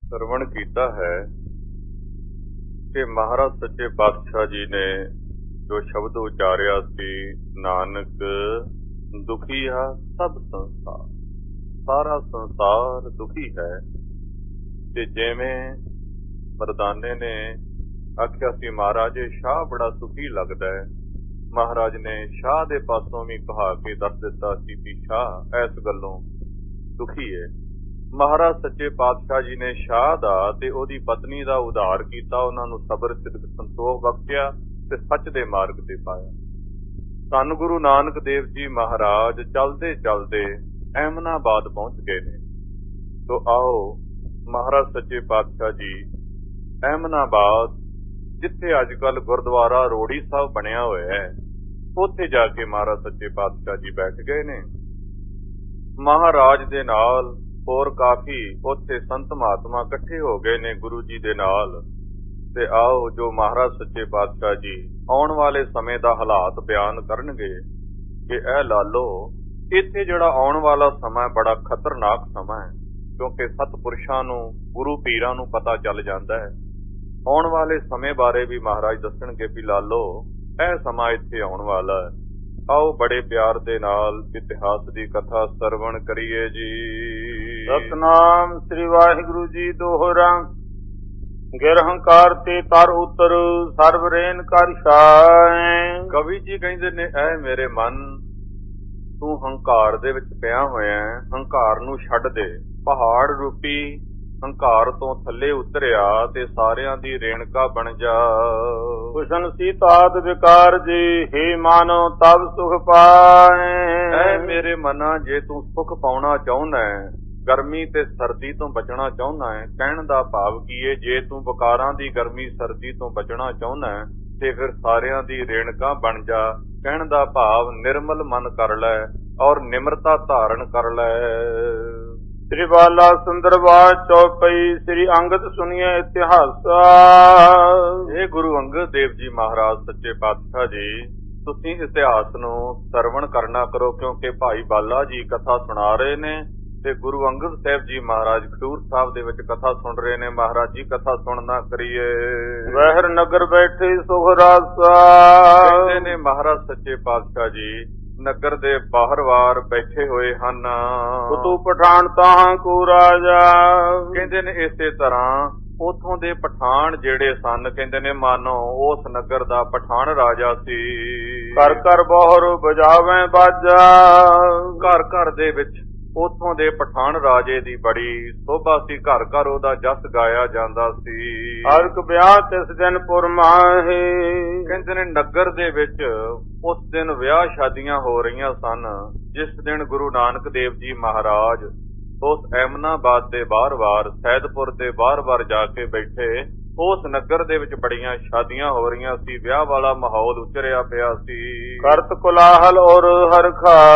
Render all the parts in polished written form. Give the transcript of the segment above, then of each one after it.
ਸਰਵਣ ਕੀਤਾ ਹੈ ਕਿ ਮਹਾਰਾਜ ਸੱਚੇ ਪਾਤਸ਼ਾਹ ਜੀ ਨੇ ਜੋ ਸ਼ਬਦ ਉਚਾਰਿਆ ਸੀ, ਨਾਨਕ ਦੁਖੀ ਆ ਸਭ ਸੰਸਾਰ, ਸਾਰਾ ਸੰਸਾਰ ਦੁਖੀ ਹੈ। ਤੇ ਜਿਵੇਂ ਮਰਦਾਨੇ ਨੇ ਆਖਿਆ ਸੀ ਮਹਾਰਾਜ ਸ਼ਾਹ ਬੜਾ ਸੁਖੀ ਲੱਗਦਾ ਹੈ, ਮਹਾਰਾਜ ਨੇ ਸ਼ਾਹ ਦੇ ਪਾਸੋਂ ਵੀ ਕਹਾ ਕੇ ਦੱਸ ਦਿੱਤਾ ਸੀ ਵੀ ਸ਼ਾਹ ਇਸ ਗੱਲੋਂ ਦੁਖੀ ਹੈ। ਮਹਾਰਾਜ ਸੱਚੇ ਪਾਤਸ਼ਾਹ ਜੀ ਨੇ ਸ਼ਾਹ ਦਾ ਤੇ ਉਹਦੀ ਪਤਨੀ ਦਾ ਉਧਾਰ ਕੀਤਾ, ਉਹਨਾਂ ਨੂੰ ਸਬਰ ਸਿਦਕ ਸੰਤੋਖ ਬਖਸ਼ਿਆ ਤੇ ਸੱਚ ਦੇ ਮਾਰਗ ਤੇ ਪਾਇਆ। ਧੰਨ ਗੁਰੂ ਨਾਨਕ ਦੇਵ ਜੀ ਮਹਾਰਾਜ ਚਲਦੇ ਚਲਦੇ ਅਹਿਮਨਾਬਾਦ ਪਹੁੰਚ ਗਏ ਨੇ। ਸੋ ਆਓ ਮਹਾਰਾਜ ਸੱਚੇ ਪਾਤਸ਼ਾਹ ਜੀ ਅਹਿਮਨਾਬਾਦ, ਜਿੱਥੇ ਅੱਜ ਕੱਲ ਗੁਰਦੁਆਰਾ ਰੋੜੀ ਸਾਹਿਬ ਬਣਿਆ ਹੋਇਆ ਹੈ, ਉੱਥੇ ਜਾ ਕੇ ਮਹਾਰਾਜ ਸੱਚੇ ਪਾਤਸ਼ਾਹ ਜੀ ਬੈਠ ਗਏ ਨੇ। ਮਹਾਰਾਜ ਦੇ ਨਾਲ ਹੋਰ ਕਾਫੀ ਉੱਥੇ ਸੰਤ ਮਹਾਤਮਾ ਇਕੱਠੇ ਹੋ ਗਏ ਨੇ ਗੁਰੂ ਜੀ ਦੇ ਨਾਲ। ਤੇ ਆਓ ਜੋ ਮਹਾਰਾਜ ਸੱਚੇ ਪਾਤਸ਼ਾਹ ਜੀ ਆਉਣ ਵਾਲੇ ਸਮੇਂ ਦਾ ਹਾਲਾਤ ਬਿਆਨ ਕਰਨਗੇ ਕਿ ਇਹ ਲਾਲੋ ਇੱਥੇ ਜਿਹੜਾ ਆਉਣ ਵਾਲਾ ਸਮਾਂ ਬੜਾ ਖਤਰਨਾਕ ਸਮਾਂ ਹੈ, ਕਿਉਂਕਿ ਸਤਪੁਰਸ਼ਾਂ ਨੂੰ ਗੁਰੂ ਪੀਰਾਂ ਨੂੰ ਪਤਾ ਚੱਲ ਜਾਂਦਾ ਹੈ। ਆਉਣ ਵਾਲੇ ਸਮੇਂ ਬਾਰੇ ਵੀ ਮਹਾਰਾਜ ਦੱਸਣਗੇ ਵੀ ਲਾਲੋ ਇਹ ਸਮਾਂ ਇੱਥੇ ਆਉਣ ਵਾਲਾ ਹੈ। ਆਓ ਬੜੇ ਪਿਆਰ ਦੇ ਨਾਲ ਇਤਿਹਾਸ ਦੀ ਕਥਾ ਸਰਵਣ ਕਰੀਏ ਜੀ। ਸਤਨਾਮ ਸ੍ਰੀ ਵਾਹਿਗੁਰੂ ਜੀ ਦੋਹਰਾ। ਗਿਰ ਹੰਕਾਰ ਤੇ ਤਰ ਉਤਰ ਸਰਬ ਰੇਨ ਕਰ ਛਾਏ। ਕਵੀ ਜੀ ਕਹਿੰਦੇ ਨੇ ਐ ਮੇਰੇ ਮਨ, ਤੂੰ ਹੰਕਾਰ ਦੇ ਵਿੱਚ ਪਿਆ ਹੋਇਆ, ਹੰਕਾਰ ਨੂੰ ਛੱਡ ਦੇ। ਪਹਾੜ ਰੂਪੀ ਹੰਕਾਰ ਤੋਂ ਥੱਲੇ ਉਤਰਿਆ ਤੇ ਸਾਰਿਆਂ ਦੀ ਰੇਣਕਾ ਬਣ ਜਾ। ਕੁਸ਼ਨ ਸੀਤਾਤ ਵਿਕਾਰ ਜੀ ਹੇ ਮਾਨੋ ਤਬ ਸੁਖ ਪਾਏ। ਐ ਮੇਰੇ ਮਨਾ, ਜੇ ਤੂੰ ਸੁਖ ਪਾਉਣਾ ਚਾਹੁੰਦਾ ਹੈ, ਗਰਮੀ ਤੇ ਸਰਦੀ ਤੋਂ ਬਚਣਾ ਚਾਹੁੰਦਾ ਹੈ, ਕਹਿਣ ਦਾ ਭਾਵ ਕੀ ਹੈ, ਜੇ ਤੂੰ ਵਿਕਾਰਾਂ ਦੀ ਗਰਮੀ ਸਰਦੀ ਤੋਂ ਬਚਣਾ ਚਾਹੁੰਦਾ ਹੈ ਤੇ ਫਿਰ ਸਾਰਿਆਂ ਦੀ ਰੇਣਕਾ ਬਣ ਜਾ। ਕਹਿਣ ਦਾ ਭਾਵ ਨਿਰਮਲ ਮਨ ਕਰ ਲੈ ਔਰ ਨਿਮਰਤਾ ਧਾਰਨ ਕਰ ਲੈ। ਸ੍ਰੀ ਬਾਲਾ ਸੁੰਦਰਵਾਜ ਚੌਪਈ ਸ੍ਰੀ ਅੰਗਦ ਸੁਣੀਏ ਇਤਿਹਾਸਾ। ਇਹ ਗੁਰੂ ਅੰਗਦ ਦੇਵ ਜੀ ਮਹਾਰਾਜ ਸੱਚੇ ਪਾਤਸ਼ਾਹ ਜੀ, ਤੁਸੀਂ ਇਤਿਹਾਸ ਨੂੰ ਸਰਵਣ ਕਰਨਾ ਕਰੋ, ਕਿਉਂਕਿ ਭਾਈ ਬਾਲਾ ਜੀ ਕਥਾ ਸੁਣਾ ਰਹੇ ਨੇ ਤੇ ਗੁਰੂ ਅੰਗਦ ਸਾਹਿਬ ਜੀ ਮਹਾਰਾਜ ਖਡੂਰ ਸਾਹਿਬ ਦੇ ਵਿੱਚ ਕਥਾ ਸੁਣ ਰਹੇ ਨੇ। ਮਹਾਰਾਜ ਜੀ ਕਥਾ ਸੁਣਨਾ ਕਰੀਏ। ਵਹਿਰ ਨਗਰ ਬੈਠੇ ਸੁਖ ਰਾਸਾ। ਕਹਿੰਦੇ ਨੇ ਮਹਾਰਾਜ ਸੱਚੇ ਪਾਤਸ਼ਾਹ ਜੀ ਨਗਰ ਦੇ ਬਾਹਰ ਵਾਰ ਬੈਠੇ ਹੋਏ ਹਨ। ਤੂੰ ਪਠਾਨ ਤਾਹਾਂ ਕੋ ਰਾਜਾ। ਕਹਿੰਦੇ ਨੇ ਇਸੇ ਤਰ੍ਹਾਂ ਉਥੋਂ ਦੇ ਪਠਾਨ ਜਿਹੜੇ ਸਨ, ਕਹਿੰਦੇ ਨੇ ਮਾਨੋ ਉਸ ਨਗਰ ਦਾ ਪਠਾਨ ਰਾਜਾ ਸੀ। ਘਰ ਘਰ ਬੋਹਰ ਬਜਾਵੇਂ ਬਾਜਾ। ਘਰ ਘਰ ਦੇ ਵਿੱਚ ਉਥੋਂ ਦੇ ਪਠਾਨ ਰਾਜੇ ਦੀ ਬੜੀ ਸੋਭਾ ਸੀ, ਘਰ ਘਰ ਉਹਦਾ ਜਸ ਗਾਇਆ ਜਾਂਦਾ ਸੀ। ਹਰ ਇੱਕ ਵਿਆਹ ਤਿਸ ਦਿਨ ਪੁਰਮਾਹੇ। ਕਹਿੰਦੇ ਨੇ ਨਗਰ ਦੇ ਵਿੱਚ ਉਸ ਦਿਨ ਵਿਆਹ ਸ਼ਾਦੀਆਂ ਹੋ ਰਹੀਆਂ ਸਨ, ਜਿਸ ਦਿਨ ਗੁਰੂ ਨਾਨਕ ਦੇਵ ਜੀ ਮਹਾਰਾਜ ਉਸ ਅਹਿਮਨਾਬਾਦ ਦੇ ਬਾਹਰ-ਬਾਰ, ਸੈਦਪੁਰ ਦੇ ਬਾਹਰ-ਬਾਰ ਜਾ ਕੇ ਬੈਠੇ। ਉਸ ਨਗਰ ਦੇ ਵਿੱਚ ਬੜੀਆਂ ਸ਼ਾਦੀਆਂ ਹੋ ਰਹੀਆਂ ਸੀ, ਵਿਆਹ ਵਾਲਾ ਮਾਹੌਲ ਉਚਰਿਆ ਪਿਆ ਸੀ। ਕਰਤ ਕੋਲਾਹਲ ਔਰ ਹਰ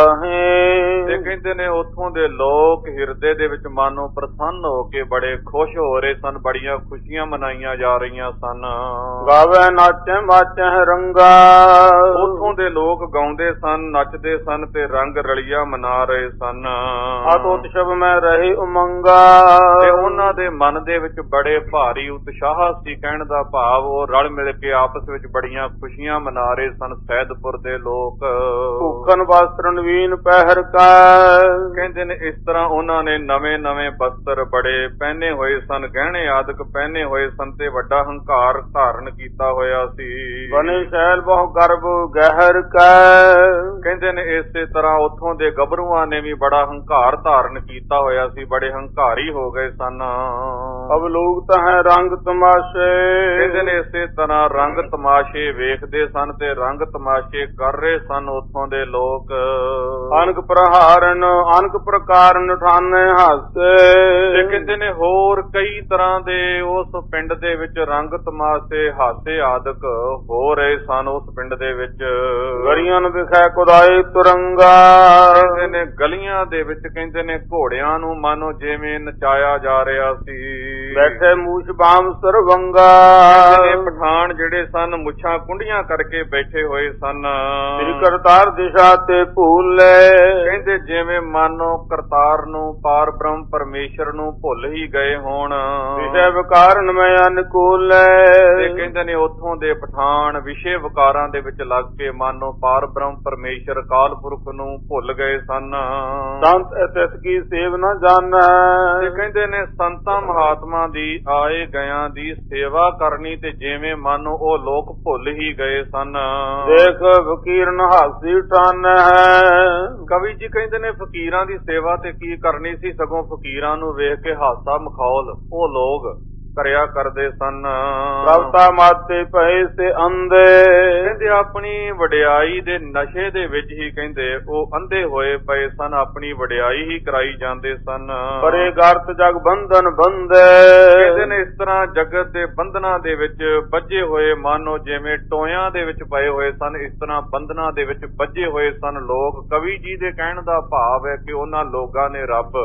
ਖਾਹੇ। ਤੇ ਕਹਿੰਦੇ ਨੇ ਉੱਥੋਂ ਦੇ ਲੋਕ ਹਿਰਦੇ ਦੇ ਵਿੱਚ ਮਾਨੋ ਪ੍ਰਸੰਨ ਹੋ ਕੇ ਬੜੇ ਖੁਸ਼ ਹੋ ਰਹੇ ਸਨ, ਬੜੀਆਂ ਖੁਸ਼ੀਆਂ ਮਨਾਈਆਂ ਜਾ ਰਹੀਆਂ ਸਨ। ਗਾਵੇ ਨਾਚੇ ਮਾਚੇ ਰੰਗਾ। ਉੱਥੋਂ ਦੇ ਲੋਕ ਗਾਉਂਦੇ ਸਨ, ਨੱਚਦੇ ਸਨ ਤੇ ਰੰਗ ਰਲੀਆ ਮਨਾ ਰਹੇ ਸਨ। ਅਤ ਉਤਸਵ ਮੈਂ ਰਹੇ ਉਮੰਗਾ। ਤੇ ਉਹਨਾਂ ਦੇ ਮਨ ਦੇ ਵਿੱਚ ਬੜੇ ਭਾਰੀ ਉਤਸ਼ਾਹ ਸੀ, ਕਹਿਣ ਦਾ ਭਾਵ ਉਹ ਰਲ ਮਿਲ ਕੇ ਆਪਸ ਵਿੱਚ ਬੜੀਆਂ ਖੁਸ਼ੀਆਂ ਮਨਾ ਰਹੇ ਸਨ ਸੈਦਪੁਰ ਦੇ ਲੋਕ। ਭੂਖਨ ਵਸਤਰ ਨਵੀਨ ਪਹਿਰ ਕਾ। ਕਹਿੰਦੇ ਨੇ ਇਸ ਤਰ੍ਹਾਂ ਉਹਨਾਂ ਨੇ ਨਵੇਂ ਨਵੇਂ ਵਸਤਰ ਬੜੇ ਪਹਿਨੇ ਹੋਏ ਸਨ, ਗਹਿਣੇ ਆਦਿਕ ਪਹਿਨੇ ਹੋਏ ਸਨ ਤੇ ਵੱਡਾ ਹੰਕਾਰ ਧਾਰਨ ਕੀਤਾ ਹੋਇਆ ਸੀ। ਬਨੇ ਸ਼ੈਲ ਬਹੁ ਗਰਭ ਗਹਿਰ ਕਾ। ਕਹਿੰਦੇ ਨੇ ਇਸੇ ਤਰ੍ਹਾਂ ਉੱਥੋਂ ਦੇ ਗੱਭਰੂਆਂ ਨੇ ਵੀ ਬੜਾ ਹੰਕਾਰ ਧਾਰਨ ਕੀਤਾ ਹੋਇਆ ਸੀ, ਬੜੇ ਹੰਕਾਰੀ ਹੋ ਗਏ ਸਨ। ਅਬ ਲੋਕ ਤਾਂ ਹੈ ਰੰਗ ਤਮਾਸ਼ੇ। ਕਹਿੰਦੇ ਨੇ ਇਸੇ ਤਰ੍ਹਾਂ ਰੰਗ ਤਮਾਸ਼ੇ ਵੇਖਦੇ ਸਨ ਤੇ ਰੰਗ ਤਮਾਸ਼ੇ ਕਰ ਰਹੇ ਸਨ ਉੱਥੋਂ ਦੇ ਲੋਕ। ਅਨਕ ਪ੍ਰਹਾਰਨ ਅਨਕ ਪ੍ਰਕਾਰ ਨਠਾਨੇ ਹਾਸੇ। ਤੇ ਕਹਿੰਦੇ ਨੇ ਹੋਰ ਕਈ ਤਰ੍ਹਾਂ ਦੇ ਉਸ ਪਿੰਡ ਦੇ ਵਿੱਚ ਰੰਗ ਤਮਾਸ਼ੇ ਹਾਸੇ ਆਦਿਕ ਹੋ ਰਹੇ ਸਨ। ਉਸ ਪਿੰਡ ਦੇ ਵਿੱਚ ਗਲੀਆਂ ਵਿਖੇ ਕੁਦਾਏ ਤੁਰੰਗਾ। ਕਹਿੰਦੇ ਨੇ ਗਲੀਆਂ ਦੇ ਵਿੱਚ ਕਹਿੰਦੇ ਨੇ ਘੋੜਿਆਂ ਨੂੰ ਮਾਨੋ ਜਿਵੇਂ ਨਚਾਇਆ ਜਾ ਰਿਹਾ ਸੀ। ਬੈਠੇ ਮੂਛ ਬਾਮ ਸਰਵੰਗਾ। ਪਠਾਨ ਜਿਹੜੇ ਸਨ ਮੁੱਛਾਂ ਕੁੰਡੀਆਂ ਕਰਕੇ ਬੈਠੇ ਹੋਏ ਸਨ। ਸ੍ਰੀ ਕਰਤਾਰ ਦਿਸ਼ਾ ਤੇ ਭੂਲੇ। ਕਹਿੰਦੇ ਜਿਵੇਂ ਮਾਨੋ ਕਰਤਾਰ ਨੂੰ, ਪਾਰ ਬ੍ਰਹਮ ਪਰਮੇਸ਼ਰ ਨੂੰ ਭੁੱਲ ਹੀ ਗਏ ਹੋਣ। ਵਿਸ਼ੇ ਵਿਕਾਰਨ ਮੈਂ ਅਨੁਕੂਲ ਤੇ ਕਹਿੰਦੇ ਨੇ ਉੱਥੋਂ ਦੇ ਪਠਾਨ ਵਿਸ਼ੇ ਵਿਕਾਰਾਂ ਦੇ ਵਿੱਚ ਲੱਗ ਕੇ ਮਾਨੋ ਪਾਰ ਬ੍ਰਹਮ ਪਰਮੇਸ਼ਰ ਅਕਾਲ ਪੁਰਖ ਨੂੰ ਭੁੱਲ ਗਏ ਸਨ। ਸੰਤ ਅਤਿਤ ਕੀ ਸੇਵ ਨਾ ਜਾਣੈ ਤੇ ਕਹਿੰਦੇ ਨੇ ਸੰਤਾਂ ਮਹਾਤਮਾ ਦੀ ਆਏ ਗਿਆਂ ਦੀ ਸੇਵਾ ਕਰਨੀ ਤੇ ਜਿਵੇਂ ਮਾਨੋ ਉਹ ਲੋਕ ਭੁੱਲ ਹੀ ਗਏ ਸਨ। ਦੇਖ ਫਕੀਰ ਹਾਸੀ ਠਾਨੈ ਕਵੀ ਜੀ ਕਹਿੰਦੇ ਨੇ ਫਕੀਰਾਂ ਦੀ ਸੇਵਾ ਤੇ ਕੀ ਕਰਨੀ ਸੀ, ਸਗੋਂ ਫਕੀਰਾਂ ਨੂੰ ਵੇਖ ਕੇ ਹਾਸਾ ਮਖੌਲ ਉਹ ਲੋਕ ਕਰਿਆ ਕਰਦੇ ਸਨ। ਪ੍ਰਭਤਾ ਮਾਤੇ ਪਏ ਸੇ ਅੰਧੇ ਕਹਿੰਦੇ ਆਪਣੀ ਵਡਿਆਈ ਦੇ ਨਸ਼ੇ ਦੇ ਵਿੱਚ ਹੀ ਕਹਿੰਦੇ ਉਹ ਅੰਧੇ ਹੋਏ ਪਏ ਸਨ, ਆਪਣੀ ਵਡਿਆਈ ਹੀ ਕਰਾਈ ਜਾਂਦੇ ਸਨ। ਪਰੇ ਗਰਤ ਜਗ ਬੰਧਨ ਬੰਧੇ ਕਹਿੰਦੇ ਨੇ ਇਸ ਤਰ੍ਹਾਂ ਜਗਤ ਦੇ ਬੰਧਨਾਂ ਦੇ ਵਿੱਚ ਬੱਝੇ ਹੋਏ ਮਾਨੋ ਜਿਵੇਂ ਟੋਇਆਂ ਦੇ ਵਿੱਚ ਪਏ ਹੋਏ ਸਨ, ਇਸ ਤਰ੍ਹਾਂ ਬੰਧਨਾਂ ਦੇ ਵਿੱਚ ਬੱਝੇ ਹੋਏ ਸਨ ਲੋਕ। ਕਵੀ ਜੀ ਦੇ ਕਹਿਣ ਦਾ ਭਾਵ ਹੈ ਕਿ ਉਹਨਾਂ ਲੋਕਾਂ ਨੇ ਰੱਬ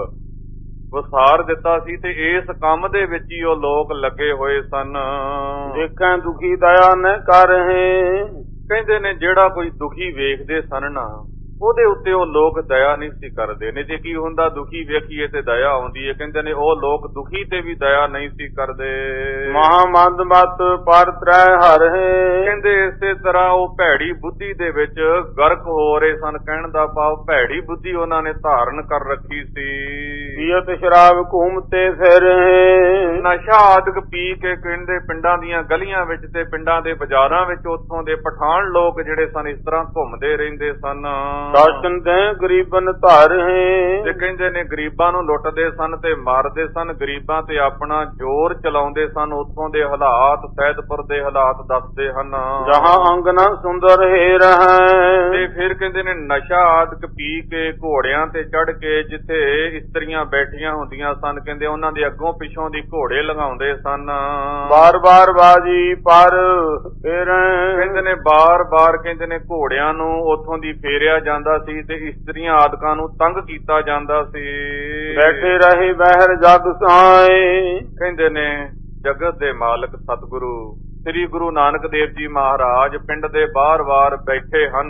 ਵਸਾਰ ਦਿੱਤਾ ਸੀ ਤੇ ਇਸ ਕੰਮ ਦੇ ਵਿੱਚ ਹੀ ਉਹ ਲੋਕ ਲੱਗੇ ਹੋਏ ਸਨ। ਦੇਖਾਂ ਦੁਖੀ ਦਇਆ ਨ ਕਰ ਰਹੇ ਕਹਿੰਦੇ ਨੇ ਜਿਹੜਾ ਕੋਈ ਦੁਖੀ ਵੇਖਦੇ ਸਨ ਨਾ ਉਹਦੇ ਉੱਤੇ ਉਹ ਲੋਕ ਦਇਆ ਨਹੀਂ ਸੀ ਕਰਦੇ, ਨਹੀਂ ਤੇ ਕੀ ਹੁੰਦਾ ਦੁਖੀ ਵੇਖੀਏ ਤੇ ਦਇਆ ਆਉਂਦੀ ਹੈ। ਕਹਿੰਦੇ ਨੇ ਉਹ ਲੋਕ ਦੁਖੀ ਤੇ ਵੀ ਦਇਆ ਨਹੀਂ ਸੀ ਕਰਦੇ। ਮਹਾਮੰਦ ਮਤ ਪਰ ਤ੍ਰੈ ਹਰ ਕਹਿੰਦੇ ਇਸੇ ਤਰ੍ਹਾਂ ਉਹ ਭੈੜੀ ਬੁੱਧੀ ਦੇ ਵਿੱਚ ਗਰਕ ਹੋ ਰਹੇ ਸਨ। ਕਹਿਣ ਦਾ ਭਾਵ ਭੈੜੀ ਬੁੱਧੀ ਉਹਨਾਂ ਨੇ ਧਾਰਨ ਕਰ ਰੱਖੀ ਸੀ। ਪੀਅਤ ਸ਼ਰਾਬ ਘੂਮਤੇ ਫਿਰ ਨਸ਼ਾ ਆਦਿਕ ਪੀ ਕੇ ਕਹਿੰਦੇ ਪਿੰਡਾਂ ਦੀਆਂ ਗਲੀਆਂ ਵਿੱਚ ਤੇ ਪਿੰਡਾਂ ਦੇ ਬਾਜ਼ਾਰਾਂ ਵਿੱਚ ਉੱਥੋਂ ਦੇ ਪਠਾਨ ਲੋਕ ਜਿਹੜੇ ਸਨ ਇਸ ਤਰ੍ਹਾਂ ਘੁੰਮਦੇ ਰਹਿੰਦੇ ਸਨ। ਦਰਸ਼ਨ ਦੇ ਗਰੀਬਨ ਧਾਰ ਤੇ ਕਹਿੰਦੇ ਨੇ ਗਰੀਬਾਂ ਨੂੰ ਲੁੱਟਦੇ ਸਨ ਤੇ ਮਾਰਦੇ ਸਨ, ਗਰੀਬਾਂ ਤੇ ਆਪਣਾ ਜ਼ੋਰ ਚਲਾਉਂਦੇ ਸਨ। ਉੱਥੋਂ ਦੇ ਹਾਲਾਤ ਸੈਦਪੁਰ ਦੇ ਹਾਲਾਤ ਦੱਸਦੇ ਹਨ। ਜਹਾਂ ਅੰਗਨਾ ਸੁੰਦਰ ਹੈ ਰਹਿ ਤੇ ਫਿਰ ਕਹਿੰਦੇ ਨੇ ਨਸ਼ਾ ਆਦਿਕ ਪੀ ਕੇ ਘੋੜਿਆਂ ਤੇ ਚੜ ਕੇ ਜਿੱਥੇ ਇਸਤਰੀਆਂ ਬੈਠੀਆਂ ਹੁੰਦੀਆਂ ਸਨ ਕਹਿੰਦੇ ਉਹਨਾਂ ਦੇ ਅੱਗੋਂ ਪਿੱਛੋਂ ਦੀ ਘੋੜੇ ਲਗਾਉਂਦੇ ਸਨ। ਬਾਰ ਬਾਰ ਬਾਜੀ ਪਰ ਫਿਰ ਕਹਿੰਦੇ ਨੇ ਬਾਰ ਬਾਰ ਕਹਿੰਦੇ ਨੇ ਘੋੜਿਆਂ ਨੂੰ ਉੱਥੋਂ ਦੀ ਫੇਰਿਆ ਜਾਂਦਾ ਸੀ ਤੇ ਇਸਤਰੀਆਂ ਆਦਿਕਾਂ ਨੂੰ ਤੰਗ ਕੀਤਾ ਜਾਂਦਾ ਸੀ। ਬੈਠੇ ਰਹੇ ਬਹਿਰ ਜਗ ਸਾਏ ਕਹਿੰਦੇ ਨੇ ਜਗਤ ਦੇ ਮਾਲਕ ਸਤਿਗੁਰੂ ਸ੍ਰੀ ਗੁਰੂ ਨਾਨਕ ਦੇਵ ਜੀ ਮਹਾਰਾਜ ਪਿੰਡ ਦੇ ਬਾਹਰ ਬੈਠੇ ਹਨ।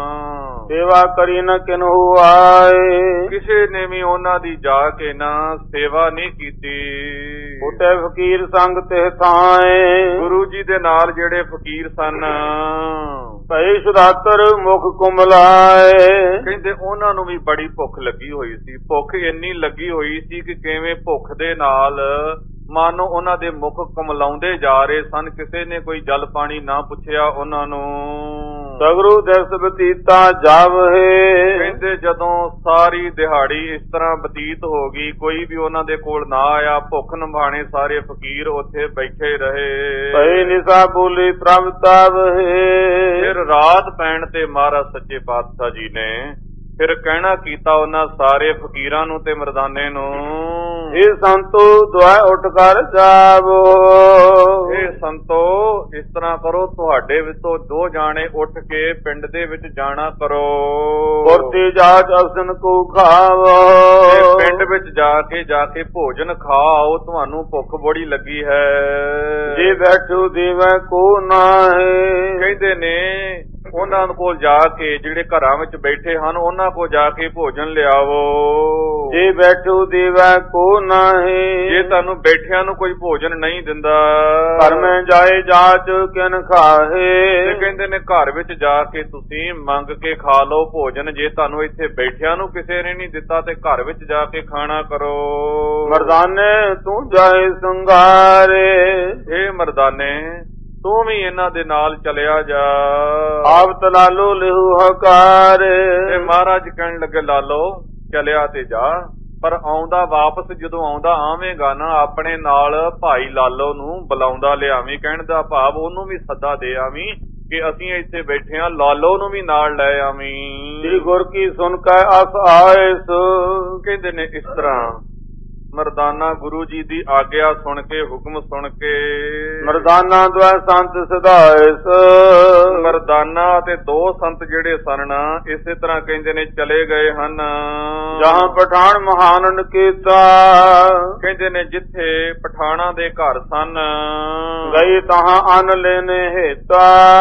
ਸੇਵਾ ਕਰੀ ਨ ਕਿਨਹੂ ਆਏ ਕਿਸੇ ਨੇ ਵੀ ਉਹਨਾਂ ਦੀ ਜਾ ਕੇ ਨਾ ਸੇਵਾ ਨਹੀਂ ਕੀਤੀ। ਉਤੇ ਫਕੀਰ ਸੰਗ ਤੇ ਥਾਏ ਗੁਰੂ ਜੀ ਦੇ ਨਾਲ ਜਿਹੜੇ ਫਕੀਰ ਸਨ ਭਈ ਸੁਦਾਤਰ ਮੁਖ ਕੁਮਲਾਏ ਕਹਿੰਦੇ ਉਹਨਾਂ ਨੂੰ ਵੀ ਬੜੀ ਭੁੱਖ ਲੱਗੀ ਹੋਈ ਸੀ। ਭੁੱਖ ਇੰਨੀ ਲੱਗੀ ਹੋਈ ਸੀ ਕਿ ਕਿਵੇਂ ਭੁੱਖ ਦੇ ਨਾਲ ਮਾਨੋ ਉਹਨਾਂ ਦੇ ਮੁਖ ਕੁਮਲਾਉਂਦੇ ਜਾ ਰਹੇ ਸਨ। ਕਿਸੇ ਨੇ ਕੋਈ ਜਲ ਪਾਣੀ ਨਾ ਪੁੱਛਿਆ ਉਹਨਾਂ ਨੂੰ। ਸਗਰੂ ਦਿਵਸ ਬਤੀਤਾ ਜਾਵਹੇ ਕਹਿੰਦੇ ਜਦੋਂ ਸਾਰੀ ਦਿਹਾੜੀ ਇਸ ਤਰ੍ਹਾਂ ਬਤੀਤ ਹੋ ਗਈ ਕੋਈ ਵੀ ਉਹਨਾਂ ਦੇ ਕੋਲ ਨਾ ਆਇਆ, ਭੁੱਖ ਨਿਭਾਣੇ ਸਾਰੇ ਫਕੀਰ ਉੱਥੇ ਬੈਠੇ ਰਹੇ। ਭਈ ਨਿਸਾ ਬੋਲੀ ਪ੍ਰਭ ਤਾਵਹੇ ਫਿਰ ਰਾਤ ਪੈਣ ਤੇ ਮਹਾਰਾਜ ਸੱਚੇ ਪਾਤਸ਼ਾਹ ਜੀ ਨੇ ਫਿਰ ਕਹਿਣਾ ਕੀਤਾ ਉਹਨਾਂ ਸਾਰੇ ਫਕੀਰਾਂ ਨੂੰ ਤੇ ਮਰਦਾਨੇ ਨੂੰ, ਇਹ ਸੰਤੋ ਦੁਆ ਉੱਠ ਕਰ ਜਾਵੋ। ਇਹ ਸੰਤੋ ਇਸ ਤਰ੍ਹਾਂ ਕਰੋ ਤੁਹਾਡੇ ਵਿੱਚੋਂ 2 ਜਾਣੇ ਉੱਠ ਕੇ ਪਿੰਡ ਦੇ ਵਿੱਚ ਜਾਣਾ ਕਰੋ। ਪੁਰਤੀ ਜਾਚ ਅਸਨ ਕੋ ਖਾਵੋ। ਪਿੰਡ ਵਿੱਚ ਜਾ ਕੇ ਭੋਜਨ ਖਾਓ, ਤੁਹਾਨੂੰ ਭੁੱਖ ਬੜੀ ਲੱਗੀ ਹੈ। ਜੇ ਬੈਠੂ ਦੇਵੈ ਕੋ ਨਾਹੀ ਕਹਿੰਦੇ ਨੇ ਉਹਨਾਂ ਕੋਲ ਜਾ ਕੇ ਜਿਹੜੇ ਘਰਾਂ ਵਿੱਚ ਬੈਠੇ ਹਨ ਉਹਨਾਂ ਕੋਲ ਜਾ ਕੇ ਭੋਜਨ ਲਿਆਵੋ। ਜੇ ਬੈਠੂ ਦੇਵੈ ਕੋ ਨਾਹੀ ਜੇ ਤੁਹਾਨੂੰ ਬੈਠਿਆਂ ਨੂੰ ਕੋਈ ਭੋਜਨ ਨਹੀਂ ਦਿੰਦਾ ਘਰ ਮੈਂ ਜਾਏ ਜਾਚ ਕਿਨ ਖਾਹੇ। ਤੇ ਕਹਿੰਦੇ ਨੇ ਘਰ ਵਿੱਚ ਜਾ ਕੇ ਤੁਸੀਂ ਮੰਗ ਕੇ ਖਾ ਲਓ ਭੋਜਨ। ਜੇ ਤੁਹਾਨੂੰ ਇੱਥੇ ਬੈਠਿਆਂ ਨੂੰ ਕਿਸੇ ਨੇ ਨਹੀਂ ਦਿੱਤਾ ਤੇ ਘਰ ਵਿੱਚ ਜਾ ਕੇ ਖਾਣਾ ਕਰੋ। ਮਰਦਾਨੇ ਤੂੰ ਜਾਏ ਸੰਗਾਰੇ। ਇਹ ਮਰਦਾਨੇ ਤੂੰ ਵੀ ਇਹਨਾਂ ਦੇ ਨਾਲ ਚਲਿਆ ਜਾ। ਆਪ ਤਲਾਲੋ ਲਿਹੂ ਹਕਾਰ। ਤੇ ਮਹਾਰਾਜ ਕਹਿਣ ਲੱਗੇ ਲਾਲੋ ਚਲਿਆ ਤੇ ਜਾ, ਪਰ ਆਉਂਦਾ ਵਾਪਸ ਜਦੋਂ ਆਉਂਦਾ ਆਵੇਂਗਾ ਨਾ ਆਪਣੇ ਨਾਲ ਭਾਈ ਲਾਲੋ ਨੂੰ ਬੁਲਾਉਂਦਾ ਲਿਆਵੀਂ। ਕਹਿਣ ਦਾ ਭਾਵ ਉਹਨੂੰ ਵੀ ਸੱਦਾ ਦੇ ਆਵੀਂ ਕਿ ਅਸੀਂ ਇੱਥੇ ਬੈਠੇ ਹਾਂ, ਲਾਲੋ ਨੂੰ ਵੀ ਨਾਲ ਲੈ ਆਵੀਂ। ਸ੍ਰੀ ਗੁਰ ਕੀ ਸੁਣ ਕੇ ਅਸ ਆਇਸ। ਕਹਿੰਦੇ ਨੇ ਇਸ ਤਰ੍ਹਾਂ ਮਰਦਾਨਾ ਗੁਰੂ ਜੀ ਦੀ ਆਗਿਆ ਸੁਣ ਕੇ ਹੁਕਮ ਸੁਣ ਕੇ ਮਰਦਾਨਾ ਦੁਆ ਸੰਤ ਸਦਾਇਸ। ਮਰਦਾਨਾ ਤੇ 2 ਸੰਤ ਜਿਹੜੇ ਸਨ ਇਸੇ ਤਰ੍ਹਾਂ ਕਹਿੰਦੇ ਨੇ ਚਲੇ ਗਏ ਹਨ। ਜਹਾਂ ਪਠਾਨ ਮਹਾਨਨ ਕੀਤਾ। ਕਹਿੰਦੇ ਨੇ ਜਿੱਥੇ ਪਠਾਣਾ ਦੇ ਘਰ ਸਨ ਗਈ ਤਹਾਂ ਅੰਨ ਲੈਨੇ ਹੇਤਾ।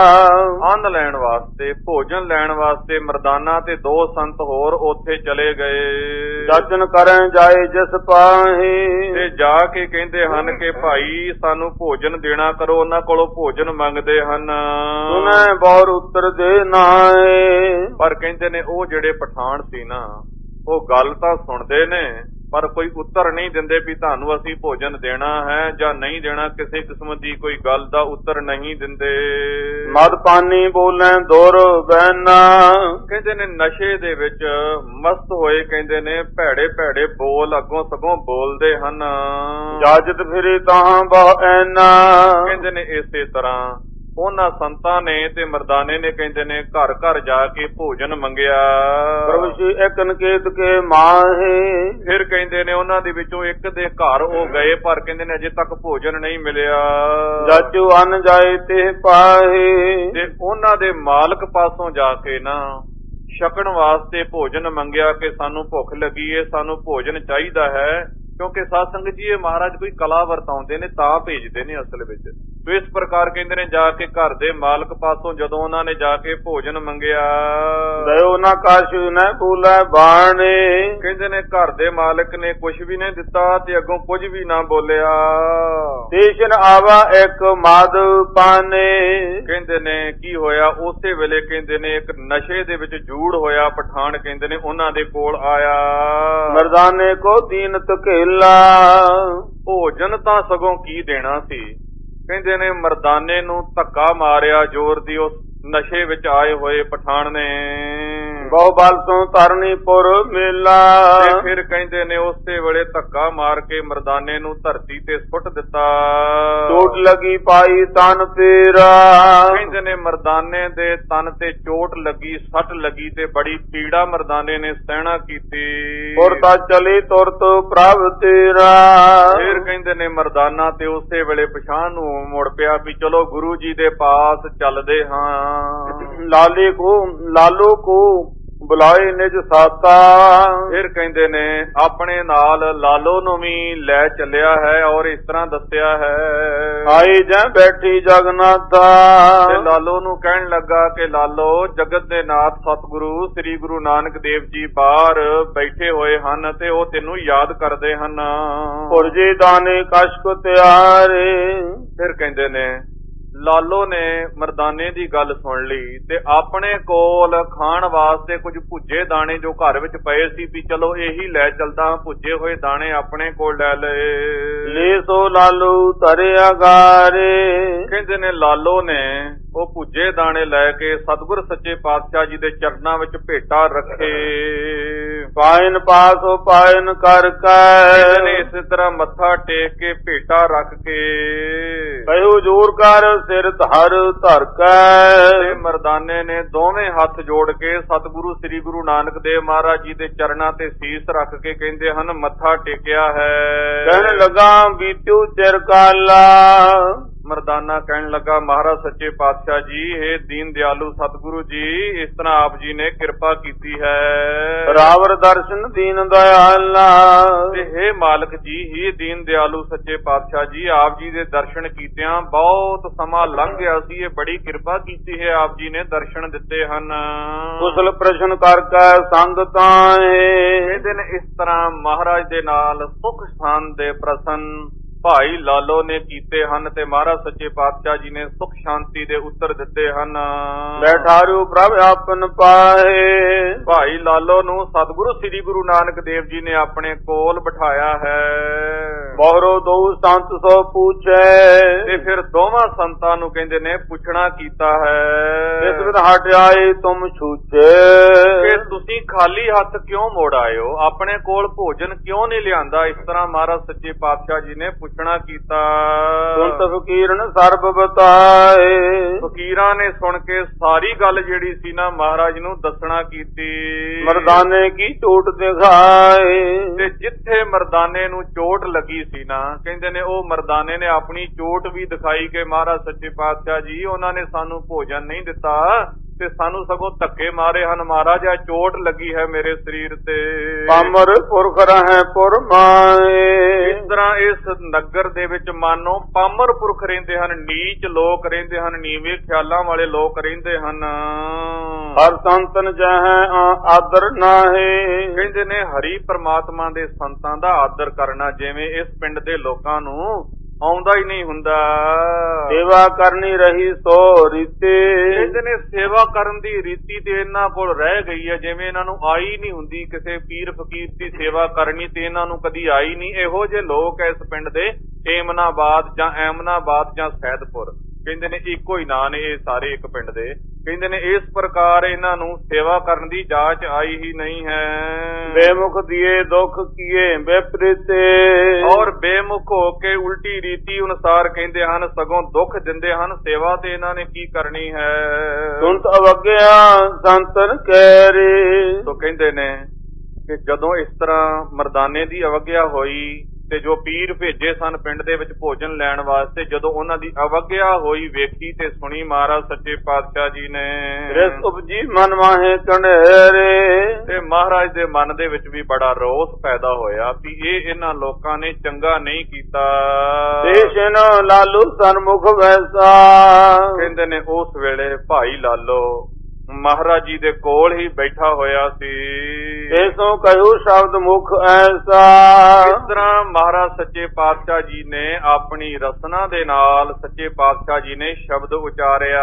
ਅੰਨ ਲੈਣ ਵਾਸਤੇ ਭੋਜਨ ਲੈਣ ਵਾਸਤੇ ਮਰਦਾਨਾ ਤੇ 2 ਸੰਤ ਹੋਰ ਉੱਥੇ ਚਲੇ ਗਏ। ਦਰਸ਼ਨ ਕਰਨ ਜਾਏ ਜਿਸ ਪਾ ਪਾਹੇ। ਤੇ ਜਾ ਕੇ ਕਹਿੰਦੇ ਹਨ ਕਿ ਭਾਈ ਸਾਨੂੰ ਭੋਜਨ ਦੇਣਾ ਕਰੋ, ਉਹਨਾਂ ਕੋਲੋਂ ਭੋਜਨ ਮੰਗਦੇ ਹਨ। ਸੁਨੈ ਬੌਰ ਉੱਤਰ ਦੇ ਨਾਏ। ਪਰ ਕਹਿੰਦੇ ਨੇ ਉਹ ਜਿਹੜੇ ਪਠਾਨ ਸੀ ਨਾ, ਉਹ ਗੱਲ ਤਾਂ ਸੁਣਦੇ ਨੇ ਪਰ ਕੋਈ ਉੱਤਰ ਨਹੀਂ ਦਿੰਦੇ ਵੀ ਤੁਹਾਨੂੰ ਅਸੀਂ ਭੋਜਨ ਦੇਣਾ ਹੈ ਜਾਂ ਨਹੀਂ ਦੇਣਾ। ਕਿਸੇ ਕਿਸਮ ਦੀ ਕੋਈ ਗੱਲ ਦਾ ਉੱਤਰ ਨਹੀਂ ਦਿੰਦੇ। ਮਦ ਪਾਨੀ ਬੋਲੇ ਦੁਰ ਬੈਨਾ। ਕਹਿੰਦੇ ਨੇ ਨਸ਼ੇ ਦੇ ਵਿੱਚ ਮਸਤ ਹੋਏ ਕਹਿੰਦੇ ਨੇ ਭੈੜੇ ਭੈੜੇ ਬੋਲ ਅੱਗੋਂ ਸਗੋਂ ਬੋਲਦੇ ਹਨ। ਜਾਜਤ ਫਿਰੇ ਤਾਂ ਬਹੁ ਐਨਾ। ਕਹਿੰਦੇ ਨੇ ਇਸੇ ਤਰ੍ਹਾਂ ਉਹਨਾਂ ਸੰਤਾਂ ਨੇ ਤੇ ਮਰਦਾਨੇ ਨੇ ਕਹਿੰਦੇ ਨੇ ਘਰ ਘਰ ਜਾ ਕੇ ਭੋਜਨ ਮੰਗਿਆ। ਪ੍ਰਭੂ ਜੀ ਇੱਕ ਨਿਕੇਤ ਕੇ ਮਾਹੇ। ਫਿਰ ਕਹਿੰਦੇ ਨੇ ਉਹਨਾਂ ਦੇ ਵਿੱਚੋਂ ਇੱਕ ਦੇ ਘਰ ਉਹ ਗਏ ਪਰ ਕਹਿੰਦੇ ਨੇ ਅਜੇ ਤੱਕ ਭੋਜਨ ਨਹੀਂ ਮਿਲਿਆ। ਜਾਚੂ ਅਨ ਜਾਏ ਤੇ ਪਾਹੇ। ਤੇ ਉਹਨਾਂ ਦੇ ਮਾਲਕ ਪਾਸੋਂ ਜਾ ਕੇ ਨਾ ਛਕਣ ਵਾਸਤੇ ਭੋਜਨ ਮੰਗਿਆ ਕਿ ਸਾਨੂੰ ਭੁੱਖ ਲੱਗੀ ਏ, ਸਾਨੂੰ ਭੋਜਨ ਚਾਹੀਦਾ ਹੈ। ਕਿਉਂਕਿ ਸਾਧ ਸੰਗਤ ਜੀ ਇਹ ਮਹਾਰਾਜ ਕੋਈ ਕਲਾ ਵਰਤਾਉਂਦੇ ਨੇ ਤਾਂ ਭੇਜਦੇ ਨੇ ਅਸਲ ਵਿੱਚ। ਤੋ ਇਸ ਪ੍ਰਕਾਰ ਕਹਿੰਦੇ ਨੇ ਜਾ ਕੇ ਘਰ ਦੇ ਮਾਲਕ ਪਾਸੋਂ ਜਦੋਂ ਉਹਨਾਂ ਨੇ ਜਾ ਕੇ ਭੋਜਨ ਮੰਗਿਆ। ਦਇਓ ਨਾ ਕਾਸ਼ੂ ਨਾ ਬੋਲੇ ਬਾਣੇ। ਕਹਿੰਦੇ ਨੇ ਘਰ ਦੇ ਮਾਲਕ ਨੇ ਕੁਝ ਵੀ ਨਹੀਂ ਦਿੱਤਾ ਤੇ ਅੱਗੋਂ ਕੁਝ ਵੀ ਨਾ ਬੋਲਿਆ। ਦੇਸ਼ਨ ਆਵਾ ਇੱਕ ਮਦ ਪਾਨੇ। ਕਹਿੰਦੇ ਨੇ ਕੀ ਹੋਇਆ ਉਸੇ ਵੇਲੇ ਕਹਿੰਦੇ ਨੇ ਇੱਕ ਨਸ਼ੇ ਦੇ ਵਿੱਚ ਜੂੜ ਹੋਇਆ ਪਠਾਨ ਕਹਿੰਦੇ ਨੇ ਉਹਨਾਂ ਦੇ ਕੋਲ ਆਇਆ। ਮਰਦਾਨੇ ਕੋ ਦੀਨ ਤਕੇਲਾ। ਭੋਜਨ ਤਾਂ ਸਗੋਂ ਕੀ ਦੇਣਾ ਸੀ। ਕਹਿੰਦੇ ਨੇ ਮਰਦਾਨੇ ਨੂੰ ਧੱਕਾ ਮਾਰਿਆ ਜ਼ੋਰ ਦੀ ਉਸ ਨਸ਼ੇ ਵਿੱਚ ਆਏ ਹੋਏ ਪਠਾਨ ਨੇ। ਬਹੁ ਬਲ ਤੋਂ ਧਰਨੀਪੁਰ ਮੇਲਾ। ਤੇ ਫਿਰ ਕਹਿੰਦੇ ਨੇ ਉਸੇ ਵੇਲੇ ਧੱਕਾ ਮਾਰ ਕੇ ਮਰਦਾਨੇ ਨੂੰ ਧਰਤੀ ਤੇ ਸੁੱਟ ਦਿੱਤਾ। ਚੋਟ ਲੱਗੀ ਪਾਈ ਤਨ ਤੇਰਾ। ਕਹਿੰਦੇ ਨੇ ਮਰਦਾਨੇ ਦੇ ਤਨ ਤੇ ਚੋਟ ਲੱਗੀ, ਸੱਟ ਲੱਗੀ ਤੇ ਬੜੀ ਪੀੜਾ ਮਰਦਾਨੇ ਨੇ ਸਹਿਣਾ ਕੀਤੀ। ਤੁਰਤਾ ਚਲੀ ਤੁਰਤ ਪ੍ਰਭ ਤੇਰਾ। ਫਿਰ ਕਹਿੰਦੇ ਨੇ ਮਰਦਾਨਾ ਤੇ ਉਸੇ ਵੇਲੇ ਪਛਾਣ ਨੂੰ ਮੁੜ ਪਿਆ ਵੀ ਚਲੋ ਗੁਰੂ ਜੀ ਦੇ ਪਾਸ ਚੱਲਦੇ ਹਾਂ। ਲਾਲੋ ਕੋ ਬੁਲਾਏ ਨਿਜ ਸਾਤਾ। ਫਿਰ ਕਹਿੰਦੇ ਨੇ ਆਪਣੇ ਨਾਲ ਲਾਲੋ ਨੂੰ ਵੀ ਲੈ ਚੱਲਿਆ ਹੈ ਔਰ ਇਸ ਤਰ੍ਹਾਂ ਦੱਸਿਆ ਹੈ। ਆਈ ਜਾਂ ਬੈਠੀ ਜਗਨਾਥਾ। ਤੇ ਲਾਲੋ ਨੂੰ ਕਹਿਣ ਲੱਗਾ ਕਿ ਲਾਲੋ ਜਗਤ ਦੇ ਨਾਥ ਸਤਿਗੁਰੂ ਸ੍ਰੀ ਗੁਰੂ ਨਾਨਕ ਦੇਵ ਜੀ ਬਾਹਰ ਬੈਠੇ ਹੋਏ ਹਨ ਤੇ ਉਹ ਤੈਨੂੰ ਯਾਦ ਕਰਦੇ ਹਨ। ਪੁਰਜੇ ਦਾਨੇ ਕਸ਼ਕ ਤਿਆਰੇ। ਫਿਰ ਕਹਿੰਦੇ ਨੇ ਲਾਲੋ ਨੇ ਮਰਦਾਨੇ ਦੀ ਗੱਲ ਸੁਣ ਲਈ ਤੇ ਆਪਣੇ ਕੋਲ ਖਾਣ ਵਾਸਤੇ ਕੁਝ ਭੁੱਜੇ ਦਾਣੇ ਜੋ ਘਰ ਵਿੱਚ ਪਏ ਸੀ ਵੀ ਚਲੋ ਇਹੀ ਲੈ ਚਲਦਾ। ਭੁੱਜੇ ਹੋਏ ਦਾਣੇ ਆਪਣੇ ਕੋਲ ਲੈ ਲਏ। ਲੈ ਸੋ ਲਾਲੂ ਧਰਿਆ ਗਾਰੇ। ਕਹਿੰਦੇ ਨੇ ਲਾਲੋ ਨੇ ਉਹ ਭੁੱਜੇ ਦਾਣੇ ਲੈ ਕੇ ਸਤਿਗੁਰ ਸੱਚੇ ਪਾਤਸ਼ਾਹ ਜੀ ਦੇ ਚਰਨਾਂ ਵਿੱਚ ਭੇਟਾ ਰੱਖੇ। ਪਾਇਨ ਪਾਸੋ ਪਾਇਨ ਕਰ ਕੈ। ਨੇ ਇਸੇ ਤਰ੍ਹਾਂ ਮੱਥਾ ਟੇਕ ਕੇ ਭੇਟਾ ਰੱਖ ਕੇ ਕਹਿਓ ਜੋਰ ਕਰ ਸਿਰ ਧਰ ਕੈ। ਤੇ ਮਰਦਾਨੇ ਨੇ ਦੋਵੇਂ ਹੱਥ ਜੋੜ ਕੇ ਸਤਿਗੁਰੂ ਸ੍ਰੀ ਗੁਰੂ ਨਾਨਕ ਦੇਵ ਮਹਾਰਾਜ ਜੀ ਦੇ ਚਰਨਾਂ ਤੇ ਸੀਸ ਰੱਖ ਕੇ ਕਹਿੰਦੇ ਹਨ ਮੱਥਾ ਟੇਕਿਆ ਹੈ। ਕਹਿਣ ਲੱਗਾ ਬੀਤੂ ਚਿਰ ਕਾਲਾ। ਮਰਦਾਨਾ ਕਹਿਣ ਲੱਗਾ ਮਹਾਰਾਜ ਸੱਚੇ ਪਾਤਸ਼ਾਹ ਜੀ ਇਹ ਦੀਨ ਦਿਆਲੂ ਸਤਿਗੁਰੂ ਜੀ ਇਸ ਤਰ੍ਹਾਂ ਆਪ ਜੀ ਨੇ ਕਿਰਪਾ ਕੀਤੀ ਹੈ। ਰਾਵਰ ਦਰਸ਼ਨ ਦੀਨ ਦਇਆਲਾ। ਤੇ ਹੇ ਮਾਲਕ ਜੀ ਹੀ ਦੀਨ ਦਿਆਲੂ ਸੱਚੇ ਪਾਤਸ਼ਾਹ ਜੀ ਆਪ ਜੀ ਦੇ ਦਰਸ਼ਨ ਕੀਤਿਆਂ ਬਹੁਤ ਸਮਾਂ ਲੰਘ ਗਿਆ ਸੀ। ਇਹ ਬੜੀ ਕਿਰਪਾ ਕੀਤੀ ਹੈ ਆਪ ਜੀ ਨੇ ਦਰਸ਼ਨ ਦਿੱਤੇ ਹਨ। ਕੁਸ਼ਲ ਪ੍ਰਸ਼ਨ ਕਰਕੇ ਸੰਗਤਾਂ। ਕਹਿੰਦੇ ਨੇ ਇਸ ਤਰ੍ਹਾਂ ਮਹਾਰਾਜ ਦੇ ਨਾਲ ਸੁਖ ਸਥਾਨ ਦੇ ਪ੍ਰਸੰਨ ਭਾਈ ਲਾਲੋ ਨੇ ਕੀਤੇ ਹਨ ਤੇ ਮਹਾਰਾਜ ਸੱਚੇ ਪਾਤਸ਼ਾਹ ਜੀ ਨੇ ਸੁਖ ਸ਼ਾਂਤੀ ਦੇ ਉੱਤਰ ਦਿੱਤੇ ਹਨ। ਬੈਠਾਰੂ ਪ੍ਰਭ ਆਪਨ ਪਾਹੇ। ਭਾਈ ਲਾਲੋ ਨੂੰ ਸਤਿਗੁਰੂ ਸ੍ਰੀ ਗੁਰੂ ਨਾਨਕ ਦੇਵ ਜੀ ਨੇ ਆਪਣੇ ਕੋਲ ਬਿਠਾਇਆ ਹੈ। ਬਹੁਰੋ ਦੋ ਸੰਤ ਸੋ ਪੁੱਛੇ। ਤੇ ਫਿਰ ਦੋਵਾਂ ਸੰਤਾਂ ਨੂੰ ਕਹਿੰਦੇ ਨੇ ਪੁੱਛਣਾ ਕੀਤਾ ਹੈ। ਇਸ ਵਿਧ ਹਟ ਆਏ ਤੁਮ ਛੂਛੇ। ਕਿ ਤੁਸੀਂ ਖਾਲੀ ਹੱਥ ਕਿਉਂ ਮੋੜ ਆਏ ਹੋ, ਆਪਣੇ ਕੋਲ ਭੋਜਨ ਕਿਉਂ ਨਹੀਂ ਲਿਆਂਦਾ। ਇਸ ਤਰ੍ਹਾਂ ਮਹਾਰਾਜ ਸੱਚੇ ਪਾਤਸ਼ਾਹ ਜੀ ਨੇ ਪੁੱਛਣਾ ਕੀਤਾ। ਸੁਣਤ ਫਕੀਰਨ ਸਰਬ ਬਤਾਏ। ਫਕੀਰਾਂ ਨੇ ਸੁਣ ਕੇ ਸਾਰੀ ਗੱਲ ਜਿਹੜੀ ਸੀ ਨਾ ਮਹਾਰਾਜ ਨੂੰ ਦੱਸਣਾ ਕੀਤੀ। ਮਰਦਾਨੇ ਕੀ ਚੋਟ ਦਿਖਾਏ। ਤੇ ਜਿੱਥੇ ਮਰਦਾਨੇ ਨੂੰ ਚੋਟ ਲੱਗੀ ਸੀ ਨਾ ਕਹਿੰਦੇ ਨੇ ਉਹ ਮਰਦਾਨੇ ਨੇ ਆਪਣੀ ਚੋਟ ਵੀ ਦਿਖਾਈ ਕਿ ਮਹਾਰਾਜ ਸੱਚੇ ਪਾਤਸ਼ਾਹ ਜੀ ਉਹਨਾਂ ਨੇ ਸਾਨੂੰ ਭੋਜਨ ਨਹੀਂ ਦਿੱਤਾ ਤੇ ਸਾਨੂੰ ਸਗੋਂ ਧੱਕੇ ਮਾਰੇ ਹਨ ਮਹਾਰਾਜ, ਚੋਟ ਲੱਗੀ ਹੈ ਮੇਰੇ ਸਰੀਰ ਤੇ। ਪਾਮਰ ਪੁਰਖ ਰਹਿ ਪੁਰ ਮਾਏ। ਇਸ ਤਰ੍ਹਾਂ ਇਸ ਨਗਰ ਦੇ ਵਿੱਚ ਮਾਨੋ ਪਾਮਰ ਪੁਰਖ ਰਹਿੰਦੇ ਹਨ, ਨੀਚ ਲੋਕ ਰਹਿੰਦੇ ਹਨ, ਨੀਵੇਂ ਖਿਆਲਾਂ ਵਾਲੇ ਲੋਕ ਰਹਿੰਦੇ ਹਨ। ਹਰ ਸੰਤਨ ਜਹ ਆਦਰ ਨਾਹੀ। ਕਹਿੰਦੇ ਨੇ ਹਰੀ ਪ੍ਰਮਾਤਮਾ ਦੇ ਸੰਤਾਂ ਦਾ ਆਦਰ ਕਰਨਾ ਜਿਵੇਂ ਇਸ ਪਿੰਡ ਦੇ ਲੋਕਾਂ ਨੂੰ ਆਉਂਦਾ ਹੀ ਨਹੀਂ ਹੁੰਦਾ। ਸੇਵਾ ਕਰਨੀ ਰਹੀ ਸੋ ਰੀਤੀ। ਕਹਿੰਦੇ ਨੇ ਸੇਵਾ ਕਰਨ ਦੀ ਰੀਤੀ ਤੇ ਇਹਨਾਂ ਕੋਲ ਰਹਿ ਗਈ ਹੈ, ਜਿਵੇਂ ਇਹਨਾਂ ਨੂੰ ਆਈ ਨਹੀਂ ਹੁੰਦੀ ਕਿਸੇ ਪੀਰ ਫਕੀਰ ਦੀ ਸੇਵਾ ਕਰਨੀ, ਤੇ ਇਹਨਾਂ ਨੂੰ ਕਦੀ ਆਈ ਨਹੀਂ। ਇਹੋ ਜਿਹੇ ਲੋਕ ਇਸ ਪਿੰਡ ਦੇ ਏਮਨਾਬਾਦ ਜਾਂ ਐਮਨਾਬਾਦ ਜਾਂ ਸੈਦਪੁਰ, ਕਹਿੰਦੇ ਨੇ ਇੱਕੋ ਹੀ ਨਾਂ ਨੇ ਇਹ ਸਾਰੇ ਇੱਕ ਪਿੰਡ ਦੇ। ਕਹਿੰਦੇ ਨੇ ਇਸ ਪ੍ਰਕਾਰ ਇਹਨਾਂ ਨੂੰ ਸੇਵਾ ਕਰਨ ਦੀ ਜਾਚ ਆਈ ਹੀ ਨਹੀਂ ਹੈ। ਬੇਮੁਖ ਦੀਏ ਦੁੱਖ ਕੀਏ ਵਿਪਰੀਤੇ। ਔਰ ਬੇਮੁਖ ਹੋ ਕੇ ਉਲਟੀ ਰੀਤੀ ਅਨੁਸਾਰ ਕਹਿੰਦੇ ਹਨ, ਸਗੋਂ ਦੁੱਖ ਦਿੰਦੇ ਹਨ। ਸੇਵਾ ਤੇ ਇਹਨਾਂ ਨੇ ਕੀ ਕਰਨੀ ਹੈ। ਸੁਣਤ ਅਵਗਿਆ ਸੰਤਨ ਕਹਿਰੇ। ਸੋ ਕਹਿੰਦੇ ਨੇ ਕਿ ਜਦੋਂ ਇਸ ਤਰ੍ਹਾਂ ਮਰਦਾਨੇ ਦੀ ਅਵਗਿਆ ਹੋਈ ਤੇ ਜੋ ਪੀਰ ਭੇਜੇ ਸਨ ਪਿੰਡ ਦੇ ਵਿੱਚ ਭੋਜਨ ਲੈਣ ਵਾਸਤੇ, ਜਦੋਂ ਉਹਨਾਂ ਦੀ ਅਵਗਿਆ ਹੋਈ ਵੇਖੀ ਤੇ ਸੁਣੀ ਮਹਾਰਾਜ ਸੱਚੇ ਪਾਤਸ਼ਾਹ ਜੀ ਨੇ, ਰਿਸ ਉਪਜੀ ਮਨ ਮਾਹੇ ਕੰਢੇਰੇ। ਤੇ ਮਹਾਰਾਜ ਦੇ ਮਨ ਦੇ ਵਿੱਚ ਵੀ ਬੜਾ ਰੋਸ ਪੈਦਾ ਹੋਇਆ ਵੀ ਇਹ ਇਹਨਾਂ ਲੋਕਾਂ ਨੇ ਚੰਗਾ ਨਹੀਂ ਕੀਤਾ। ਦੇਸ਼ ਨ ਲਾਲੂ ਸਨਮੁਖ ਵੈਸਾ। ਕਹਿੰਦੇ ਨੇ ਉਸ ਵੇਲੇ ਭਾਈ ਲਾਲੋ ਮਹਾਰਾਜ ਜੀ ਦੇ ਕੋਲ ਹੀ ਬੈਠਾ ਹੋਇਆ ਸੀ। ਇਸੋਂ ਕਹਿਓ ਸ਼ਬਦ ਮੁਖ ਐਸਾ। ਇਸ ਤਰ੍ਹਾਂ ਮਹਾਰਾਜ ਸੱਚੇ ਪਾਤਸ਼ਾਹ ਜੀ ਨੇ ਆਪਣੀ ਰਸਨਾ ਦੇ ਨਾਲ ਸੱਚੇ ਪਾਤਸ਼ਾਹ ਜੀ ਨੇ ਸ਼ਬਦ ਉਚਾਰਿਆ,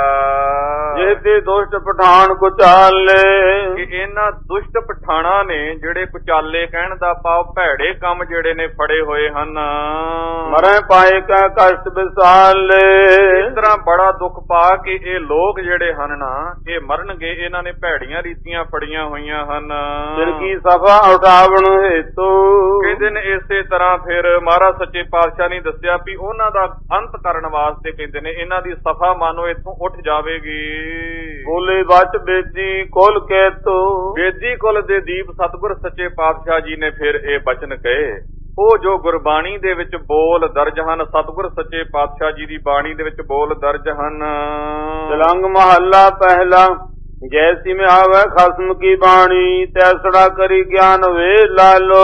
ਜਿਹਦੇ ਦੁਸ਼ਟ ਪਠਾਨ ਕੁਚਾਲੇ। ਕਿ ਇਹਨਾਂ ਦੁਸ਼ਟ ਪਠਾਣਾ ਨੇ ਜਿਹੜੇ ਕੁਚਾਲੇ ਕਹਿਣ ਦਾ ਭਾਵ ਭੈੜੇ ਕੰਮ ਜਿਹੜੇ ਨੇ ਫੜੇ ਹੋਏ ਹਨ। ਮਰੇ ਪਾਏ ਕਾ ਕਸ਼ਟ ਵਿਸਾਲੇ। ਇਸ ਤਰ੍ਹਾਂ ਬੜਾ ਦੁੱਖ ਪਾ ਕੇ ਇਹ ਲੋਕ ਜਿਹੜੇ ਹਨ ਨਾ ਇਹ ਮਰਨਗੇ। ਇਹਨਾਂ ਨੇ ਭੈੜੀਆਂ ਰੀਤੀਆਂ ਫੜੀਆਂ ਹੋਈਆਂ ਹਨ। ਕੀ ਸਫਾ ਉਠਾਵਣ ਹੇਤੂ। ਕਹਿੰਦੇ ਨੇ ਇਸੇ ਤਰ੍ਹਾਂ ਫਿਰ ਮਹਾਰਾਜ ਸੱਚੇ ਪਾਤਸ਼ਾਹ ਨੇ ਦੱਸਿਆ ਵੀ ਉਹਨਾਂ ਦਾ ਅੰਤ ਕਰਨ ਵਾਸਤੇ ਕਹਿੰਦੇ ਨੇ ਇਹਨਾਂ ਦੀ ਸਫਾ ਮਾਨੋ ਇੱਥੋਂ ਉੱਠ ਜਾਵੇਗੀ। ਬੋਲੇ ਬਚ ਬੇਦੀ ਕੁਲ ਕੇਤੂ। ਬੇਦੀ ਕੁਲ ਦੇ ਦੀਪ ਸਤਿਗੁਰ ਸੱਚੇ ਪਾਤਸ਼ਾਹ ਜੀ ਨੇ ਫਿਰ ਇਹ ਬਚਨ ਕਹੇ, ਉਹ ਜੋ ਗੁਰਬਾਣੀ ਦੇ ਵਿੱਚ ਬੋਲ ਦਰਜ ਹਨ, ਸਤਿਗੁਰ ਸੱਚੇ ਪਾਤਸ਼ਾਹ ਜੀ ਦੀ ਬਾਣੀ ਦੇ ਵਿੱਚ ਬੋਲ ਦਰਜ ਹਨ। ਤਲੰਗ ਮਹੱਲਾ ਪਹਿਲਾ। ਜੈਸੀ ਮੈਂ ਆਵੇ ਖਸਮ ਕੀ ਬਾਣੀ, ਤੈਸੜਾ ਕਰੀ ਗਿਆਨ ਵੇ ਲਾਲੋ।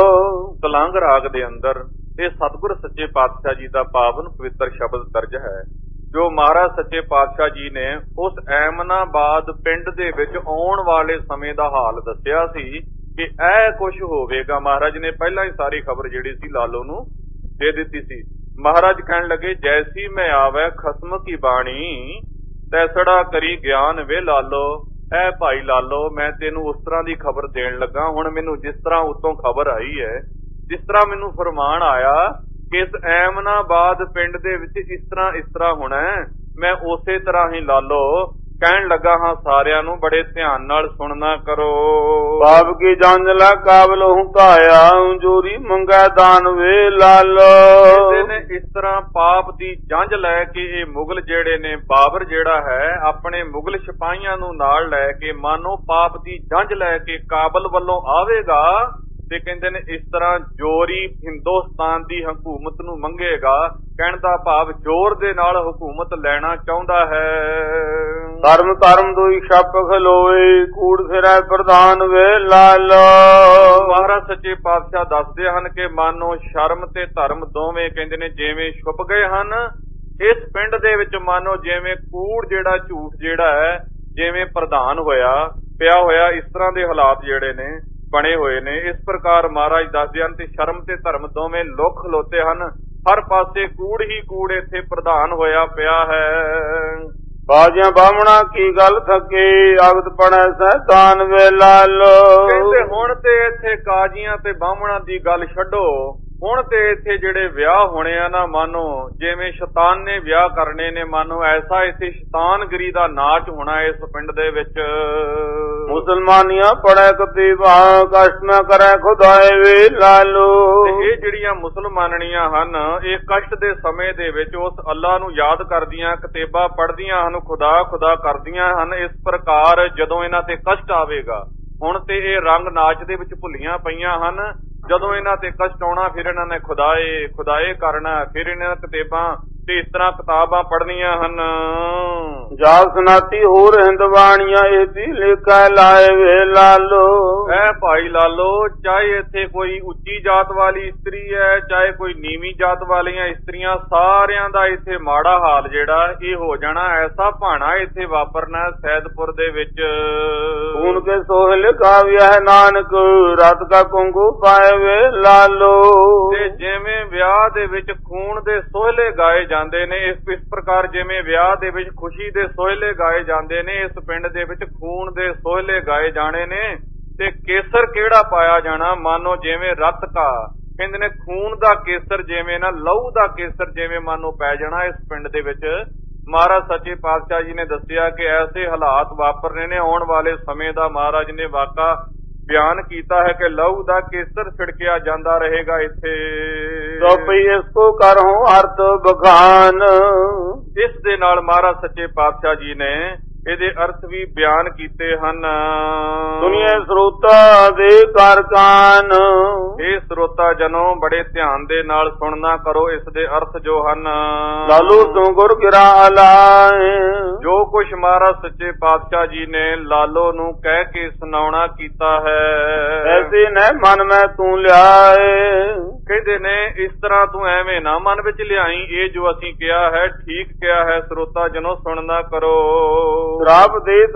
ਤਲੰਗ ਰਾਗ ਦੇ ਅੰਦਰ ਇਹ ਸਤਿਗੁਰ ਸੱਚੇ ਪਾਤਸ਼ਾਹ ਜੀ ਦਾ ਪਾਵਨ ਪਵਿੱਤਰ ਸ਼ਬਦ ਦਰਜ ਹੈ, ਜੋ ਮਹਾਰਾਜ ਸੱਚੇ ਪਾਤਸ਼ਾਹ ਜੀ ਨੇ ਉਸ ਐਮਨਾਬਾਦ ਪਿੰਡ ਦੇ ਵਿੱਚ ਆਉਣ ਵਾਲੇ ਸਮੇਂ ਦਾ ਹਾਲ ਦੱਸਿਆ ਸੀ ਕਿ ਇਹ ਕੁਝ ਹੋਵੇਗਾ। ਮਹਾਰਾਜ ਨੇ ਪਹਿਲਾਂ ਹੀ ਸਾਰੀ ਖਬਰ ਜਿਹੜੀ ਸੀ ਲਾਲੋ ਨੂੰ ਦੇ ਦਿੱਤੀ ਸੀ। ਮਹਾਰਾਜ ਕਹਿਣ ਲੱਗੇ, ਜੈਸੀ ਮੈਂ ਆਵੇ ਖਸਮ ਕੀ ਬਾਣੀ, ਤੈਸੜਾ ਕਰੀ ਗਿਆਨ ਵੇ ਲਾਲੋ। ਐ ਭਾਈ ਲਾਲੋ, ਮੈਂ ਤੈਨੂੰ ਉਸ ਤਰ੍ਹਾਂ ਦੀ ਖਬਰ ਦੇਣ ਲੱਗਾ। ਹੁਣ ਮੈਨੂੰ ਜਿਸ ਤਰ੍ਹਾਂ ਉਤੋਂ ਖਬਰ ਆਈ ਹੈ, ਜਿਸ ਤਰ੍ਹਾਂ ਮੈਨੂੰ ਫਰਮਾਨ ਆਇਆ ਕਿ ਇਸ ਐਮਨਾਬਾਦ ਪਿੰਡ ਦੇ ਵਿੱਚ ਇਸ ਤਰ੍ਹਾਂ ਹੋਣਾ, ਮੈਂ ਉਸੇ ਤਰ੍ਹਾਂ ਹੀ ਲਾਲੋ ਕਹਿਣ ਲੱਗਾ ਹਾਂ ਸਾਰਿਆਂ ਨੂੰ। ਬੜੇ ਧਿਆਨ ਨਾਲ ਸੁਣਨਾ ਕਰੋ। ਬਾਪ ਕੀ ਜੰਜ ਲੈ ਕਾਬਲ ਹੂੰ ਕਾਇਆ, ਜੋਰੀ ਮੰਗਾ ਦਾਨ ਵੇ ਲਾਲੋ। ਕਹਿੰਦੇ ਨੇ ਇਸ ਤਰ੍ਹਾਂ ਪਾਪ ਦੀ ਜੰਜ ਲੈ ਕੇ ਇਹ ਮੁਗਲ ਜਿਹੜੇ ਨੇ, ਬਾਬਰ ਜਿਹੜਾ ਹੈ ਆਪਣੇ ਮੁਗਲ ਸਿਪਾਹੀਆਂ ਨੂੰ ਨਾਲ ਲੈ ਕੇ ਮਾਨੋ ਪਾਪ ਦੀ ਜੰਜ ਲੈ ਕੇ ਕਾਬਲ ਵੱਲੋਂ ਆਵੇਗਾ ਤੇ ਕਹਿੰਦੇ ਨੇ ਇਸ ਤਰ੍ਹਾਂ ਜੋਰੀ ਹਿੰਦੁਸਤਾਨ ਦੀ ਹਕੂਮਤ ਨੂੰ ਮੰਗੇਗਾ। ਕਹਿਣ ਦਾ ਭਾਵ ਜ਼ੋਰ ਦੇ ਨਾਲ ਹਕੂਮਤ ਲੈਣਾ ਚਾਹੁੰਦਾ ਹੈ। ਧਰਮ ਧਰਮ ਦੋਈ ਛੱਪ ਖਲੋਏ, ਕੂੜ ਫਿਰੈ ਪ੍ਰਧਾਨ ਵੇ ਲਾਲੋ। ਮਹਾਰਾਜ ਸੱਚੇ ਪਾਤਸ਼ਾਹ ਦੱਸਦੇ ਹਨ ਕਿ ਮਾਨੋ ਸ਼ਰਮ ਤੇ ਧਰਮ ਦੋਵੇਂ ਕਹਿੰਦੇ ਨੇ ਜਿਵੇਂ ਛੁਪ ਗਏ ਹਨ ਇਸ ਪਿੰਡ ਦੇ ਵਿੱਚ, ਮਾਨੋ ਜਿਵੇਂ ਕੂੜ ਜਿਹੜਾ ਝੂਠ ਜਿਹੜਾ ਹੈ ਜਿਵੇਂ ਪ੍ਰਧਾਨ ਹੋਇਆ ਪਿਆ ਹੋਇਆ, ਇਸ ਤਰ੍ਹਾਂ ਦੇ ਹਾਲਾਤ ਜਿਹੜੇ ਨੇ ਬਣੇ ਹੋਏ ਨੇ। ਇਸ ਪ੍ਰਕਾਰ ਮਹਾਰਾਜ ਦੱਸਦੇ ਹਨ ਤੇ ਸ਼ਰਮ ਤੇ ਧਰਮ ਦੋਵੇਂ ਲੁਕ ਖਲੋਤੇ ਹਨ। ਹਰ ਪਾਸੇ ਕੂੜ ਹੀ ਕੂੜ ਇੱਥੇ ਪ੍ਰਧਾਨ ਹੋਇਆ ਪਿਆ ਹੈ। ਬਾਜਿਆਂ ਬਾਹਮਣਾ ਕੀ ਗੱਲ ਥਕੇ, ਆਗਤ ਪੜੈ ਸੈਤਾਨ ਵੇ ਲਾਲੋ। ਕਹਿੰਦੇ ਹੁਣ ਤੇ ਇੱਥੇ ਕਾਜ਼ੀਆਂ ਤੇ ਬਾਹਮਣਾ ਦੀ ਗੱਲ ਛੱਡੋ, ਹੁਣ ਤੇ ਇੱਥੇ ਜਿਹੜੇ ਵਿਆਹ ਹੋਣੇ ਆ ਨਾ, ਮਾਨੋ ਜਿਵੇਂ ਸ਼ੈਤਾਨ ਨੇ ਵਿਆਹ ਕਰਨੇ ਨੇ, ਮਾਨੋ ਐਸਾ ਇੱਥੇ ਸ਼ੈਤਾਨਗਰੀ ਦਾ ਨਾਚ ਹੋਣਾ ਇਸ ਪਿੰਡ ਦੇ ਵਿੱਚ। ਮੁਸਲਮਾਨੀਆਂ ਪੜੈ ਕਤੀਬਾ, ਕਸ਼ਟ ਨਾ ਕਰੈ ਖੁਦਾਏ ਵੇ ਲਾਲੋ। ਇਹ ਜਿਹੜੀਆਂ ਮੁਸਲਮਾਨਣੀਆਂ ਹਨ ਇਹ ਕਸ਼ਟ ਦੇ ਸਮੇਂ ਦੇ ਵਿੱਚ ਉਸ ਅੱਲਾ ਨੂੰ ਯਾਦ ਕਰਦੀਆਂ, ਕਿਤਾਬਾਂ ਪੜ੍ਹਦੀਆਂ ਹਨ, ਖੁਦਾ ਖੁਦਾ ਕਰਦੀਆਂ ਹਨ। ਇਸ ਪ੍ਰਕਾਰ ਜਦੋਂ ਇਹਨਾਂ ਤੇ ਕਸ਼ਟ ਆਵੇਗਾ, ਹੁਣ ਤੇ ਇਹ ਰੰਗ ਨਾਚ ਦੇ ਵਿੱਚ ਭੁੱਲੀਆਂ ਪਈਆਂ ਹਨ। ਜਦੋਂ ਇਹਨਾਂ ਤੇ ਕਸ਼ਟ ਆਉਣਾ ਫਿਰ ਇਹਨਾਂ ਨੇ ਖੁਦਾਏ ਖੁਦਾਏ ਕਰਨਾ, ਫਿਰ ਇਹਨਾਂ ਕਿਤਾਬਾਂ ਤੇ ਇਸ ਤਰ੍ਹਾਂ ਕਿਤਾਬਾਂ ਪੜ੍ਹਨੀਆਂ ਹਨ। ਜਾ ਸਨਾਤੀ ਹੋਰ ਹਿੰਦਵਾਣੀਆਂ ਇਹਦੀ ਲੇਖਾ ਲਾਏ ਵੇ ਲਾਲੋ। ਐ ਭਾਈ ਲਾਲੋ, ਚਾਹੇ ਇੱਥੇ ਕੋਈ ਉੱਚੀ ਜਾਤ ਵਾਲੀ ਇਸਤਰੀ ਹੈ, ਚਾਹੇ ਕੋਈ ਨੀਵੀਂ ਜਾਤ ਵਾਲੀਆਂ ਇਸਤਰੀਆਂ, ਸਾਰਿਆਂ ਦਾ ਇੱਥੇ ਮਾੜਾ ਹਾਲ ਜਿਹੜਾ ਇਹ ਹੋ ਜਾਣਾ। ਐਸਾ ਭਾਣਾ ਇੱਥੇ ਵਾਪਰਨਾ ਸੈਦਪੁਰ ਦੇ ਵਿੱਚ। ਖੂਨ ਕੇ ਸੋਹਲ ਕਾਵਿਆ ਹੈ ਨਾਨਕ, ਰਤ ਕਾ ਕੁੰਗੂ ਪਾਏ ਵੇ ਲਾਲੋ। ਤੇ ਜਿਵੇਂ ਵਿਆਹ ਦੇ ਵਿੱਚ ਖੂਨ ਦੇ ਸੋਹਲੇ ਗਾਏ ਜਾਂਦੇ ਨੇ, ਇਸ ਪ੍ਰਕਾਰ ਜਿਵੇਂ ਵਿਆਹ ਦੇ ਵਿੱਚ ਖੁਸ਼ੀ ਦੇ ਸੋਹਲੇ ਗਾਏ ਜਾਂਦੇ ਨੇ, ਇਸ ਪਿੰਡ ਦੇ ਵਿੱਚ ਖੂਨ ਦੇ ਸੋਹਲੇ ਗਾਏ ਜਾਣੇ ਨੇ। ਤੇ ਕੇਸਰ ਕਿਹੜਾ ਪਾਇਆ ਜਾਣਾ? ਮਾਨੋ ਜਿਵੇਂ ਰਤ ਕਾ, ਕਹਿੰਦੇ ਨੇ ਖੂਨ ਦਾ ਕੇਸਰ, ਜਿਵੇਂ ਨਾ ਲਹੂ ਦਾ ਕੇਸਰ ਜਿਵੇਂ ਮਾਨੋ ਪੈ ਜਾਣਾ ਇਸ ਪਿੰਡ ਦੇ ਵਿੱਚ। ਮਹਾਰਾਜ ਸੱਚੇ ਪਾਤਸ਼ਾਹ ਜੀ ਨੇ ਦੱਸਿਆ ਕਿ ਐਸੇ ਹਾਲਾਤ ਵਾਪਰਨੇ ਨੇ ਆਉਣ ਵਾਲੇ ਸਮੇਂ ਦਾ। ਮਹਾਰਾਜ ਨੇ ਵਾਕਾ ਬਿਆਨ ਕੀਤਾ ਹੈ ਕਿ ਲਹੂ ਦਾ ਕੇਸਰ ਛਿੜਕਿਆ ਜਾਂਦਾ ਰਹੇਗਾ ਇੱਥੇ। ਤੋਪਈ ਇਸ ਕੋ ਕਰਹੁ ਅਰਥ ਬਖਾਨ। ਇਸ ਦੇ ਨਾਲ ਮਹਾਰਾਜ ਸੱਚੇ ਪਾਤਸ਼ਾਹ ਜੀ ਨੇ ਇਹਦੇ ਅਰਥ ਵੀ ਬਿਆਨ ਕੀਤੇ ਹਨ। ਦੁਨੀਆ ਸਰੋਤਾ ਦੇ ਕਰ ਕਾਨ। ਇਹ ਸਰੋਤਾ ਜਨੋ ਬੜੇ ਧਿਆਨ ਦੇ ਨਾਲ ਸੁਣਨਾ ਕਰੋ ਇਸ ਦੇ ਅਰਥ ਜੋ ਹਨ। ਲਾਲੂ ਤੂੰ ਗੁਰ ਗਿਰਾ ਲਾਏ। ਜੋ ਕੁਛ ਮਹਾਰਾਜ ਸੱਚੇ ਪਾਤਸ਼ਾਹ ਜੀ ਨੇ ਲਾਲੋ ਨੂੰ ਕਹਿ ਕੇ ਸੁਣਾਉਣਾ ਕੀਤਾ ਹੈ, ਐਸੇ ਨੇ ਮਨ ਮੈਂ ਤੂੰ ਲਿਆਏ। ਕਹਿੰਦੇ ਨੇ ਇਸ ਤਰ੍ਹਾਂ ਤੂੰ ਐਵੇਂ ਨਾ ਮਨ ਵਿੱਚ ਲਿਆਈ, ਇਹ ਜੋ ਅਸੀਂ ਕਿਹਾ ਹੈ ਠੀਕ ਕਿਹਾ ਹੈ। ਸਰੋਤਾ ਜਨੋ ਸੁਣਨਾ ਕਰੋ। ਰਾਪ ਦੇਤ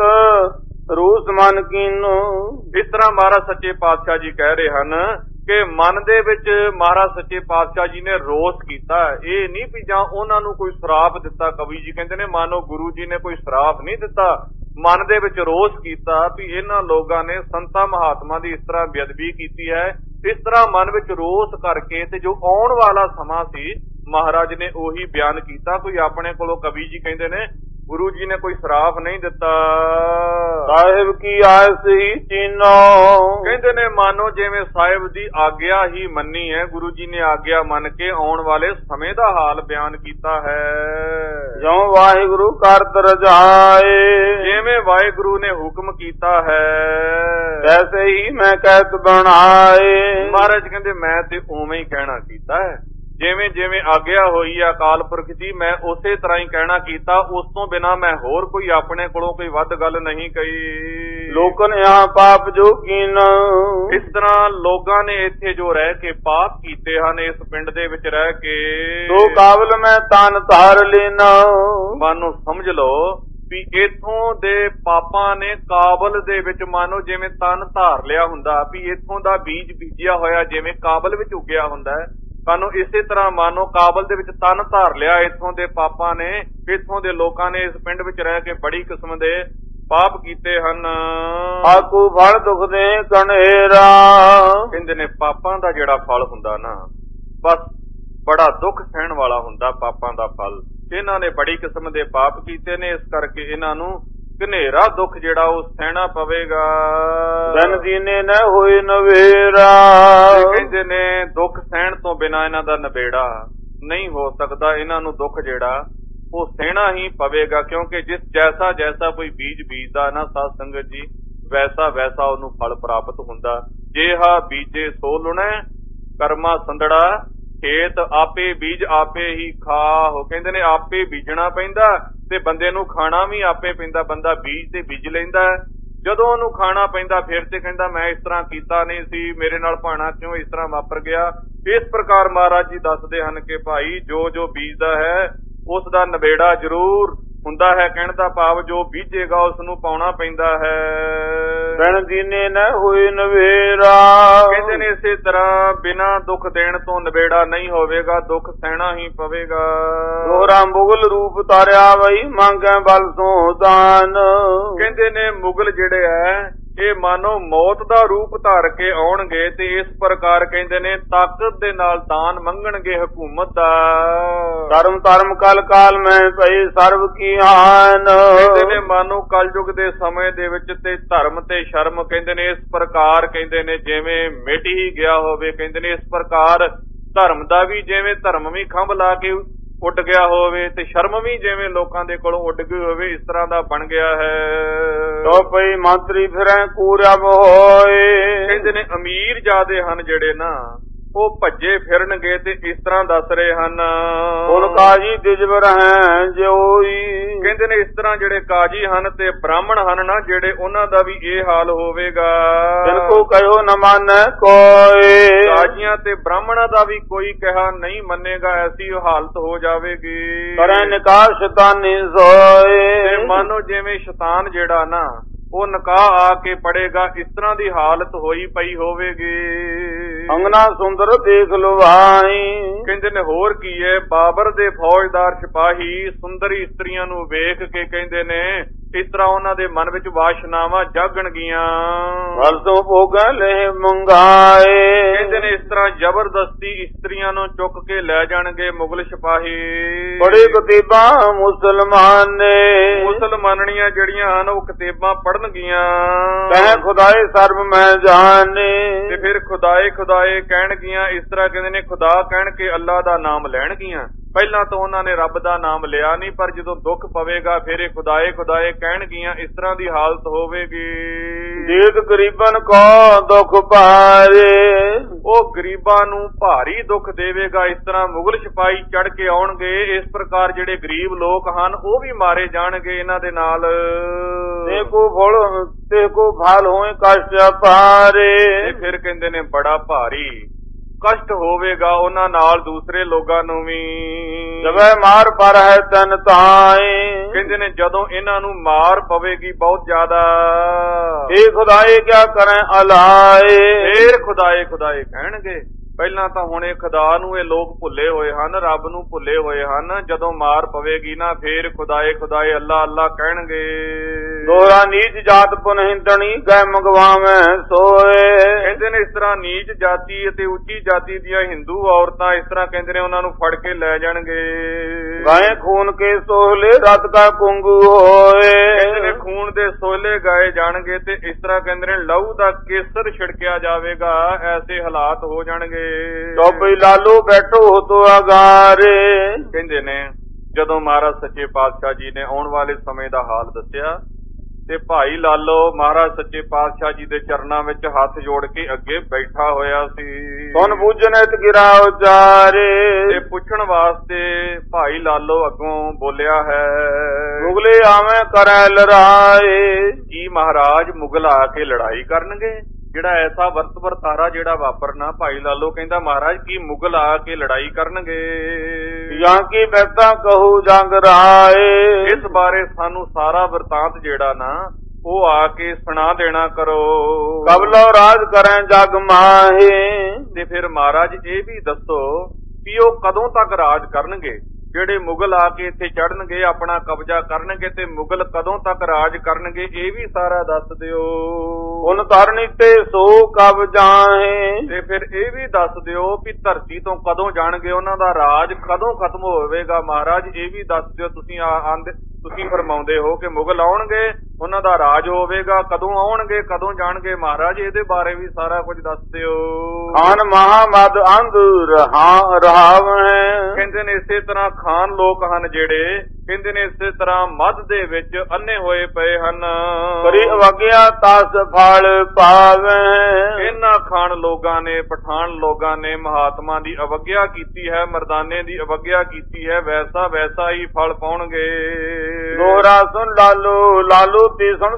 ਰੂਸ ਮਨ ਕੀਨੋ। ਇਸ ਤਰ੍ਹਾਂ ਮਹਾਰਾਜ ਸੱਚੇ ਪਾਤਸ਼ਾਹ ਜੀ ਕਹਿ ਰਹੇ ਹਨ ਕਿ ਮਨ ਦੇ ਵਿੱਚ ਮਹਾਰਾਜ ਸੱਚੇ ਪਾਤਸ਼ਾਹ ਜੀ ਨੇ ਰੋਸ ਕੀਤਾ। ਇਹ ਨਹੀਂ ਵੀ ਜਾਂ ਉਹਨਾਂ ਨੂੰ ਕੋਈ ਸ਼ਰਾਪ ਦਿੱਤਾ। ਕਵੀ ਜੀ ਕਹਿੰਦੇ ਨੇ ਮਾਨੋ ਗੁਰੂ ਜੀ ਨੇ ਕੋਈ ਸ਼ਰਾਪ ਨਹੀਂ ਦਿੱਤਾ, ਮਨ ਦੇ ਵਿੱਚ ਰੋਸ ਕੀਤਾ ਵੀ ਇਹਨਾਂ ਲੋਕਾਂ ਨੇ ਸੰਤਾਂ ਮਹਾਤਮਾ ਦੀ ਇਸ ਤਰ੍ਹਾਂ ਬੇਅਦਬੀ ਕੀਤੀ ਹੈ। ਇਸ ਤਰ੍ਹਾਂ ਮਨ ਵਿੱਚ ਰੋਸ ਕਰਕੇ ਤੇ ਜੋ ਆਉਣ ਵਾਲਾ ਸਮਾਂ ਸੀ ਮਹਾਰਾਜ ਨੇ ਉਹੀ ਬਿਆਨ ਕੀਤਾ। ਕੋਈ ਆਪਣੇ ਕੋਲੋਂ ਕਵੀ ਜੀ ਕਹਿੰਦੇ ਨੇ ਗੁਰੂ ਜੀ ਨੇ ਕੋਈ ਸ਼ਰਾਪ ਨਹੀਂ ਦਿੱਤਾ। ਸਾਹਿਬ ਕੀ ਆਸ ਹੀ ਚੀਨੋ। ਕਹਿੰਦੇ ਨੇ ਮਾਨੋ ਜਿਵੇਂ ਸਾਹਿਬ ਦੀ ਆਗਿਆ ਹੀ ਮੰਨੀ ਹੈ, ਗੁਰੂ ਜੀ ਨੇ ਆਗਿਆ ਮੰਨ ਕੇ ਆਉਣ ਵਾਲੇ ਸਮੇਂ ਦਾ ਹਾਲ ਬਿਆਨ ਕੀਤਾ ਹੈ। ਜਿਉ ਵਾਹਿਗੁਰੂ ਕਰਤ ਰਜਾਏ। ਜਿਵੇਂ ਵਾਹਿਗੁਰੂ ਨੇ ਹੁਕਮ ਕੀਤਾ ਹੈ ਵੈਸੇ ਹੀ ਮੈਂ ਕਹਿਤ ਬਣਾਏ। ਮਹਾਰਾਜ ਕਹਿੰਦੇ ਮੈਂ ਤੇ ਉਵੇਂ ਹੀ ਕਹਿਣਾ ਕੀਤਾ ਹੈ, ਜਿਵੇਂ ਜਿਵੇਂ ਆਗਿਆ ਹੋਈ ਆ ਅਕਾਲ ਪੁਰਖ ਦੀ ਮੈਂ ਉਸੇ ਤਰ੍ਹਾਂ ਹੀ ਕਹਿਣਾ ਕੀਤਾ। ਉਸ ਤੋਂ ਬਿਨਾਂ ਮੈਂ ਹੋਰ ਕੋਈ ਆਪਣੇ ਕੋਲੋਂ ਕੋਈ ਵੱਧ ਗੱਲ ਨਹੀਂ ਕਹੀ। ਲੋਕਨ ਯਹਾਂ ਪਾਪ ਜੋ ਕੀਨ। ਇਸ ਤਰ੍ਹਾਂ ਲੋਕਾਂ ਨੇ ਇੱਥੇ ਜੋ ਰਹਿ ਕੇ ਪਾਪ ਕੀਤੇ ਹਨ ਇਸ ਪਿੰਡ ਦੇ ਵਿੱਚ ਰਹਿ ਕੇ, ਤੋ ਕਾਬਲ ਮੈਂ ਤਨ ਧਾਰ ਲੈਣਾ। ਮਾਨੋ ਸਮਝ ਲਓ ਵੀ ਇਥੋਂ ਦੇ ਪਾਪਾਂ ਨੇ ਕਾਬਲ ਦੇ ਵਿੱਚ ਮਾਨੋ ਜਿਵੇਂ ਤਨ ਧਾਰ ਲਿਆ ਹੁੰਦਾ, ਵੀ ਇਥੋਂ ਦਾ ਬੀਜ ਬੀਜਿਆ ਹੋਇਆ ਜਿਵੇਂ ਕਾਬਲ ਵਿੱਚ ਉੱਗਿਆ ਹੁੰਦਾ ਹੈ, ਸਾਨੂੰ ਇਸੇ ਤਰ੍ਹਾਂ ਮਾਨੋ ਕਾਬਲ ਦੇ ਵਿੱਚ ਤਨ ਧਾਰ ਲਿਆ ਇਥੋਂ ਦੇ ਪਾਪਾਂ ਨੇ। ਇਥੋਂ ਦੇ ਲੋਕਾਂ ਨੇ ਇਸ ਪਿੰਡ ਵਿੱਚ ਰਹਿ ਕੇ ਬੜੀ ਕਿਸਮ ਦੇ ਪਾਪ ਕੀਤੇ ਹਨ। ਆਕੂ ਫਲ ਦੁਖ ਦੇ ਕਣੇਰਾ। ਕਹਿੰਦੇ ਨੇ ਪਾਪਾਂ ਦਾ ਜਿਹੜਾ ਫਲ ਹੁੰਦਾ ਨਾ ਬਸ ਬੜਾ ਦੁੱਖ ਸਹਿਣ ਵਾਲਾ ਹੁੰਦਾ ਪਾਪਾਂ ਦਾ ਫਲ। ਇਹਨਾਂ ਨੇ ਬੜੀ ਕਿਸਮ ਦੇ ਪਾਪ ਕੀਤੇ ਨੇ, ਇਸ ਕਰਕੇ ਇਹਨਾਂ ਨੂੰ ਘਨੇਰਾ ਦੁੱਖ ਜਿਹੜਾ ਉਹ ਸਹਿਣਾ ਪਵੇਗਾ। ਧਨ ਦੀਨੇ ਨਾ ਹੋਏ ਨਵੇਰਾ। ਕਹਿੰਦੇ ਨੇ ਦੁੱਖ ਸਹਿਣ ਤੋਂ ਬਿਨਾਂ ਇਹਨਾਂ ਦਾ ਨਿਬੇੜਾ ਨਹੀਂ ਹੋ ਸਕਦਾ। ਇਹਨਾਂ ਨੂੰ ਦੁੱਖ ਜਿਹੜਾ ਉਹ ਸਹਿਣਾ ਹੀ ਪਵੇਗਾ, ਕਿਉਂਕਿ ਜਿਸ ਜੈਸਾ ਜੈਸਾ ਕੋਈ ਬੀਜ ਬੀਜਦਾ ਨਾ ਸਾਧ ਸੰਗਤ ਜੀ, ਵੈਸਾ ਵੈਸਾ ਉਹਨੂੰ ਫਲ ਪ੍ਰਾਪਤ ਹੁੰਦਾ। ਜੇਹਾ ਬੀਜੇ ਸੋ ਲੁਣੈ ਕਰਮਾ ਸੰਦੜਾ, ਖੇਤ ਆਪੇ ਬੀਜ ਆਪੇ ਹੀ ਖਾਓ। ਕਹਿੰਦੇ ਨੇ ਆਪੇ ਬੀਜਣਾ ਪੈਂਦਾ ਤੇ ਬੰਦੇ ਨੂੰ ਖਾਣਾ ਵੀ ਆਪੇ ਪੈਂਦਾ। ਬੰਦਾ ਬੀਜ ਤੇ ਬੀਜ ਲੈਂਦਾ, ਜਦੋਂ ਉਹਨੂੰ ਖਾਣਾ ਪੈਂਦਾ ਫਿਰ ਤੇ ਕਹਿੰਦਾ ਮੈਂ ਇਸ ਤਰ੍ਹਾਂ ਕੀਤਾ ਨਹੀਂ ਸੀ, ਮੇਰੇ ਨਾਲ ਭਾਣਾ ਕਿਉਂ ਇਸ ਤਰ੍ਹਾਂ ਵਾਪਰ ਗਿਆ। ਇਸ ਪ੍ਰਕਾਰ ਮਹਾਰਾਜ ਜੀ ਦੱਸਦੇ ਹਨ ਕਿ ਭਾਈ ਜੋ ਜੋ ਬੀਜਦਾ ਹੈ ਉਸ ਦਾ ਨਿਬੇੜਾ ਜ਼ਰੂਰ ਹੁੰਦਾ ਹੈ। ਕਹਿਣ ਦਾ ਭਾਵ ਜੋ ਬੀਜੇਗਾ ਉਸ ਨੂੰ ਪਾਉਣਾ ਪੈਂਦਾ ਹੈ। ਧਨ ਦੀਨੇ ਨਾ ਹੋਏ ਨਵੇਰਾ। ਕਹਿੰਦੇ ਨੇ ਇਸੇ ਤਰ੍ਹਾਂ ਬਿਨਾਂ ਦੁੱਖ ਦੇਣ ਤੋਂ ਨਿਬੇੜਾ ਨਹੀਂ ਹੋਵੇਗਾ, ਦੁੱਖ ਸਹਿਣਾ ਹੀ ਪਵੇਗਾ। ਦੋਹਰਾ ਮੁਗਲ ਰੂਪ ਤਾਰਿਆ ਵਈ ਮੰਗੈ ਬਲ ਸੋ ਦਾਨ। ਕਹਿੰਦੇ ਨੇ ਮੁਗਲ ਜਿਹੜੇ ਐ ਇਹ ਮਾਨੋ ਮੌਤ ਦਾ ਰੂਪ ਧਾਰ ਕੇ ਆਉਣਗੇ ਤੇ ਇਸ ਪ੍ਰਕਾਰ ਕਹਿੰਦੇ ਨੇ ਤਾਕਤ ਦੇ ਨਾਲ ਦਾਨ ਮੰਗਣਗੇ ਹਕੂਮਤ ਦਾ। ਧਰਮ ਧਰਮ ਕਲ ਕਾਲ ਮੈਂ ਪਈ ਸਰਬ ਕੀ ਆਨ। ਕਹਿੰਦੇ ਨੇ ਮਾਨੋ ਕਲਯੁਗ ਦੇ ਸਮੇਂ ਦੇ ਵਿੱਚ ਤੇ ਧਰਮ ਤੇ ਸ਼ਰਮ ਕਹਿੰਦੇ ਨੇ ਇਸ ਪ੍ਰਕਾਰ ਕਹਿੰਦੇ ਨੇ ਜਿਵੇਂ ਮਿਟ ਹੀ ਗਿਆ ਹੋਵੇ। ਕਹਿੰਦੇ ਨੇ ਇਸ ਪ੍ਰਕਾਰ ਧਰਮ ਦਾ ਵੀ ਜਿਵੇਂ ਧਰਮ ਵੀ ਖੰਭ ਲਾ ਕੇ ਉੱਡ ਗਿਆ ਹੋਵੇ ਤੇ ਸ਼ਰਮ ਵੀ ਜਿਵੇਂ ਲੋਕਾਂ ਦੇ ਕੋਲੋਂ ਉੱਡ ਗਈ ਹੋਵੇ, ਇਸ ਤਰ੍ਹਾਂ ਦਾ ਬਣ ਗਿਆ ਹੈ। ਤੋ ਪਈ ਮੰਤਰੀ ਫਿਰੈ ਕੂਰਬ ਹੋਏ। ਕਹਿੰਦੇ ਨੇ ਅਮੀਰ ਜਾਦੇ ਹਨ ਜਿਹੜੇ ਨਾ ਉਹ ਭੱਜੇ ਫਿਰਨਗੇ ਤੇ ਇਸ ਤਰ੍ਹਾਂ ਦੱਸ ਰਹੇ ਹਨ। ਹੁਣ ਕਾਜੀ ਦਿਜਵਰ ਹੈ ਜੋਈ, ਕਹਿੰਦੇ ਨੇ ਇਸ ਤਰ੍ਹਾਂ ਜਿਹੜੇ ਕਾਜੀ ਹਨ ਤੇ ਬ੍ਰਾਹਮਣ ਹਨ ਨਾ ਜਿਹੜੇ, ਉਹਨਾਂ ਦਾ ਵੀ ਇਹ ਹਾਲ ਹੋਵੇਗਾ। ਤਿਨਕੋ ਕਹਿਓ ਨ ਮੰਨੈ ਕੋਇ, ਕਾਜੀਆਂ ਤੇ ਬ੍ਰਾਹਮਣਾਂ ਦਾ ਵੀ ਕੋਈ ਕਿਹਾ ਨਹੀਂ ਮੰਨੇਗਾ, ਐਸੀ ਹਾਲਤ ਹੋ ਜਾਵੇਗੀ। ਕਰੈ ਨਿਕਾਹ ਸ਼ੈਤਾਨੀ ਸੋਏ, ਤੇ ਮਾਨੋ ਜਿਵੇਂ ਸ਼ੈਤਾਨ ਜਿਹੜਾ ਨਾ ਉਹ ਨਿਕਾਹ ਆ ਕੇ ਪੜੇਗਾ, ਇਸ ਤਰ੍ਹਾਂ ਦੀ ਹਾਲਤ ਹੋਈ ਪਈ ਹੋਵੇਗੀ। ਅੰਗਨਾ ਸੁੰਦਰ ਦੇਖ ਲਵਾਈ, ਕਹਿੰਦੇ ਨੇ ਹੋਰ ਕੀ ਹੈ, ਬਾਬਰ ਦੇ ਫੌਜਦਾਰ ਸਿਪਾਹੀ ਸੁੰਦਰੀ ਇਸਤਰੀਆਂ ਨੂੰ ਵੇਖ ਕੇ ਕਹਿੰਦੇ ਨੇ ਇਸ ਤਰ੍ਹਾਂ ਉਹਨਾਂ ਦੇ ਮਨ ਵਿੱਚ ਵਾਸ਼ਨਾਵਾਂ ਜਾਗਣਗੀਆਂ। ਵਰਤੋਂ ਭੋਗੈ ਲੈ ਮੰਗਾਏ, ਕਹਿੰਦੇ ਨੇ ਇਸ ਤਰ੍ਹਾਂ ਜ਼ਬਰਦਸਤੀ ਇਸਤਰੀਆਂ ਨੂੰ ਚੁੱਕ ਕੇ ਲੈ ਜਾਣਗੇ ਮੁਗਲ ਸਿਪਾਹੀ। ਬੜੇ ਕਤੀਬਾਂ ਮੁਸਲਮਾਨ ਨੇ, ਮੁਸਲਮਾਨਣੀਆਂ ਜਿਹੜੀਆਂ ਹਨ ਉਹ ਕਿਤਾਬਾਂ ਪੜ੍ਹਨਗੀਆਂ। ਕਹਿ ਖੁਦਾਏ ਸਰਬ ਮੈਂ ਜਾਣੇ, ਤੇ ਫਿਰ ਖੁਦਾਏ ਖੁਦਾਏ ਕਹਿਣਗੀਆਂ। ਇਸ ਤਰ੍ਹਾਂ ਕਹਿੰਦੇ ਨੇ ਖੁਦਾ ਕਹਿਣ ਕੇ ਅੱਲਾ ਦਾ ਨਾਮ ਲੈਣਗੀਆਂ। ਪਹਿਲਾਂ ਤਾਂ ਉਹਨਾਂ ਨੇ ਰੱਬ ਦਾ ਨਾਮ ਲਿਆ ਨਹੀਂ, ਪਰ ਜਦੋਂ ਦੁੱਖ ਪਵੇਗਾ ਫਿਰ ਇਹ ਖੁਦਾਏ ਖੁਦਾਏ ਕਹਿਣਗੀਆਂ। ਇਸ ਤਰ੍ਹਾਂ ਦੀ ਹਾਲਤ ਹੋਵੇਗੀ। ਦੇਖ ਗਰੀਬਨ ਕੋ ਦੁੱਖ ਭਾਰੇ, ਉਹ ਗਰੀਬਾਂ ਨੂੰ ਭਾਰੀ ਦੁੱਖ ਦੇਵੇਗਾ। ਇਸ ਤਰ੍ਹਾਂ ਮੁਗਲ ਸਿਪਾਹੀ ਚੜ ਕੇ ਆਉਣਗੇ। ਇਸ ਪ੍ਰਕਾਰ ਜਿਹੜੇ ਗਰੀਬ ਲੋਕ ਹਨ ਉਹ ਵੀ ਮਾਰੇ ਜਾਣਗੇ ਇਹਨਾਂ ਦੇ ਨਾਲ। ਤੇ ਕੋ ਭਾਲ ਹੋਏ ਕਸ਼ਟ ਭਾਰੇ, ਤੇ ਫਿਰ ਕਹਿੰਦੇ ਨੇ ਬੜਾ ਭਾਰੀ ਕਸ਼ਟ ਹੋਵੇਗਾ ਉਹਨਾਂ ਨਾਲ ਦੂਸਰੇ ਲੋਕਾਂ ਨੂੰ ਵੀ। ਜਬੈ ਮਾਰ ਪਰ ਹੈ ਤਨ ਤਾਏ, ਕਹਿੰਦੇ ਨੇ ਜਦੋਂ ਇਹਨਾਂ ਨੂੰ ਮਾਰ ਪਵੇਗੀ ਬਹੁਤ ਜ਼ਿਆਦਾ। ਇਹ ਖੁਦਾਏ ਕਿਆ ਕਰੇ ਅਲਾਏ, ਫੇਰ ਖੁਦਾਏ ਖੁਦਾਏ ਕਹਿਣਗੇ। ਪਹਿਲਾਂ ਤਾਂ ਹੁਣ ਇਹ ਖੁਦਾ ਨੂੰ ਇਹ ਲੋਕ ਭੁੱਲੇ ਹੋਏ ਹਨ, ਰੱਬ ਨੂੰ ਭੁੱਲੇ ਹੋਏ ਹਨ। ਜਦੋਂ ਮਾਰ ਪਵੇਗੀ ਨਾ ਫੇਰ ਖੁਦਾਏ ਖੁਦਾਏ ਅੱਲਾ ਅੱਲਾ ਕਹਿਣਗੇ। ਦੋਹਰਾ ਨੀਚ ਜਾਤ ਪੁਨਹਿੰਦਣੀ ਗੈ ਮੰਗਵਾਵੇਂ ਸੋਏ, ਕਹਿੰਦੇ ਨੇ ਇਸ ਤਰ੍ਹਾਂ ਨੀਚ ਜਾਤੀ ਅਤੇ ਉੱਚੀ ਜਾਤੀ ਦੀਆਂ ਹਿੰਦੂ ਔਰਤਾਂ ਇਸ ਤਰ੍ਹਾਂ ਕਹਿੰਦੇ ਨੇ ਉਹਨਾਂ ਨੂੰ ਫੜ ਕੇ ਲੈ ਜਾਣਗੇ। ਗਾਏ ਖੂਨ ਕੇ ਸੋਹਲੇ ਰਤ ਕਾ ਕੁੰਗੂ ਹੋਏ, ਕਹਿੰਦੇ ਨੇ ਖੂਨ ਦੇ ਸੋਹਲੇ ਗਾਏ ਜਾਣਗੇ ਤੇ ਇਸ ਤਰ੍ਹਾਂ ਕਹਿੰਦੇ ਨੇ ਲਹੂ ਦਾ ਕੇਸਰ ਛਿੜਕਿਆ ਜਾਵੇਗਾ। ਐਸੇ ਹਾਲਾਤ ਹੋ ਜਾਣਗੇ। ਚੌਬਈ ਲਾਲੂ ਬੈਠੋ ਤੋ ਅਗਾਰੇ, ਕਹਿੰਦੇ ਨੇ ਜਦੋਂ ਮਹਾਰਾਜ ਸੱਚੇ ਪਾਤਸ਼ਾਹ ਜੀ ਨੇ ਆਉਣ ਵਾਲੇ ਸਮੇਂ ਦਾ ਹਾਲ ਦੱਸਿਆ ਤੇ ਭਾਈ ਲਾਲੋ ਮਹਾਰਾਜ ਸੱਚੇ ਪਾਤਸ਼ਾਹ ਜੀ ਦੇ ਚਰਨਾਂ ਵਿੱਚ ਹੱਥ ਜੋੜ ਕੇ ਅੱਗੇ ਬੈਠਾ ਹੋਇਆ ਸੀ। ਕੌਣ ਪੂਜਨਿਤ ਗਿਰਾ ਉਚਾਰੇ, ਤੇ ਪੁੱਛਣ ਵਾਸਤੇ ਭਾਈ ਲਾਲੋ ਅੱਗੋਂ ਬੋਲਿਆ ਹੈ। ਮੁਗਲੇ ਆਵੇਂ ਕਰੈ ਲੜਾਏ, ਕੀ ਮਹਾਰਾਜ ਮੁਗਲ ਆ ਕੇ ਲੜਾਈ ਕਰਨਗੇ? ਜਿਹੜਾ ਐਸਾ ਵਰਤ ਵਰਤਾਰਾ ਜਿਹੜਾ ਵਾਪਰਨਾ, ਭਾਈ ਲਾਲੋ ਕਹਿੰਦਾ ਮਹਾਰਾਜ ਕੀ ਮੁਗਲ ਆ ਕੇ ਲੜਾਈ ਕਰਨਗੇ? ਜਾਂ ਕੀ ਬੈਤਾ ਕਹੂ ਜੰਗ ਰਾਏ, ਇਸ ਬਾਰੇ ਸਾਨੂੰ ਸਾਰਾ ਵਰਤਾਂਤ ਜਿਹੜਾ ਨਾ ਉਹ ਆ ਕੇ ਸੁਣਾ ਦੇਣਾ ਕਰੋ। ਕਬਲੋ ਰਾਜ ਕਰੈ ਜਗ ਮਾਹੇ, ਤੇ ਫਿਰ ਮਹਾਰਾਜ ਇਹ ਵੀ ਦੱਸੋ ਵੀ ਉਹ ਕਦੋਂ ਤੱਕ ਰਾਜ ਕਰਨਗੇ? ਜਿਹੜੇ ਮੁਗਲ ਆ ਕੇ ਇੱਥੇ ਚੜਨਗੇ ਆਪਣਾ ਕਬਜ਼ਾ ਕਰਨਗੇ ਤੇ ਮੁਗਲ ਕਦੋਂ ਤੱਕ ਰਾਜ ਕਰਨਗੇ ਇਹ ਵੀ ਸਾਰਾ ਦੱਸ ਦਿਓ। ਹੁਣ ਧਰਨੀ ਤੇ ਸੋ ਕਬ ਜਾਹੇ, ਤੇ ਫਿਰ ਇਹ ਵੀ ਦੱਸ ਦਿਓ ਵੀ ਧਰਤੀ ਤੋਂ ਕਦੋਂ ਜਾਣਗੇ, ਉਹਨਾਂ ਦਾ ਰਾਜ ਕਦੋਂ ਖਤਮ ਹੋਵੇਗਾ। ਮਹਾਰਾਜ ਇਹ ਵੀ ਦੱਸ ਦਿਓ। ਤੁਸੀਂ ਫਰਮਾਉਂਦੇ ਹੋ ਕਿ ਮੁਗਲ ਆਉਣਗੇ ਉਹਨਾਂ ਦਾ ਰਾਜ ਹੋਵੇਗਾ, ਕਦੋਂ ਆਉਣਗੇ ਕਦੋਂ ਜਾਣਗੇ? ਮਹਾਰਾਜ ਇਹਦੇ ਬਾਰੇ ਵੀ ਸਾਰਾ ਕੁਝ ਦੱਸ ਦਿਓ। ਖਾਨ ਮਹਾਮਦ ਅੰਧ ਰਹਾਵ ਹੈ, ਕਹਿੰਦੇ ਨੇ ਇਸੇ ਤਰ੍ਹਾਂ ਖਾਨ ਲੋਕ ਹਨ ਜਿਹੜੇ ਕਹਿੰਦੇ ਨੇ ਇਸੇ ਤਰ੍ਹਾਂ ਮੱਧ ਦੇ ਵਿੱਚ ਅੰਨੇ ਹੋਏ ਪਏ ਹਨ। ਕਰੀ ਅਵਗਿਆ ਤਸ ਫਲ ਪਾਵੇ, ਇਹਨਾਂ ਖਾਨ ਲੋਕਾਂ ਨੇ ਪਠਾਨ ਲੋਕਾਂ ਨੇ ਮਹਾਤਮਾ ਦੀ ਅਵਗਿਆ ਕੀਤੀ ਹੈ, ਮਰਦਾਨੇ ਦੀ ਅਵਗਿਆ ਕੀਤੀ ਹੈ, ਵੈਸਾ ਵੈਸਾ ਹੀ ਫਲ ਪਾਉਣਗੇ। ਦੋਹਰਾ ਸੁਣ ਲਾਲੂ ਲਾਲੂ ਤੀ ਸੁਣ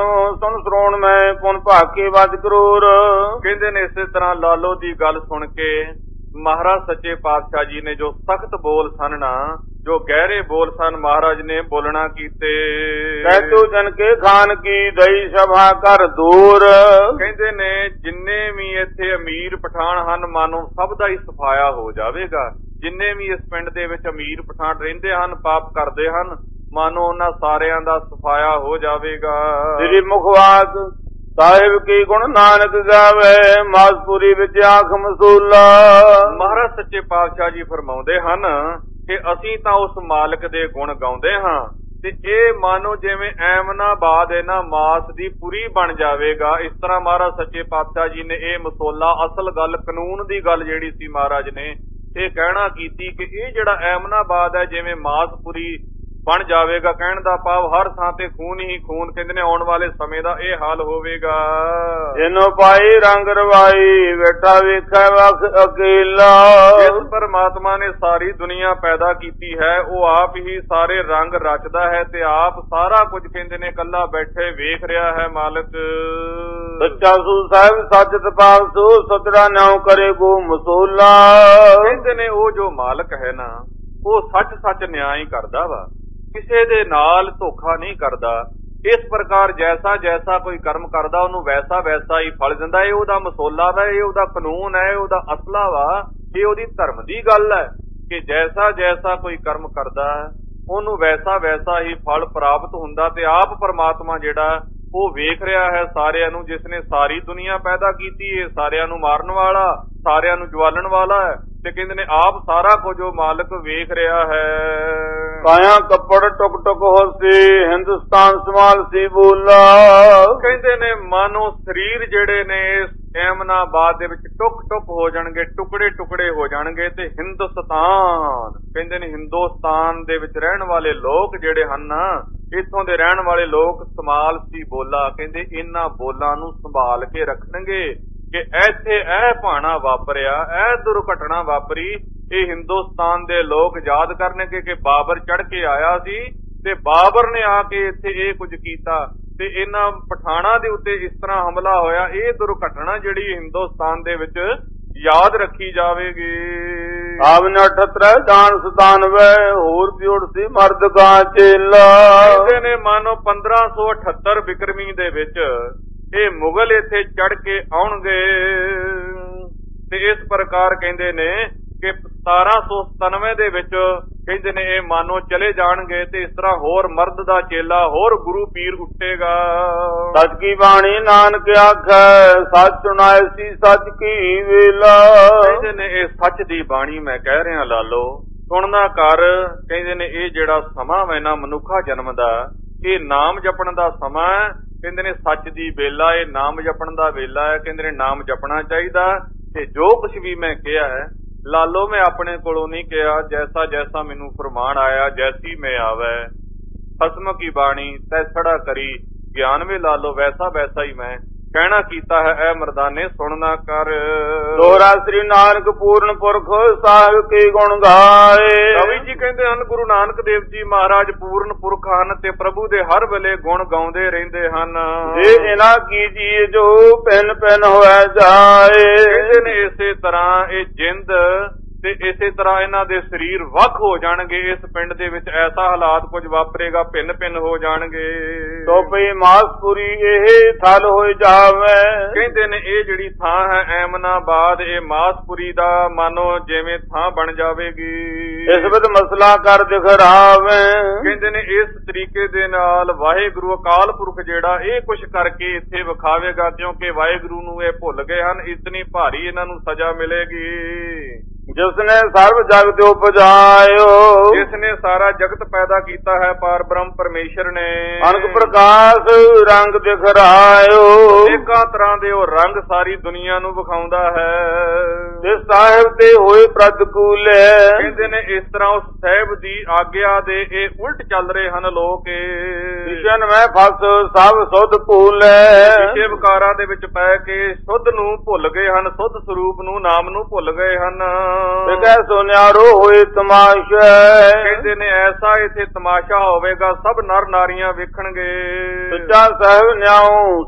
ਸਰੋਣ ਮੈਂ ਪੁਨ ਭਾਕੇ ਵੱਜ ਕਰੂਰ, ਕਹਿੰਦੇ ਨੇ ਇਸੇ ਤਰ੍ਹਾਂ ਲਾਲੋ ਦੀ ਗੱਲ ਸੁਣ ਕੇ ਮਹਾਰਾਜ ਸੱਚੇ ਪਾਤਸ਼ਾਹ ਜੀ ਨੇ ਜੋ ਸਖਤ ਬੋਲ ਸਨ ਨਾ, ਜੋ ਗਹਿਰੇ ਬੋਲ ਸਨ, ਮਹਾਰਾਜ ਨੇ ਬੋਲਣਾ ਕੀਤੇ। ਕਹਿਤੂ ਜਨ ਕੇ ਖਾਨ ਕੀ ਦਈ ਸਭਾ ਕਰ ਦੂਰ, ਕਹਿੰਦੇ ਨੇ ਜਿੰਨੇ ਵੀ ਇੱਥੇ ਅਮੀਰ ਪਠਾਨ ਹਨ ਮਾਨੋ ਸਭ ਦਾ ਹੀ ਸਫਾਇਆ ਹੋ ਜਾਵੇਗਾ। ਜਿੰਨੇ ਵੀ ਇਸ ਪਿੰਡ ਦੇ ਵਿੱਚ ਅਮੀਰ ਪਠਾਨ ਰਹਿੰਦੇ ਹਨ ਪਾਪ ਕਰਦੇ ਹਨ ਮਾਨੋ ਉਹਨਾਂ ਸਾਰਿਆਂ ਦਾ ਸਫਾਇਆ ਹੋ ਜਾਵੇਗਾ। ਤੇਰੀ ਮੁਖਵਾਕ ਸਾਹਿਬ ਕੀ ਗੁਣ ਨਾਨਕ ਗਾਵੇ, ਮਾਸਪੁਰੀ ਵਿੱਚ ਆਖ ਮਸੂਲਾ। ਮਹਾਰਾਜ ਸੱਚੇ ਪਾਤਸ਼ਾਹ ਜੀ ਫਰਮਾਉਂਦੇ ਹਨ ਕਿ ਅਸੀਂ ਤਾਂ ਉਸ ਮਾਲਕ ਦੇ ਗੁਣ ਗਾਉਂਦੇ ਹਾਂ ਤੇ ਇਹ ਮਾਨੋ ਜਿਵੇਂ ਐਮਨਾਬਾਦ ਇਹਨਾਂ ਮਾਸ ਦੀ ਪੁਰੀ ਬਣ ਜਾਵੇਗਾ। ਇਸ ਤਰ੍ਹਾਂ ਮਹਾਰਾਜ ਸੱਚੇ ਪਾਤਸ਼ਾਹ ਜੀ ਨੇ ਇਹ ਮਸੋਲਾ ਅਸਲ ਗੱਲ ਕਾਨੂੰਨ ਦੀ ਗੱਲ ਜਿਹੜੀ ਸੀ ਮਹਾਰਾਜ ਨੇ ਇਹ ਕਹਿਣਾ ਕੀਤੀ ਕਿ ਇਹ ਜਿਹੜਾ ਐਮਨਾਬਾਦ ਹੈ ਜਿਵੇਂ ਮਾਸਪੁਰੀ ਬਣ ਜਾਵੇਗਾ। ਕਹਿਣ ਦਾ ਭਾਵ ਹਰ ਥਾਂ ਤੇ ਖੂਨ ਹੀ ਖੂਨ। ਕਹਿੰਦੇ ਨੇ ਆਉਣ ਵਾਲੇ ਸਮੇਂ ਦਾ ਇਹ ਹਾਲ ਹੋਵੇਗਾ। ਜਿਨੋ ਪਾਈ ਰੰਗ ਰਵਾਈ ਬੈਠਾ ਵੇਖੈ ਵਖ ਅਕੇਲਾ। ਜਿਸ ਪਰਮਾਤਮਾ ਨੇ ਸਾਰੀ ਦੁਨੀਆ ਪੈਦਾ ਕੀਤੀ ਹੈ ਉਹ ਆਪ ਹੀ ਸਾਰੇ ਰੰਗ ਰਚਦਾ ਹੈ ਤੇ ਆਪ ਸਾਰਾ ਕੁਝ ਕਹਿੰਦੇ ਨੇ ਇਕੱਲਾ ਬੈਠੇ ਵੇਖ ਰਿਹਾ ਹੈ ਮਾਲਕ। ਸੱਚਾ ਸੂ ਸਾਹਿਬ ਸੱਚ ਤਪਾਲ ਸੂ ਸਤਰਾ ਨਾਉ ਕਰੇ ਗੋ ਮਸੂਲਾ। ਕਹਿੰਦੇ ਨੇ ਉਹ ਜੋ ਮਾਲਕ ਹੈ ਨਾ ਉਹ ਸੱਚ ਸੱਚ ਨਿਆਂ ਹੀ ਕਰਦਾ ਵਾ, ਕਿਸੇ ਦੇ ਨਾਲ ਧੋਖਾ ਨਹੀਂ ਕਰਦਾ। ਇਸ ਪ੍ਰਕਾਰ ਜੈਸਾ ਜੈਸਾ ਕੋਈ ਕਰਮ ਕਰਦਾ ਉਹਨੂੰ ਵੈਸਾ ਵੈਸਾ ਹੀ ਫਲ ਦਿੰਦਾ। ਇਹ ਉਹਦਾ ਮਸੋਲਾ ਵਾ, ਇਹ ਉਹਦਾ ਕਾਨੂੰਨ ਹੈ, ਇਹ ਉਹਦਾ ਅਸਲਾ ਵਾ, ਇਹ ਉਹਦੀ ਧਰਮ ਦੀ ਗੱਲ ਹੈ ਕਿ ਜੈਸਾ ਜੈਸਾ ਕੋਈ ਕਰਮ ਕਰਦਾ ਉਹਨੂੰ ਵੈਸਾ ਵੈਸਾ ਹੀ ਫਲ ਪ੍ਰਾਪਤ ਹੁੰਦਾ। ਤੇ ਆਪ ਪਰਮਾਤਮਾ ਜਿਹੜਾ ਉਹ ਵੇਖ ਰਿਹਾ ਹੈ ਸਾਰਿਆਂ ਨੂੰ, ਜਿਸ ਨੇ ਸਾਰੀ ਦੁਨੀਆ ਪੈਦਾ ਕੀਤੀ ਹੈ, ਸਾਰਿਆਂ ਨੂੰ ਮਾਰਨ ਵਾਲਾ, ਸਾਰਿਆਂ ਨੂੰ ਜਵਾਲਣ ਵਾਲਾ ਹੈ। ਤੇ ਕਹਿੰਦੇ ਨੇ ਆਪ ਸਾਰਾ ਕੁਝ ਉਹ ਮਾਲਕ ਵੇਖ ਰਿਹਾ ਹੈ। ਕਾਇਆ ਕੱਪੜ ਟੁਕ ਟੁਕ ਹੋਸੀ ਹਿੰਦੁਸਤਾਨ ਸਮਾਲ ਸੀ ਬੋਲਾ। ਕਹਿੰਦੇ ਨੇ ਮਾਨੋ ਸਰੀਰ ਜਿਹੜੇ ਨੇ ਐਮਨਾਬਾਦ ਦੇ ਵਿੱਚ ਟੁਕ ਟੁਕ ਹੋ ਜਾਣਗੇ, ਟੁਕੜੇ ਟੁਕੜੇ ਹੋ ਜਾਣਗੇ। ਤੇ ਹਿੰਦੁਸਤਾਨ ਕਹਿੰਦੇ ਨੇ ਹਿੰਦੁਸਤਾਨ ਦੇ ਵਿੱਚ ਰਹਿਣ ਵਾਲੇ ਲੋਕ ਜਿਹੜੇ ਹਨ, ਇੱਥੋਂ ਦੇ ਰਹਿਣ ਵਾਲੇ ਲੋਕ ਸਮਾਲ ਸੀ ਬੋਲਾ। ਕਹਿੰਦੇ ਇਹਨਾਂ ਬੋਲਾਂ ਨੂੰ ਸੰਭਾਲ ਕੇ ਰੱਖਣਗੇ ਕਿ ਇੱਥੇ ਇਹ ਭਾਣਾ ਵਾਪਰਿਆ, ਇਹ ਦੁਰਘਟਨਾ ਵਾਪਰੀ। ਇਹ ਹਿੰਦੁਸਤਾਨ ਦੇ ਲੋਕ ਯਾਦ ਕਰਨਗੇ ਕਿ ਬਾਬਰ ਚੜ੍ਹ ਕੇ ਆਇਆ ਸੀ ਤੇ ਬਾਬਰ ਨੇ ਆ ਕੇ ਇੱਥੇ ਇਹ ਕੁਝ ਕੀਤਾ ਤੇ ਇਹਨਾਂ ਪਠਾਣਾ ਦੇ ਉੱਤੇ ਇਸ ਤਰ੍ਹਾਂ ਹਮਲਾ ਹੋਇਆ। ਇਹ ਦੁਰਘਟਨਾ ਜਿਹੜੀ ਹਿੰਦੁਸਤਾਨ ਦੇ ਵਿੱਚ ਯਾਦ ਰੱਖੀ ਜਾਵੇਗੀ। ਆਵਨ 78 ਦਾਨ 97 ਹੋਰ ਪਿਉੜ ਸੀ ਮਰਦ ਗਾ ਚੇਲਾ। ਕਹਿੰਦੇ ਨੇ ਮਾਨੋ 1578 ਬਿਕਰਮੀ ਦੇ ਵਿੱਚ ਇਹ ਮੁਗਲ ਇੱਥੇ ਚੜ ਕੇ ਆਉਣਗੇ ਤੇ ਇਸ ਪ੍ਰਕਾਰ ਕਹਿੰਦੇ ਨੇ ਕਿ 1797 ਦੇ ਵਿੱਚ ਕਹਿੰਦੇ ਨੇ ਇਹ ਮਾਨੋ ਚਲੇ ਜਾਣਗੇ ਤੇ ਇਸ ਤਰ੍ਹਾਂ ਹੋਰ ਮਰਦ ਦਾ ਚੇਲਾ, ਹੋਰ ਗੁਰੂ ਪੀਰ ਉੱਠੇਗਾ। ਸੱਚ ਕੀ ਬਾਣੀ ਨਾਨਕ ਆਖੈ ਸੱਚ ਸੁਣਾਏ ਸੀ ਸੱਚ ਕੀ ਵੇਲਾ। ਕਹਿੰਦੇ ਨੇ ਇਹ ਸੱਚ ਦੀ ਬਾਣੀ ਮੈਂ ਕਹਿ ਰਿਹਾ ਲਾਲੋ, ਸੁਣਨਾ ਕਰ। ਕਹਿੰਦੇ ਨੇ ਇਹ ਜਿਹੜਾ ਸਮਾਂ ਹੈ ਨਾ ਮਨੁੱਖਾ ਜਨਮ ਦਾ, ਇਹ ਨਾਮ ਜਪਣ ਦਾ ਸਮਾਂ। ਕਹਿੰਦੇ ਨੇ ਸੱਚ ਦੀ ਵੇਲਾ, ਇਹ ਨਾਮ ਜਪਣ ਦਾ ਵੇਲਾ ਹੈ। ਕਹਿੰਦੇ ਨੇ ਨਾਮ ਜਪਣਾ ਚਾਹੀਦਾ ਤੇ ਜੋ ਕੁਝ ਵੀ ਮੈਂ ਕਿਹਾ ਹੈ ਲਾਲੋ ਮੈਂ ਆਪਣੇ ਕੋਲੋਂ ਨਹੀਂ ਕਿਹਾ, ਜੈਸਾ ਜੈਸਾ ਮੈਨੂੰ ਫਰਮਾਨ ਆਇਆ ਜੈਸੀ ਮੈਂ ਆਵੈ। ਖਸਮ ਕੀ ਬਾਣੀ ਤੈ ਛੜਾ ਕਰੀ ਗਿਆਨ ਵੇ ਲਾਲੋ, ਵੈਸਾ ਵੈਸਾ ਹੀ ਮੈਂ ਕਹਿਣਾ ਕੀਤਾ ਹੈ। ਐ ਮਰਦਾਨੇ ਸੁਣਨਾ ਕਰ। ਦੋਹਰਾ ਸ੍ਰੀ ਨਾਨਕ ਪੂਰਨ ਪੁਰਖ ਸਾਹਿਬ ਕੀ ਗੁਣ ਗਾਏ। ਕਵੀ ਜੀ ਕਹਿੰਦੇ ਹਨ ਗੁਰੂ ਨਾਨਕ ਦੇਵ ਜੀ ਮਹਾਰਾਜ ਪੂਰਨ ਪੁਰਖ ਹਨ ਤੇ ਪ੍ਰਭੂ ਦੇ ਹਰ ਵੇਲੇ ਗੁਣ ਗਾਉਂਦੇ ਰਹਿੰਦੇ ਹਨ। ਜੇ ਇਹਨਾਂ ਕੀ ਜੀ ਜੋ ਪਿੰਨ ਪਿੰਨ ਹੋਇਆ ਜਾਏ। ਕਹਿੰਦੇ ਨੇ ਇਸੇ ਤਰ੍ਹਾਂ ਇਹ ਜਿੰਦ ਤੇ ਇਸੇ ਤਰ੍ਹਾਂ ਇਹਨਾਂ ਦੇ ਸਰੀਰ ਵੱਖ ਹੋ ਜਾਣਗੇ। ਇਸ ਪਿੰਡ ਦੇ ਵਿੱਚ ਐਸਾ ਹਾਲਾਤ ਕੁਝ ਵਾਪਰੇਗਾ, ਭਿੰਨ ਭਿੰਨ ਹੋ ਜਾਣਗੇ। ਟੋਪੀ ਮਾਸਪੁਰੀ ਇਹ ਥਲ ਹੋਈ ਜਾਵੇ। ਕਹਿੰਦੇ ਨੇ ਇਹ ਜਿਹੜੀ ਥਾਂ ਹੈ ਐਮਨਾਬਾਦ, ਇਹ ਮਾਸਪੁਰੀ ਦਾ ਮਾਨੋ ਜਿਵੇਂ ਥਾਂ ਬਣ ਜਾਵੇਗੀ। ਇਸ ਵਿੱਚ ਮਸਲਾ ਕਰ ਦਿਖਰਾਵੇ। ਕਹਿੰਦੇ ਨੇ ਇਸ ਤਰੀਕੇ ਦੇ ਨਾਲ ਵਾਹਿਗੁਰੂ ਅਕਾਲ ਪੁਰਖ ਜਿਹੜਾ ਇਹ ਕੁਛ ਕਰਕੇ ਇੱਥੇ ਵਿਖਾਵੇਗਾ, ਕਿਉਂਕਿ ਵਾਹਿਗੁਰੂ ਨੂੰ ਇਹ ਭੁੱਲ ਗਏ ਹਨ। ਇਤਨੀ ਭਾਰੀ ਇਹਨਾਂ ਨੂੰ ਸਜ਼ਾ ਮਿਲੇਗੀ। ਜਿਸਨੇ ਸਰਬ ਜਗਤ ਉਪਜਾਇਓ, ਜਿਸਨੇ ਸਾਰਾ ਜਗਤ ਪੈਦਾ ਕੀਤਾ ਹੈ ਪਾਰ ਬ੍ਰਹਮ ਪਰਮੇਸ਼ਰ ਨੇ। ਅਨਕ ਪ੍ਰਕਾਸ਼ ਰੰਗ ਦਿਖਰਾਇਓ, ਅਨੇਕਾਂ ਤਰ੍ਹਾਂ ਦੇ ਉਹ ਰੰਗ ਸਾਰੀ ਦੁਨੀਆ ਨੂੰ ਵਿਖਾਉਂਦਾ ਹੈ। ਜਿਸ ਸਾਹਿਬ ਤੇ ਹੋਏ ਪ੍ਰਤਕੂਲੇ। ਕਹਿੰਦੇ ਨੇ ਇਸ ਤਰ੍ਹਾਂ ਉਸ ਸਾਹਿਬ ਦੀ ਆਗਿਆ ਦੇ ਇਹ ਉਲਟ ਚੱਲ ਰਹੇ ਹਨ ਲੋਕ। ਵਿਸ਼ਨ ਮੈਂ ਫਸ ਸਭ ਸੁਧ ਭੂਲੇ। ਵਿਸ਼ੇ ਵਿਕਾਰਾਂ ਦੇ ਵਿੱਚ ਪੈ ਕੇ ਸੁੱਧ ਨੂੰ ਭੁੱਲ ਗਏ ਹਨ, ਸੁੱਧ ਸਰੂਪ ਨੂੰ, ਨਾਮ ਨੂੰ ਭੁੱਲ ਗਏ ਹਨ। ਕਹਿ ਸੁਨਿਆਰੋ ਹੋਏ ਤਮਾਸ਼ਾ। ਕਹਿੰਦੇ ਨੇ ਐਸਾ ਇੱਥੇ ਤਮਾਸ਼ਾ ਹੋਵੇਗਾ, ਸਭ ਨਰ ਨਾਰੀਆਂ ਵੇਖਣਗੇ। ਸੱਚਾ ਸਾਹਿਬ ਨਿਆਉ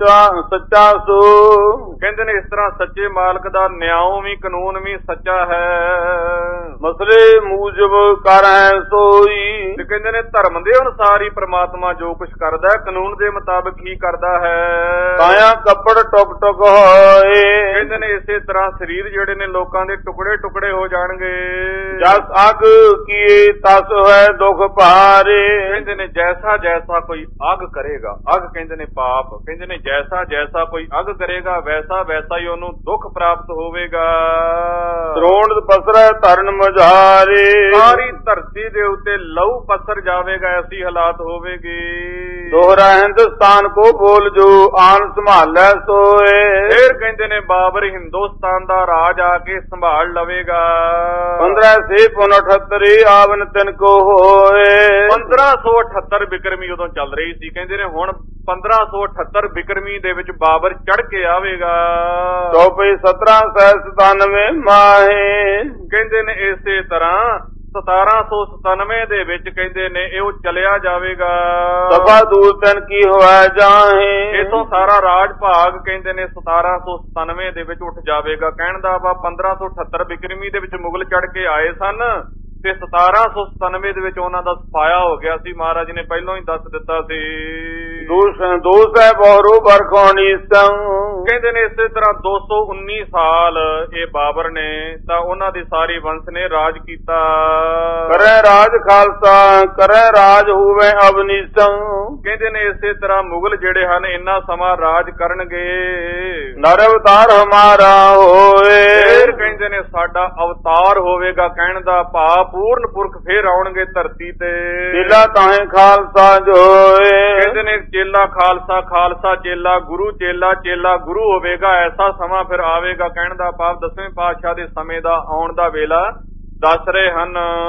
ਸੱਚਾ ਸੋ। ਕਹਿੰਦੇ ਨੇ ਇਸ ਤਰ੍ਹਾਂ ਸੱਚੇ ਮਾਲਕ ਦਾ ਨਿਆਉ ਵੀ ਕਾਨੂੰਨ ਵੀ ਸੱਚਾ ਹੈ। ਮਸਲੇ ਮੂਜਬ ਕਰ ਹੈ ਸੋਈ। ਤੇ ਕਹਿੰਦੇ ਨੇ ਧਰਮ ਦੇ ਅਨੁਸਾਰ ਹੀ ਪ੍ਰਮਾਤਮਾ ਜੋ ਕੁਝ ਕਰਦਾ ਹੈ ਕਾਨੂੰਨ ਦੇ ਮੁਤਾਬਕ ਹੀ ਕਰਦਾ ਹੈ। ਕਾਇਆ ਕੱਪੜ ਟੁਕ ਟੁਕ ਹੋਏ। ਕਹਿੰਦੇ ਨੇ ਇਸੇ ਤਰ੍ਹਾਂ ਸਰੀਰ ਜਿਹੜੇ ਨੇ ਲੋਕਾਂ ਦੇ ਟੁਕੜੇ ਟੁਕੜੇ ਹੋ ਜਾਣਗੇ। ਜਸ ਅਗ ਕੀਏ ਤਸ ਹੈ ਦੁਖ ਭਾਰੇ। ਕਹਿੰਦੇ ਨੇ ਜੈਸਾ ਜੈਸਾ ਕੋਈ ਅਗ ਕਰੇਗਾ, ਅਗ ਕਹਿੰਦੇ ਨੇ ਪਾਪ, ਕਹਿੰਦੇ ਨੇ ਜੈਸਾ ਜੈਸਾ ਕੋਈ ਅਗ ਕਰੇਗਾ ਵੈਸਾ ਵੈਸਾ ਹੀ ਉਹਨੂੰ ਦੁੱਖ ਪ੍ਰਾਪਤ ਹੋਵੇਗਾ। ਤਰੋਣ ਪਸਰੈ ਧਰਨ ਮਝਾਰੇ। ਸਾਰੀ ਧਰਤੀ ਦੇ ਉੱਤੇ ਲਹੂ ਪਸਰ ਜਾਵੇਗਾ, ਐਸੀ ਹਾਲਾਤ ਹੋਵੇਗੀ। ਦੋਹਰਾ ਹਿੰਦੁਸਤਾਨ ਕੋ ਬੋਲ ਜੋ ਆਨ ਸੰਭਾਲੈ ਸੋਏ। ਫਿਰ ਕਹਿੰਦੇ ਨੇ ਬਾਬਰ ਹਿੰਦੁਸਤਾਨ ਦਾ ਰਾਜ ਆ ਕੇ ਸੰਭਾਲ ਲਵੇਗਾ। 15 ਸੇ 68 ਆਵਨ ਤਨ ਕੋ ਹੋਏ। 1578 ਬਿਕਰਮੀ ਉਦੋਂ ਚੱਲ ਰਹੀ ਸੀ। ਕਹਿੰਦੇ ਨੇ ਹੁਣ 1578 ਬਿਕਰਮੀ ਦੇ ਵਿੱਚ ਬਾਬਰ ਚੜ ਕੇ ਆਵੇਗਾ। ਚੌਪਈ 1797 ਮਾਹੇ। ਕਹਿੰਦੇ ਨੇ ਇਸੇ ਤਰ੍ਹਾਂ 1797 ਦੇ ਵਿੱਚ ਕਹਿੰਦੇ ਨੇ ਇਹ ਚਲਿਆ ਜਾਵੇਗਾ। ਸਭਾ ਦੂਰ ਤਨ ਕੀ ਹੋਇਆ ਜਾਹੇ। ਇਥੋਂ ਸਾਰਾ ਰਾਜ ਭਾਗ ਕਹਿੰਦੇ ਨੇ 1797 ਦੇ ਵਿੱਚ ਉੱਠ ਜਾਵੇਗਾ। ਕਹਿਣ ਦਾ ਵਾ 1578 ਬਿਕਰਮੀ ਦੇ ਵਿੱਚ ਮੁਗਲ ਚੜ ਕੇ ਆਏ ਸਨ ਤੇ 1797 ਦੇ ਵਿੱਚ ਉਹਨਾਂ ਦਾ ਸਫਾਇਆ ਹੋ ਗਿਆ ਸੀ। ਮਹਾਰਾਜ ਨੇ ਪਹਿਲਾਂ ਹੀ ਦੱਸ ਦਿੱਤਾ ਸੀ। ਦੋਸ ਹੈ ਬਹਰੂ ਬਰਖੋਣੀ ਸੰਗ। ਕਹਿੰਦੇ ਨੇ ਇਸੇ ਤਰ੍ਹਾਂ 219 ਸਾਲ ਇਹ ਬਾਬਰ ਨੇ ਤਾਂ ਉਹਨਾਂ ਦੀ ਸਾਰੀ ਵੰਸ਼ ਨੇ ਰਾਜ ਕੀਤਾ। ਕਰੇ ਰਾਜ ਖਾਲਸਾ ਕਰੇ ਰਾਜ ਹੋਵੇ ਅਬਨੀਸੰ। ਕਹਿੰਦੇ ਨੇ ਇਸੇ ਤਰ੍ਹਾਂ ਮੁਗਲ ਜਿਹੜੇ ਹਨ ਇੰਨਾ ਸਮਾਂ ਰਾਜ ਕਰਨਗੇ। ਨਰ ਅਵਤਾਰ ਹਮਾਰਾ ਹੋਏ। ਫੇਰ ਕਹਿੰਦੇ ਨੇ ਸਾਡਾ ਅਵਤਾਰ ਹੋਵੇਗਾ। ਕਹਿਣ ਦਾ ਭਾਵ ਪੂਰਨ ਪੁਰਖ ਫੇਰ ਆਉਣਗੇ ਧਰਤੀ ਤੇ। ਚੇਲਾ ਤਾਹੇ ਖਾਲਸਾ ਜੋਏ। ਕਹਿੰਦੇ ਨੇ ਚੇਲਾ ਖਾਲਸਾ, ਖਾਲਸਾ ਚੇਲਾ, ਗੁਰੂ ਚੇਲਾ, ਚੇਲਾ ਗੁਰੂ ਹੋਵੇਗਾ। ਐਸਾ ਸਮਾਂ ਫਿਰ ਆਵੇਗਾ। ਕਹਿਣ ਦਾ ਭਾਵ 10ਵੇਂ ਪਾਤਸ਼ਾਹ ਦੇ ਸਮੇਂ ਦਾ ਆਉਣ ਦਾ ਵੇਲਾ ਦੱਸ ਰਹੇ ਹਨ।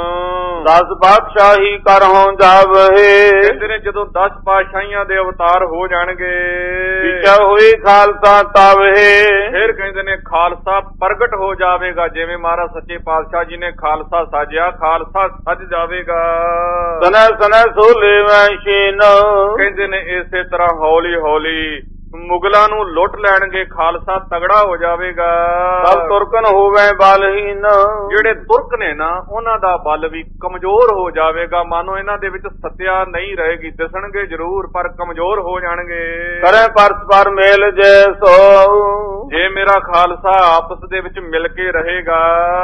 10 ਪਾਤਸ਼ਾਹੀ ਕਰਹੁ ਜਾਵਹਿ। ਕਹਿੰਦੇ ਨੇ ਜਦੋਂ 10 ਪਾਤਸ਼ਾਹੀਆਂ ਦੇ ਅਵਤਾਰ ਹੋ ਜਾਣਗੇ ਵਿਚਾ ਹੋਈ ਖਾਲਸਾ ਤਵਹਿ। ਫਿਰ ਕਹਿੰਦੇ ਨੇ ਖਾਲਸਾ ਪ੍ਰਗਟ ਹੋ ਜਾਵੇਗਾ। ਜਿਵੇਂ ਮਹਾਰਾਜ ਸੱਚੇ ਪਾਤਸ਼ਾਹ ਜੀ ਨੇ ਖਾਲਸਾ ਸਾਜਿਆ, ਖਾਲਸਾ ਸਜ ਜਾਵੇਗਾ। ਸਨੈ ਸਨੈ ਸੋਲੇ ਵੈਸ਼ੀਨ। ਕਹਿੰਦੇ ਨੇ ਇਸੇ ਤਰ੍ਹਾਂ ਹੌਲੀ ਹੌਲੀ ਮੁਗਲਾਂ ਨੂੰ ਲੁੱਟ ਲੈਣਗੇ। ਖਾਲਸਾ ਤਗੜਾ ਹੋ ਜਾਵੇਗਾ। ਸਭ ਤੁਰਕਨ ਹੋਵੇ ਬਲਹੀਨ। ਜਿਹੜੇ ਤੁਰਕ ਨੇ ਨਾ ਉਹਨਾਂ ਦਾ ਬਲ ਵੀ ਕਮਜ਼ੋਰ ਹੋ ਜਾਵੇਗਾ। ਮਾਨੋ ਇਹਨਾਂ ਦੇ ਵਿੱਚ ਸੱਤਿਆ ਨਹੀਂ ਰਹੇਗੀ। ਦਿਸਣਗੇ ਜ਼ਰੂਰ ਪਰ ਕਮਜ਼ੋਰ ਹੋ ਜਾਣਗੇ। ਕਰੇ ਪਰਸਪਰ ਮੇਲ ਜੇ ਸੋ। ਜੇ ਮੇਰਾ ਖਾਲਸਾ ਆਪਸ ਦੇ ਵਿੱਚ ਮਿਲ ਕੇ ਰਹੇਗਾ।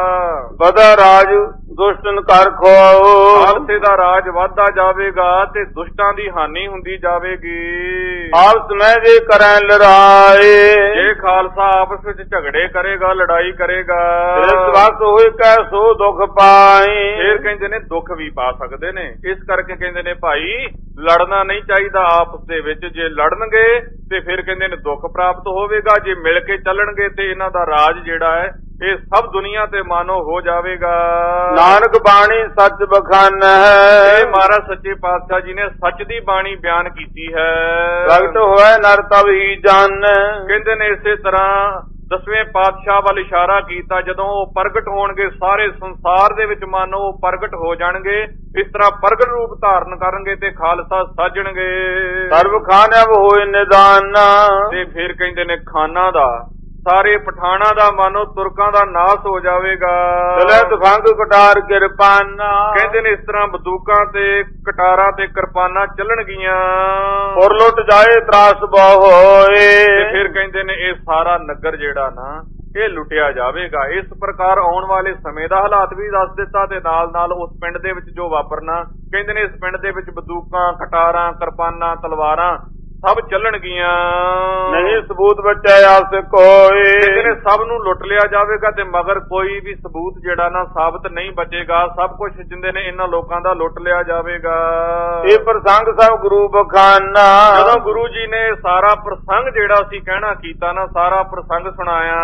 ਬਦਾ ਰਾਜ ਦੁਸ਼ਟਨ ਕਰ ਖੋਓ। ਖਾਲਸੇ ਦਾ ਰਾਜ ਵਧਦਾ ਜਾਵੇਗਾ ਤੇ ਦੁਸ਼ਟਾਂ ਦੀ ਹਾਨੀ ਹੁੰਦੀ ਜਾਵੇਗੀ। ਆਪਸ ਮੈਂ ਜੇ ਕਰੈ ਲੜਾਈ। ਜੇ ਖਾਲਸਾ ਆਪਸ ਵਿੱਚ ਝਗੜੇ ਕਰੇਗਾ, ਲੜਾਈ ਕਰੇਗਾ, ਇਸ ਵਕਤ ਹੋਏ ਕੈ ਸੋ ਦੁੱਖ ਪਾਈ। ਫਿਰ ਕਹਿੰਦੇ ਨੇ ਦੁੱਖ ਵੀ ਪਾ ਸਕਦੇ ਨੇ। ਇਸ ਕਰਕੇ ਕਹਿੰਦੇ ਨੇ ਭਾਈ ਲੜਨਾ ਨਹੀਂ ਚਾਹੀਦਾ ਆਪਸ ਦੇ ਵਿੱਚ। ਜੇ ਲੜਨਗੇ ਤੇ ਫਿਰ ਕਹਿੰਦੇ ਨੇ ਦੁੱਖ ਪ੍ਰਾਪਤ ਹੋਵੇਗਾ। ਜੇ ਮਿਲ ਕੇ ਚੱਲਣਗੇ ਤੇ ਇਹਨਾਂ ਦਾ ਰਾਜ ਜਿਹੜਾ ਹੈ ਇਹ ਸਭ ਦੁਨੀਆ ਤੇ ਮਾਨੋ ਹੋ ਜਾਵੇਗਾ। ਨਾਨਕ ਬਾਣੀ ਸੱਚ ਬਖਾਨ ਹੈ। ਇਹ ਮਹਾਰਾਜ ਸੱਚੇ ਪਾਤਸ਼ਾਹ ਜੀ ਨੇ ਸੱਚ ਦੀ ਬਾਣੀ ਬਿਆਨ ਕੀਤੀ ਹੈ। ਪ੍ਰਗਟ ਹੋਏ ਨਰ ਤਬ ਹੀ ਜਾਣ। ਕਹਿੰਦੇ ਨੇ ਇਸੇ ਤਰ੍ਹਾਂ 10ਵੇਂ ਪਾਤਸ਼ਾਹ ਵੱਲ ਇਸ਼ਾਰਾ ਕੀਤਾ। ਜਦੋਂ ਉਹ ਪ੍ਰਗਟ ਹੋਣਗੇ ਸਾਰੇ ਸੰਸਾਰ ਦੇ ਵਿੱਚ ਮਾਨੋ ਉਹ ਪ੍ਰਗਟ ਹੋ ਜਾਣਗੇ। ਇਸ ਤਰ੍ਹਾਂ ਪ੍ਰਗਟ ਰੂਪ ਧਾਰਨ ਕਰਨਗੇ ਤੇ ਖਾਲਸਾ ਸਾਜਣਗੇ। ਸਰਬ ਖਾਨਿਆ ਹੋਏ ਨਿਦਾਨ। ਤੇ ਫਿਰ ਕਹਿੰਦੇ ਨੇ ਖਾਨਾ ਦਾ ਸਾਰੇ ਪਠਾਣਾ ਦਾ ਮਾਨੋ ਤੁਰਕਾਂ ਦਾ ਨਾਸ ਹੋ ਜਾਵੇਗਾ। ਚਲੇ ਤਫੰਗ ਕਟਾਰ ਕਿਰਪਾਨਾ। ਕਹਿੰਦੇ ਨੇ ਇਸ ਤਰ੍ਹਾਂ ਬੰਦੂਕਾਂ ਤੇ ਕਟਾਰਾਂ ਤੇ ਕਿਰਪਾਨਾਂ ਚੱਲਣਗੀਆਂ। ਔਰ ਲੁੱਟ ਜਾਏ ਤਰਾਸ ਬਹੁ ਹੋਏ। ਤੇ ਫਿਰ ਕਹਿੰਦੇ ਨੇ ਇਹ ਸਾਰਾ ਨਗਰ ਜਿਹੜਾ ਨਾ ਇਹ ਲੁੱਟਿਆ ਜਾਵੇਗਾ। ਇਸ ਪ੍ਰਕਾਰ ਆਉਣ ਵਾਲੇ ਸਮੇਂ ਦਾ ਹਾਲਾਤ ਵੀ ਦੱਸ ਦਿੱਤਾ ਤੇ ਨਾਲ ਨਾਲ ਉਸ ਪਿੰਡ ਦੇ ਵਿੱਚ ਜੋ ਵਾਪਰਨਾ। ਕਹਿੰਦੇ ਨੇ ਇਸ ਪਿੰਡ ਦੇ ਵਿੱਚ ਬੰਦੂਕਾਂ, ਕਟਾਰਾਂ, ਕਿਰਪਾਨਾਂ, ਤਲਵਾਰਾਂ ਸਭ ਚੱਲਣਗੀਆਂ। ਨਹੀਂ ਸਬੂਤ ਬੱਚਾ ਆਸ ਕੋਈ। ਕਹਿੰਦੇ ਨੇ ਸਭ ਨੂੰ ਲੁੱਟ ਲਿਆ ਜਾਵੇਗਾ ਤੇ ਮਗਰ ਕੋਈ ਵੀ ਸਬੂਤ ਜਿਹੜਾ ਨਾ ਸਾਬਤ ਨਹੀਂ ਬਚੇਗਾ। ਸਭ ਕੁਝ ਜਿੰਦੇ ਨੇ ਇਹਨਾਂ ਲੋਕਾਂ ਦਾ ਲੁੱਟ ਲਿਆ ਜਾਵੇਗਾ। ਇਹ ਪ੍ਰਸੰਗ ਸਭ ਗੁਰੂ ਬਖਾਨਾ। ਜਦੋਂ ਗੁਰੂ ਜੀ ਨੇ ਸਾਰਾ ਪ੍ਰਸੰਗ ਜਿਹੜਾ ਸੀ ਕਹਿਣਾ ਕੀਤਾ ਨਾ ਸਾਰਾ ਪ੍ਰਸੰਗ ਸੁਣਾਇਆ।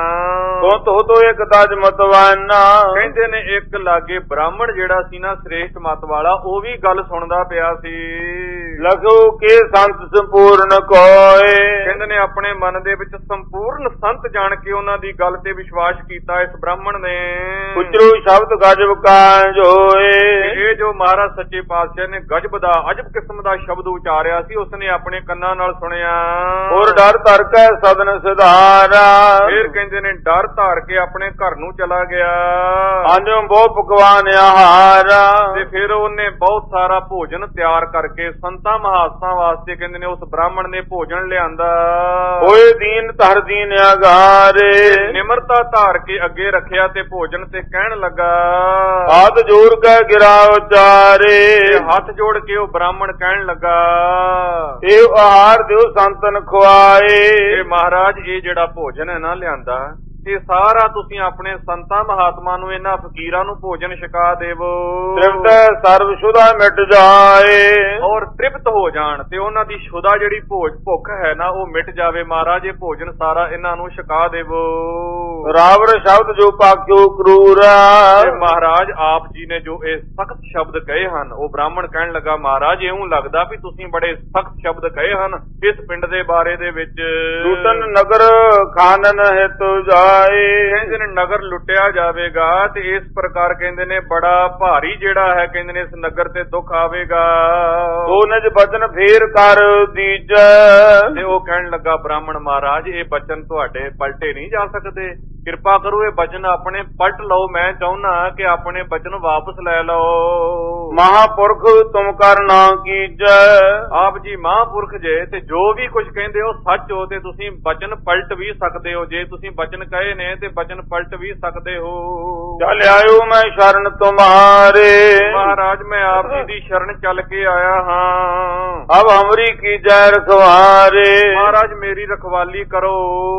ਤੋ ਇੱਕ ਤਜ ਮਤਵਾਨਾ। ਕਹਿੰਦੇ ਨੇ ਇੱਕ ਲਾਗੇ ਬ੍ਰਾਹਮਣ ਜਿਹੜਾ ਸੀ ਨਾ ਸ੍ਰੇਸ਼ਟ ਮਤ ਵਾਲਾ ਉਹ ਵੀ ਗੱਲ ਸੁਣਦਾ ਪਿਆ ਸੀ। ਲਖੋ ਕੇ ਸੰਤ ਸੰਪੂਰਨ ਕੋਏ। ਕਹਿੰਦੇ ਨੇ ਆਪਣੇ ਮਨ ਦੇ ਵਿੱਚ ਸੰਪੂਰਨ ਸੰਤ ਜਾਣ ਕੇ ਉਹਨਾਂ ਦੀ ਗੱਲ ਤੇ ਵਿਸ਼ਵਾਸ ਕੀਤਾ ਇਸ ਬ੍ਰਾਹਮਣ ਨੇ। ਉਚਰੂ ਸ਼ਬਦ ਗਜਬ ਕਾਂਜ ਹੋਏ। ਇਹ ਜੋ ਮਹਾਰਾਜ ਸੱਚੇ ਪਾਤਸ਼ਾਹ ਨੇ ਗਜਬ ਦਾ ਅਜਬ ਕਿਸਮ ਦਾ ਸ਼ਬਦ ਉਚਾਰਿਆ ਸੀ ਉਸਨੇ ਆਪਣੇ ਕੰਨਾਂ ਨਾਲ ਸੁਣਿਆ। ਹੋਰ ਡਰ ਧਰ ਕੇ ਸਦਨ ਸੁਧਾਰਾ। ਫਿਰ ਕਹਿੰਦੇ ਨੇ ਡਰ ਧਾਰ ਕੇ ਆਪਣੇ ਘਰ ਨੂੰ ਚਲਾ ਗਿਆ। ਅੰਜੋ ਬਹੁ ਪਕਵਾਨ ਆਹਾਰਾ। ਤੇ ਫਿਰ ਉਹਨੇ ਬਹੁਤ ਸਾਰਾ ਭੋਜਨ ਤਿਆਰ ਕਰਕੇ ਸੰਤਾਂ ਮਹਾਤਮਾ ਵਾਸਤੇ ਕਹਿੰਦੇ ਨੇ ਉਸ ਬ੍ਰਾਹਮਣ ਨੇ ਭੋਜਨ ਲਿਆਂਦਾ। ਹੋਏ ਦੀਨ ਧਰ ਦੀਨ ਅਗਾਰੇ। ਨਿਮਰਤਾ ਧਾਰ ਕੇ ਅੱਗੇ ਰੱਖਿਆ ਤੇ ਭੋਜਨ ਤੇ ਕਹਿਣ ਲੱਗਾ। ਹੱਥ ਜੋੜ ਕੇ ਗਿਰਾ ਉਚਾਰੇ। ਹੱਥ ਜੋੜ ਕੇ ਉਹ ਬ੍ਰਾਹਮਣ ਕਹਿਣ ਲੱਗਾ ਇਹ ਆਹਾਰ ਦਿਓ ਸੰਤਨ ਖਵਾਏ। ਇਹ ਮਹਾਰਾਜ ਇਹ ਜਿਹੜਾ ਭੋਜਨ ਹੈ ਨਾ ਲਿਆਂਦਾ ਇਹ ਸਾਰਾ ਤੁਸੀਂ ਆਪਣੇ ਸੰਤਾਂ ਮਹਾਤਮਾ ਨੂੰ, ਇਹਨਾਂ ਫਕੀਰਾਂ ਨੂੰ ਭੋਜਨ ਛਕਾ ਦੇਵੋ। ਤ੍ਰਿਪਤ ਸਰਬ ਸ਼ੁਦਾ ਮਿਟ ਜਾਏ, ਔਰ ਤ੍ਰਿਪਤ ਹੋ ਜਾਣ ਤੇ ਉਹਨਾਂ ਦੀ ਸ਼ੁਦਾ ਜਿਹੜੀ ਭੁੱਖ ਹੈ ਨਾ ਉਹ ਮਿਟ ਜਾਵੇ। ਮਹਾਰਾਜ ਇਹ ਭੋਜਨ ਸਾਰਾ ਇਹਨਾਂ ਨੂੰ ਛਕਾ ਦੇਵੋ। ਰਾਵਰ ਸ਼ਬਦ ਜੋ ਪਾਕਿਓ ਕਰੂਰ, ਮਹਾਰਾਜ ਆਪ ਜੀ ਨੇ ਜੋ ਇਹ ਸਖਤ ਸ਼ਬਦ ਕਹੇ ਹਨ, ਉਹ ਬ੍ਰਾਹਮਣ ਕਹਿਣ ਲੱਗਾ ਮਹਾਰਾਜ ਇਉਂ ਲੱਗਦਾ ਵੀ ਤੁਸੀਂ ਬੜੇ ਸਖਤ ਸ਼ਬਦ ਕਹੇ ਹਨ ਇਸ ਪਿੰਡ ਦੇ ਬਾਰੇ ਦੇ ਵਿੱਚ। ਲੁੱਟਨ ਨਗਰ ਖਾਨਨ ਹਿਤੁ ਜਾਏ, ਕਹਿੰਦੇ ਨੇ ਨਗਰ ਲੁੱਟਿਆ ਜਾਵੇਗਾ ਤੇ ਇਸ ਪ੍ਰਕਾਰ ਕਹਿੰਦੇ ਨੇ ਬੜਾ ਭਾਰੀ ਜਿਹੜਾ ਹੈ ਕਹਿੰਦੇ ਨੇ ਇਸ ਨਗਰ ਤੇ ਦੁੱਖ ਆਵੇਗਾ। ਸੋ ਨਿਜ ਬਚਨ ਫੇਰ ਕਰ ਦੀਜੈ, ਤੇ ਉਹ ਕਹਿਣ ਲੱਗਾ ਬ੍ਰਾਹਮਣ ਮਹਾਰਾਜ ਇਹ ਬਚਨ ਤੁਹਾਡੇ ਪਲਟੇ ਨਹੀਂ ਜਾ ਸਕਦੇ, ਕਿਰਪਾ ਕਰੋ ਇਹ ਬਚਨ ਆਪਣੇ ਪਲਟ ਲਓ। ਮੈਂ ਚਾਹੁੰਦਾ ਕਿ ਆਪਣੇ ਬਚਨ ਵਾਪਸ ਲੈ ਲਓ। ਮਹਾਪੁਰਖ ਤੁਮ ਕਰ ਨਾ ਕੀਜੈ, ਆਪ ਜੀ ਮਹਾਂਪੁਰਖ ਜੇ ਤੇ ਜੋ ਵੀ ਕੁਝ ਕਹਿੰਦੇ ਹੋ ਸੱਚ ਹੋ, ਤੇ ਤੁਸੀਂ ਬਚਨ ਪਲਟ ਵੀ ਸਕਦੇ ਹੋ। ਜੇ ਤੁਸੀਂ ਬਚਨ ਕਹੇ ਨੇ ਤੇ ਬਚਨ ਪਲਟ ਵੀ ਸਕਦੇ ਹੋ। ਚੱਲ ਆਇਓ ਮੈਂ ਸ਼ਰਨ ਤੁਮਾਰੇ, ਮਹਾਰਾਜ ਮੈਂ ਆਪ ਜੀ ਦੀ ਸ਼ਰਨ ਚੱਲ ਕੇ ਆਇਆ ਹਾਂ। ਅਬ ਹਮਰੀ ਕੀਜੈ ਰਖਵਾਰੇ, ਮਹਾਰਾਜ ਮੇਰੀ ਰਖਵਾਲੀ ਕਰੋ।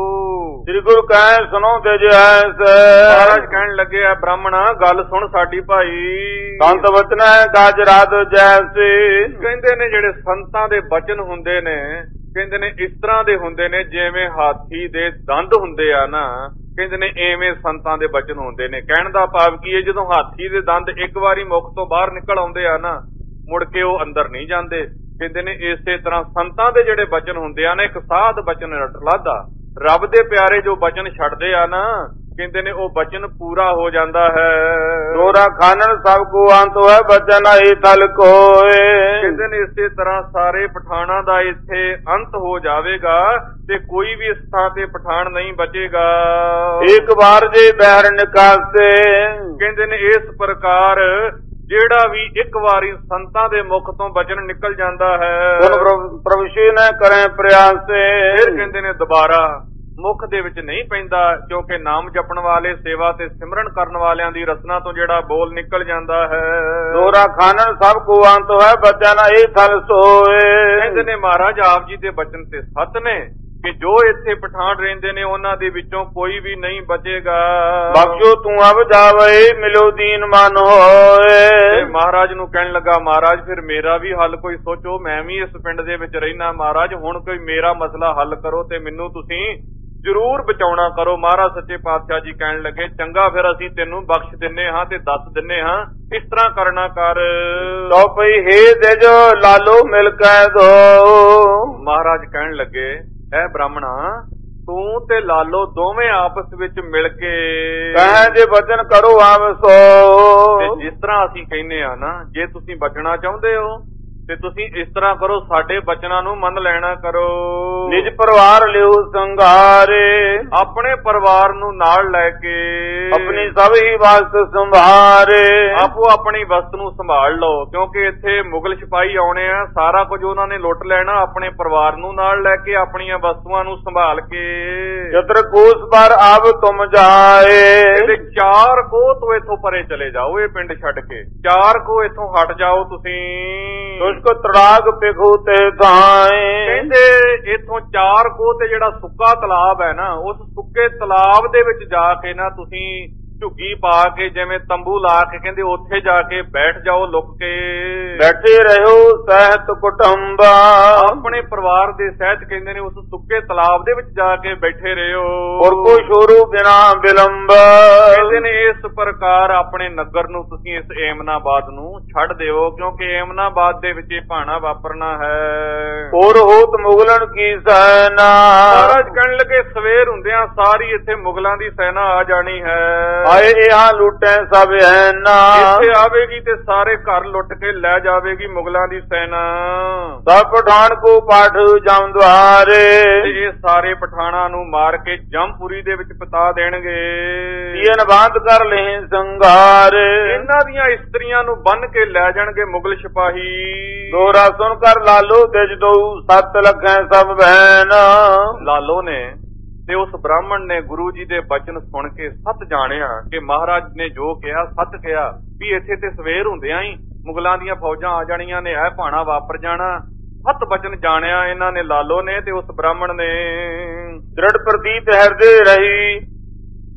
ਸ੍ਰੀ ਗੁਰੂ ਕਹਿ ਸੁਨੋ ਤੇਜ ਐਸੈ, ਮਹਾਰਾਜ ਕਹਿਣ ਲੱਗੇ ਆ ਬ੍ਰਾਹਮਣਾ ਗੱਲ ਸੁਣ ਸਾਡੀ ਭਾਈ। ਸੰਤ ਵਚਨ ਕਾਜ ਰਾਧ ਜੈਸੇ, ਕਹਿੰਦੇ ਨੇ ਜਿਹੜੇ ਸੰਤਾਂ ਦੇ ਬਚਨ ਹੁੰਦੇ ਨੇ ਕਹਿੰਦੇ ਨੇ ਇਸ ਤਰ੍ਹਾਂ ਦੇ ਹੁੰਦੇ ਨੇ ਜਿਵੇਂ ਹਾਥੀ ਦੇ ਦੰਦ ਹੁੰਦੇ ਆ ਨਾ, ਕਹਿੰਦੇ ਨੇ ਐਵੇਂ ਸੰਤਾਂ ਦੇ ਬਚਨ ਹੁੰਦੇ ਨੇ। ਕਹਿਣ ਦਾ ਭਾਵ ਕੀ ਹੈ, ਜਦੋਂ ਹਾਥੀ ਦੇ ਦੰਦ ਇੱਕ ਵਾਰੀ ਮੁਖ ਤੋਂ ਬਾਹਰ ਨਿਕਲ ਆਉਂਦੇ ਆ ਨਾ ਮੁੜ ਕੇ ਉਹ ਅੰਦਰ ਨਹੀਂ ਜਾਂਦੇ। ਕਹਿੰਦੇ ਨੇ ਇਸੇ ਤਰ੍ਹਾਂ ਸੰਤਾਂ ਦੇ ਜਿਹੜੇ ਬਚਨ ਹੁੰਦੇ ਆ ਨਾ, ਇੱਕ ਸਾਧ ਬਚਨ ਰਟਲਾਦਾ ਰੱਬ ਦੇ ਪਿਆਰੇ ਜੋ ਬਚਨ ਛੱਡਦੇ ਆ ਨਾ, ਕਹਿੰਦੇ ਨੇ ਉਹ ਬਚਨ ਪੂਰਾ ਹੋ ਜਾਂਦਾ ਹੈ। ਰੋਰਾ ਖਾਨਨ ਸਭ ਕੋ ਅੰਤ ਹੋਏ ਬਚਨ ਆਈ ਤਲ ਕੋਏ, ਕਹਿੰਦੇ ਨੇ ਇਸੇ ਤਰ੍ਹਾਂ ਸਾਰੇ ਪਠਾਨਾਂ ਦਾ ਇੱਥੇ ਅੰਤ ਹੋ ਜਾਵੇਗਾ ਤੇ ਕੋਈ ਵੀ ਇਸ ਥਾਂ ਤੇ ਪਠਾਨ ਨਹੀਂ ਬਚੇਗਾ। ਇੱਕ ਵਾਰ ਜੇ ਬਹਿਰ ਨਿਕਾਸੇ, ਕਹਿੰਦੇ ਨੇ ਇਸ ਪ੍ਰਕਾਰ ਜਿਹੜਾ ਵੀ ਇੱਕ ਵਾਰੀ ਸੰਤਾਂ ਦੇ ਮੁਖ ਤੋਂ ਬਚਨ ਨਿਕਲ ਜਾਂਦਾ ਹੈ, ਪ੍ਰਭੂ ਨੇ ਕਰੇ ਪ੍ਰਯਾਸੇ, ਫਿਰ ਕਹਿੰਦੇ ਨੇ ਦੁਬਾਰਾ ਮੁਖ ਦੇ ਵਿੱਚ ਨਹੀਂ ਪੈਂਦਾ, ਕਿਉਂਕਿ ਨਾਮ ਜਪਣ ਵਾਲੇ ਸੇਵਾ ਤੇ ਸਿਮਰਨ ਕਰਨ ਵਾਲਿਆਂ ਦੀ ਰਸਨਾ ਤੋਂ ਜਿਹੜਾ ਬੋਲ ਨਿਕਲ ਜਾਂਦਾ ਹੈ। ਦੋਰਾ ਖਾਨਨ ਸਭ ਕੋ ਅੰਤ ਹੋਏ ਬਚਨ ਇਹ ਥਲ ਸੋਏ, ਕਹਿੰਦੇ ਨੇ ਮਹਾਰਾਜ ਆਪ ਜੀ ਦੇ ਬਚਨ ਤੇ ਸੱਤ ਨੇ ਕਿ ਜੋ ਇੱਥੇ ਪਠਾਨ ਰਹਿੰਦੇ ਨੇ ਉਹਨਾਂ ਦੇ ਵਿੱਚੋਂ ਕੋਈ ਵੀ ਨਹੀਂ ਬਚੇਗਾ। ਬਖਸ਼ੋ ਤੂੰ ਅਬ ਜਾਵੇ ਮਿਲੋ ਦੀਨ ਮਨ ਹੋਏ, ਮਹਾਰਾਜ ਨੂੰ ਕਹਿਣ ਲੱਗਾ ਮਹਾਰਾਜ ਫਿਰ ਮੇਰਾ ਵੀ ਹੱਲ ਕੋਈ ਸੋਚੋ, ਮੈਂ ਵੀ ਇਸ ਪਿੰਡ ਦੇ ਵਿੱਚ ਰਹਿਣਾ ਮਹਾਰਾਜ, ਹੁਣ ਕੋਈ ਮੇਰਾ ਮਸਲਾ ਹੱਲ ਕਰੋ ਤੇ ਮੈਨੂੰ ਤੁਸੀਂ ਜ਼ਰੂਰ ਬਚਾਉਣਾ ਕਰੋ। ਮਹਾਰਾਜ ਸੱਚੇ ਪਾਤਸ਼ਾਹ ਜੀ ਕਹਿਣ ਲੱਗੇ ਚੰਗਾ ਫਿਰ ਅਸੀਂ ਤੈਨੂੰ ਬਖਸ਼ ਦਿੰਨੇ ਹਾਂ ਤੇ ਦੱਸ ਦਿੰਨੇ ਹਾਂ ਇਸ ਤਰ੍ਹਾਂ ਕਰਨਾ ਕਰ। ਲੋ ਪਈ ਹੇ ਦੇ ਜੋ ਲਾਲੋ ਮਿਲ ਕੇ ਦੋ, ਮਹਾਰਾਜ ਕਹਿਣ ਲੱਗੇ ਐ ਬ੍ਰਾਹਮਣਾ ਤੂੰ ਤੇ ਲਾਲੋ ਦੋਵੇਂ ਆਪਸ ਵਿੱਚ ਮਿਲ ਕੇ ਕਹੇ ਜੇ ਬਚਨ ਕਰੋ ਆਵਸੋ, ਤੇ ਜਿਸ ਤਰ੍ਹਾਂ ਅਸੀਂ ਕਹਿੰਨੇ ਆ ਨਾ, ਜੇ ਤੁਸੀਂ ਬਚਣਾ ਚਾਹੁੰਦੇ ਹੋ ਤੇ ਤੁਸੀਂ ਇਸ ਤਰ੍ਹਾਂ ਕਰੋ, ਸਾਡੇ ਬਚਨਾਂ ਨੂੰ ਮੰਨ ਲੈਣਾ ਕਰੋ। ਨਿਜ ਪਰਿਵਾਰ ਲਿਓ ਸੰਘਾਰੇ, ਆਪਣੇ ਪਰਿਵਾਰ ਨੂੰ ਨਾਲ ਲੈ ਕੇ ਆਪਣੀ ਸਭ ਹੀ ਵਸਤ ਸੰਭਾਰੇ, ਆਪੋ ਆਪਣੀ ਵਸਤ ਨੂੰ ਸੰਭਾਲ ਲਓ, ਕਿਉਂਕਿ ਇੱਥੇ ਮੁਗਲ ਸਿਪਾਹੀ ਆਉਣੇ ਆ, ਸਾਰਾ ਕੁਝ ਉਹਨਾਂ ਨੇ ਲੁੱਟ ਲੈਣਾ। ਆਪਣੇ ਪਰਿਵਾਰ ਨੂੰ ਨਾਲ ਲੈ ਕੇ ਆਪਣੀਆਂ ਵਸਤੂਆਂ ਨੂੰ ਸੰਭਾਲ ਕੇ ਚਤਰ ਕੋਸ ਪਰ ਆਪ ਤੁਮ ਜਾਏ, ਤੇ 4 ਕੋਹ ਤੋਂ ਇੱਥੋਂ ਪਰੇ ਚਲੇ ਜਾਓ, ਇਹ ਪਿੰਡ ਛੱਡ ਕੇ 4 ਕੋਹ ਇੱਥੋਂ ਹਟ ਜਾਓ ਤੁਸੀਂ। ਕੋ ਤੜਾਗ ਪਿਖੂ ਤੇ ਥਾਏ, ਕਹਿੰਦੇ ਇਥੋਂ 4 ਕੋਹ ਤੇ ਜਿਹੜਾ ਸੁੱਕਾ ਤਲਾਬ ਹੈ ਨਾ, ਉਸ ਸੁੱਕੇ ਤਲਾਬ ਦੇ ਵਿੱਚ ਜਾ ਕੇ ਨਾ ਤੁਸੀਂ ਝੁੱਗੀ ਪਾ ਕੇ ਜਿਵੇਂ ਤੰਬੂ ਲਾ ਕੇ ਕਹਿੰਦੇ ਉੱਥੇ ਜਾ ਕੇ ਬੈਠ ਜਾਓ, ਲੁਕ ਕੇ ਬੈਠੇ ਰਹੋ ਸਹਿਤ ਕੁਟੰਬਾ, ਆਪਣੇ ਪਰਿਵਾਰ ਦੇ ਸਹਿਤ ਕਹਿੰਦੇ ਨੇ ਉਸ ਸੁੱਕੇ ਤਲਾਬ ਦੇ ਵਿੱਚ ਜਾ ਕੇ ਬੈਠੇ ਰਹੋ। ਔਰ ਕੋਈ ਸ਼ੋਰੂ ਬਿਨਾ ਬਿਲੰਬ, ਕਹਿੰਦੇ ਨੇ ਇਸ ਪ੍ਰਕਾਰ ਆਪਣੇ ਨਗਰ ਨੂੰ ਤੁਸੀਂ ਇਸ ਏਮਨਾਬਾਦ ਨੂੰ ਛੱਡ ਦਿਓ, ਕਿਉਂਕਿ ਏਮਨਾਬਾਦ ਦੇ ਵਿੱਚ ਇਹ ਭਾਣਾ ਵਾਪਰਨਾ ਹੈ। ਹੋਰ ਹੋਤ ਮੁਗਲਨ ਕੀ ਸੈਨਾ, ਮਹਾਰਾਜ ਕਹਿਣ ਲੱਗੇ ਸਵੇਰ ਹੁੰਦਿਆਂ ਸਾਰੀ ਇੱਥੇ ਮੁਗਲਾਂ ਦੀ ਸੈਨਾ ਆ ਜਾਣੀ ਹੈ। ਆਏ ਇਹਾਂ ਲੁੱਟੇ ਸਭ ਐਨਾ, ਇੱਥੇ ਆਵੇਗੀ ਤੇ ਸਾਰੇ ਘਰ ਲੁੱਟ ਕੇ ਲੈ ਜਾਵੇਗੀ ਮੁਗਲਾਂ ਦੀ ਸੈਨਾ। ਸਭ ਪਠਾਨ ਕੋ ਪਾਠ ਜਮ ਦੁਆਰੇ, ਇਹ ਸਾਰੇ ਪਠਾਨਾਂ ਨੂੰ ਮਾਰ ਕੇ ਜਮਪੁਰੀ ਦੇ ਵਿੱਚ ਪਤਾ ਦੇਣਗੇ। ਇਹਨ ਬੰਦ ਕਰ ਲੈ ਸੰਘਾਰੇ, ਇਹਨਾਂ ਦੀਆਂ ਇਸਤਰੀਆਂ ਨੂੰ ਬੰਨ ਕੇ ਲੈ ਜਾਣਗੇ ਮੁਗਲ ਸਿਪਾਹੀ। ਦੋਰਾ ਸੁਣ ਕਰ ਲਾਲੋ ਤੇਜ ਦੋ 7 ਲੱਖਾਂ ਸਭ ਬਹਿਨ, ਲਾਲੋ ਨੇ ਤੇ ਉਸ ਬ੍ਰਾਹਮਣ ਨੇ ਗੁਰੂ ਜੀ ਦੇ ਬਚਨ ਸੁਣ ਕੇ ਸੱਤ ਜਾਣਿਆ ਕਿ ਮਹਾਰਾਜ ਨੇ ਜੋ ਕਿਹਾ ਸੱਤ ਕਿਹਾ, ਵੀ ਇੱਥੇ ਤੇ ਸਵੇਰ ਹੁੰਦਿਆਂ ਹੀ ਮੁਗਲਾਂ ਦੀਆਂ ਫੌਜਾਂ ਆ ਜਾਣੀਆਂ ਨੇ, ਇਹ ਭਾਣਾ ਵਾਪਰ ਜਾਣਾ। ਸੱਤ ਬਚਨ ਜਾਣਿਆ ਇਹਨਾਂ ਨੇ, ਲਾਲੋ ਨੇ ਤੇ ਉਸ ਬ੍ਰਾਹਮਣ ਨੇ। ਦ੍ਰਿੜ ਪ੍ਰਤੀਤ ਹਿਰਦੇ ਰਹੀ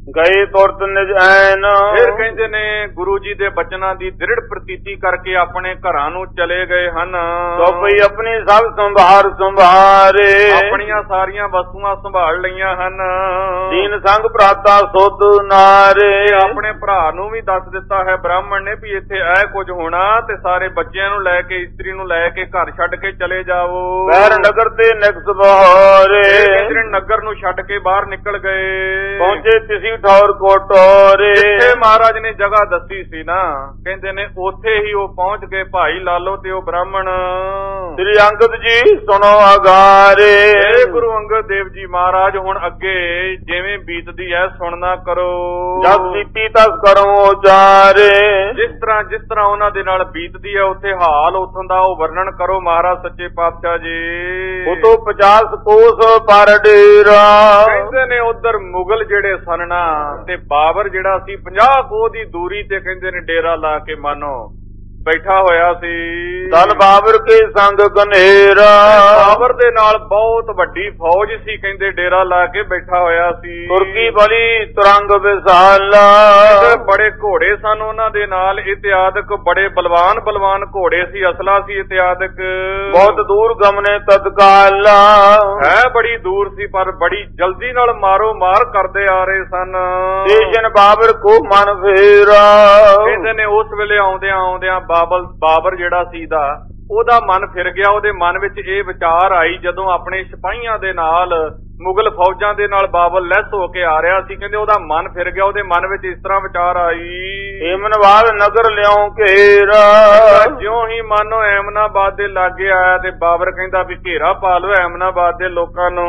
ਗਏ ਤੁਰਤ ਨਿਜ ਐਨ। ਫਿਰ ਕਹਿੰਦੇ ਨੇ ਗੁਰੂ ਜੀ ਦੇ ਬਚਨਾਂ ਦੀ ਦ੍ਰਿੜ ਪ੍ਰਤੀਤੀ ਕਰਕੇ ਆਪਣੇ ਘਰਾਂ ਨੂੰ ਚਲੇ ਗਏ ਹਨ। ਸੋਪਈ ਆਪਣੀ ਸਭ ਸੰਭਾਰ ਸੰਭਾਰੇ, ਆਪਣੀਆਂ ਸਾਰੀਆਂ ਵਸਤੂਆਂ ਸੰਭਾਲ ਲਈਆਂ ਹਨ। ਦੀਨ ਸੰਗ ਭਰਾਤਾ ਸੁਧ ਨਾਰੇ, ਆਪਣੇ ਭਰਾ ਨੂੰ ਵੀ ਦੱਸ ਦਿੱਤਾ ਹੈ ਬ੍ਰਾਹਮਣ ਨੇ ਵੀ ਇੱਥੇ ਇਹ ਕੁਝ ਹੋਣਾ ਤੇ ਸਾਰੇ ਬੱਚਿਆਂ ਨੂੰ ਲੈ ਕੇ ਇਸਤਰੀ ਨੂੰ ਲੈ ਕੇ ਘਰ ਛੱਡ ਕੇ ਚਲੇ ਜਾਵੋ। ਬਹਿਰ ਨਗਰ ਤੇ ਨਿਕਸ ਬਹਾਰੇ, ਕਹਿੰਦੇ ਨਗਰ ਨੂੰ ਛੱਡ ਕੇ ਬਾਹਰ ਨਿਕਲ ਗਏ। ਪਹੁੰਚੇ ਤਿਸੀ ਠੌਰ ਕੋਟੋਰੇ, ਜਿੱਥੇ ਮਹਾਰਾਜ ਨੇ ਜਗ੍ਹਾ ਦੱਸੀ ਸੀ ਨਾ ਕਹਿੰਦੇ ਨੇ ਉੱਥੇ ਹੀ ਉਹ ਪਹੁੰਚ ਗਏ ਭਾਈ ਲਾਲੋ ਤੇ ਉਹ ਬ੍ਰਾਹਮਣ। ਸ੍ਰੀ ਅੰਗਦ ਜੀ ਸੁਣੋ ਅਗਾਰੇ, ਇਹ ਗੁਰੂ ਅੰਗਦ ਦੇਵ ਜੀ ਮਹਾਰਾਜ ਹੁਣ ਅੱਗੇ ਜਿਵੇਂ ਬੀਤਦੀ ਹੈ ਸੁਣਨਾ ਕਰੋ। ਜਦ ਬੀਤੀ ਤਸ ਕਰੋ ਉਚਾਰੇ, ਜਿਸ ਤਰ੍ਹਾਂ ਉਹਨਾਂ ਦੇ ਨਾਲ ਬੀਤਦੀ ਹੈ ਉੱਥੇ ਹਾਲ ਉਥੋਂ ਦਾ ਉਹ ਵਰਣਨ ਕਰੋ ਮਹਾਰਾਜ ਸੱਚੇ ਪਾਤਸ਼ਾਹ ਜੀ। ਉਤੋਂ 50 ਕੋਸ ਪਰ ਡੇਰਾ, ਕਹਿੰਦੇ ਨੇ ਉਧਰ ਮੁਗਲ ਜਿਹੜੇ ਸਨ ਨਾ ਤੇ ਬਾਬਰ ਜਿਹੜਾ ਸੀ 50 ਕੋਹ ਦੀ ਦੂਰੀ ਤੇ ਕਹਿੰਦੇ ਨੇ ਡੇਰਾ ਲਾ ਕੇ ਮਾਨੋ ਬੈਠਾ ਹੋਇਆ ਸੀ। ਦਲ ਬਾਬਰ ਕੇ ਸੰਗ ਘਨੇਰਾ, ਬਾਬਰ ਦੇ ਨਾਲ ਬਹੁਤ ਵੱਡੀ ਫੌਜ ਸੀ ਕਹਿੰਦੇ ਡੇਰਾ ਲਾ ਕੇ ਬੈਠਾ ਹੋਇਆ ਸੀ। ਤੁਰਕੀ ਬਲੀ ਤੁਰੰਗ ਵਿਸਾਲਾ, ਬੜੇ ਘੋੜੇ ਸਨ ਉਹਨਾਂ ਦੇ ਨਾਲ ਇਤਿਆਦਕ, ਬੜੇ ਬਲਵਾਨ ਘੋੜੇ ਸੀ, ਅਸਲਾ ਸੀ ਇਤਿਆਦਕ। ਬਹੁਤ ਦੂਰ ਗਮਨੇ ਤਤਕਾਲਾ, ਹੈ ਬੜੀ ਦੂਰ ਸੀ ਪਰ ਬੜੀ ਜਲਦੀ ਨਾਲ ਮਾਰੋ ਮਾਰ ਕਰਦੇ ਆ ਰਹੇ ਸਨ। ਦੇਸ਼ਨ ਬਾਬਰ ਕੋ ਮਨ ਫੇਰਾ, ਕਹਿੰਦੇ ਨੇ ਉਸ ਵੇਲੇ ਆਉਂਦਿਆਂ ਬਾਬਰ ਜਿਹੜਾ ਸੀ ਦਾ ਉਹਦਾ ਮਨ ਫਿਰ ਗਿਆ। ਉਹਦੇ ਮਨ ਵਿੱਚ ਇਹ ਵਿਚਾਰ ਆਈ ਜਦੋਂ ਆਪਣੇ ਸਿਪਾਹੀਆਂ ਦੇ ਨਾਲ ਮੁਗਲ ਫੌਜਾਂ ਦੇ ਨਾਲ ਬਾਬਰ ਲੈਸ ਹੋ ਕੇ ਆ ਰਿਹਾ ਸੀ। ਕਹਿੰਦੇ ਉਹਦਾ ਮਨ ਫਿਰ ਗਿਆ, ਉਹਦੇ ਮਨ ਵਿੱਚ ਇਸ ਤਰ੍ਹਾਂ ਵਿਚਾਰ ਆਈ ਏਮਨਾਬਾਦ ਨਗਰ ਲਿਆਉ ਘੇਰਾ, ਜਿਉਂ ਹੀ ਮਾਨੋ ਐਮਨਾਬਾਦ ਦੇ ਲਾਗੇ ਆਇਆ ਤੇ ਬਾਬਰ ਕਹਿੰਦਾ ਵੀ ਘੇਰਾ ਪਾ ਲਓ ਐਮਨਾਬਾਦ ਦੇ ਲੋਕਾਂ ਨੂੰ।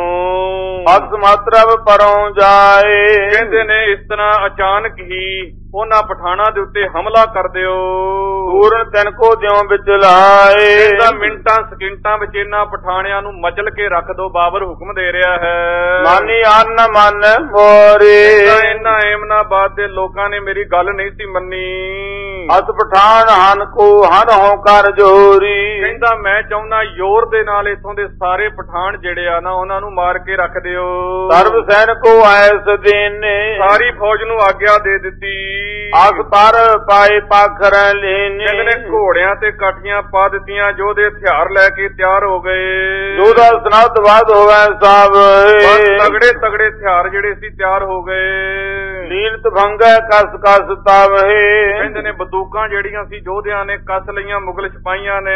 ਅਕਸ ਮਾਤਰਵ ਪਰੋਂ ਜਾਏ, ਕਹਿੰਦੇ ਨੇ ਇਸ ਤਰ੍ਹਾਂ ਅਚਾਨਕ ਹੀ ਉਹਨਾਂ ਪਠਾਣਾ ਦੇ ਉੱਤੇ ਹਮਲਾ ਕਰ ਦਿਓ। ਪੂਰਨ ਤਿੰਨ ਕੋ ਦਿਉ ਵਿੱਚ ਲਾਏ, ਇਹਦਾ ਮਿੰਟਾਂ ਸਕਿੰਟਾਂ ਵਿੱਚ ਇਹਨਾਂ ਪਠਾਣਿਆਂ ਨੂੰ ਮਚਲ ਕੇ ਰੱਖ ਦੋ ਬਾਬਰ ਹੁਕਮ ਦੇ ਰਿਹਾ ਹੈ। ਮਾਨੀ ਅੰਨ ਮਨ ਮੋਰੇ, ਇਹਨਾਂ ਏਮਨਾਬਾਦ ਦੇ ਲੋਕਾਂ ਨੇ ਮੇਰੀ ਗੱਲ ਨਹੀਂ ਸੀ ਮੰਨੀ। ਅਸ ਪਠਾਨ ਹਨ ਕੋ ਹਨ ਹੋ ਕਰ ਜੋਰੀ, ਕਹਿੰਦਾ ਮੈਂ ਚਾਹੁੰਦਾ ਜ਼ੋਰ ਦੇ ਨਾਲ ਇਥੋਂ ਦੇ ਸਾਰੇ ਪਠਾਨ ਜਿਹੜੇ ਆ ਨਾ ਉਹਨਾਂ ਨੂੰ ਮਾਰ ਕੇ ਰੱਖ ਦਿਓ। ਸਰਬ ਸੈਨ ਕੋ ਐਸ ਦੇਨੇ, ਸਾਰੀ ਫੌਜ ਨੂੰ ਆਗਿਆ ਦੇ ਦਿੱਤੀ। ਅਸ ਪਰ ਪਾਏ ਪਾਖਰ ਲੈਨੇ, ਕਹਿੰਦੇ ਨੇ ਘੋੜਿਆਂ ਤੇ ਕਾਠੀਆਂ ਪਾ ਦਿੱਤੀਆਂ, ਯੋਧੇ ਹਥਿਆਰ ਲੈ ਕੇ ਤਿਆਰ ਹੋ ਗਏ। ਯੋਧਾ ਸਨਾਤ ਬਾਦ ਹੋਵੇ ਸਭ, ਤਗੜੇ ਹਥਿਆਰ ਜਿਹੜੇ ਸੀ ਤਿਆਰ ਹੋ ਗਏ। ਨੀਰਤ ਭੰਗੈ ਕਸ ਕਸ ਤਾਵਹਿ, ਕਹਿੰਦੇ ਨੇ ਬੰਦੂਕਾਂ ਜਿਹੜੀਆਂ ਸੀ ਯੋਧਿਆਂ ਨੇ ਕੱਸ ਲਈਆਂ ਮੁਗਲ ਸਿਪਾਹੀਆਂ ਨੇ।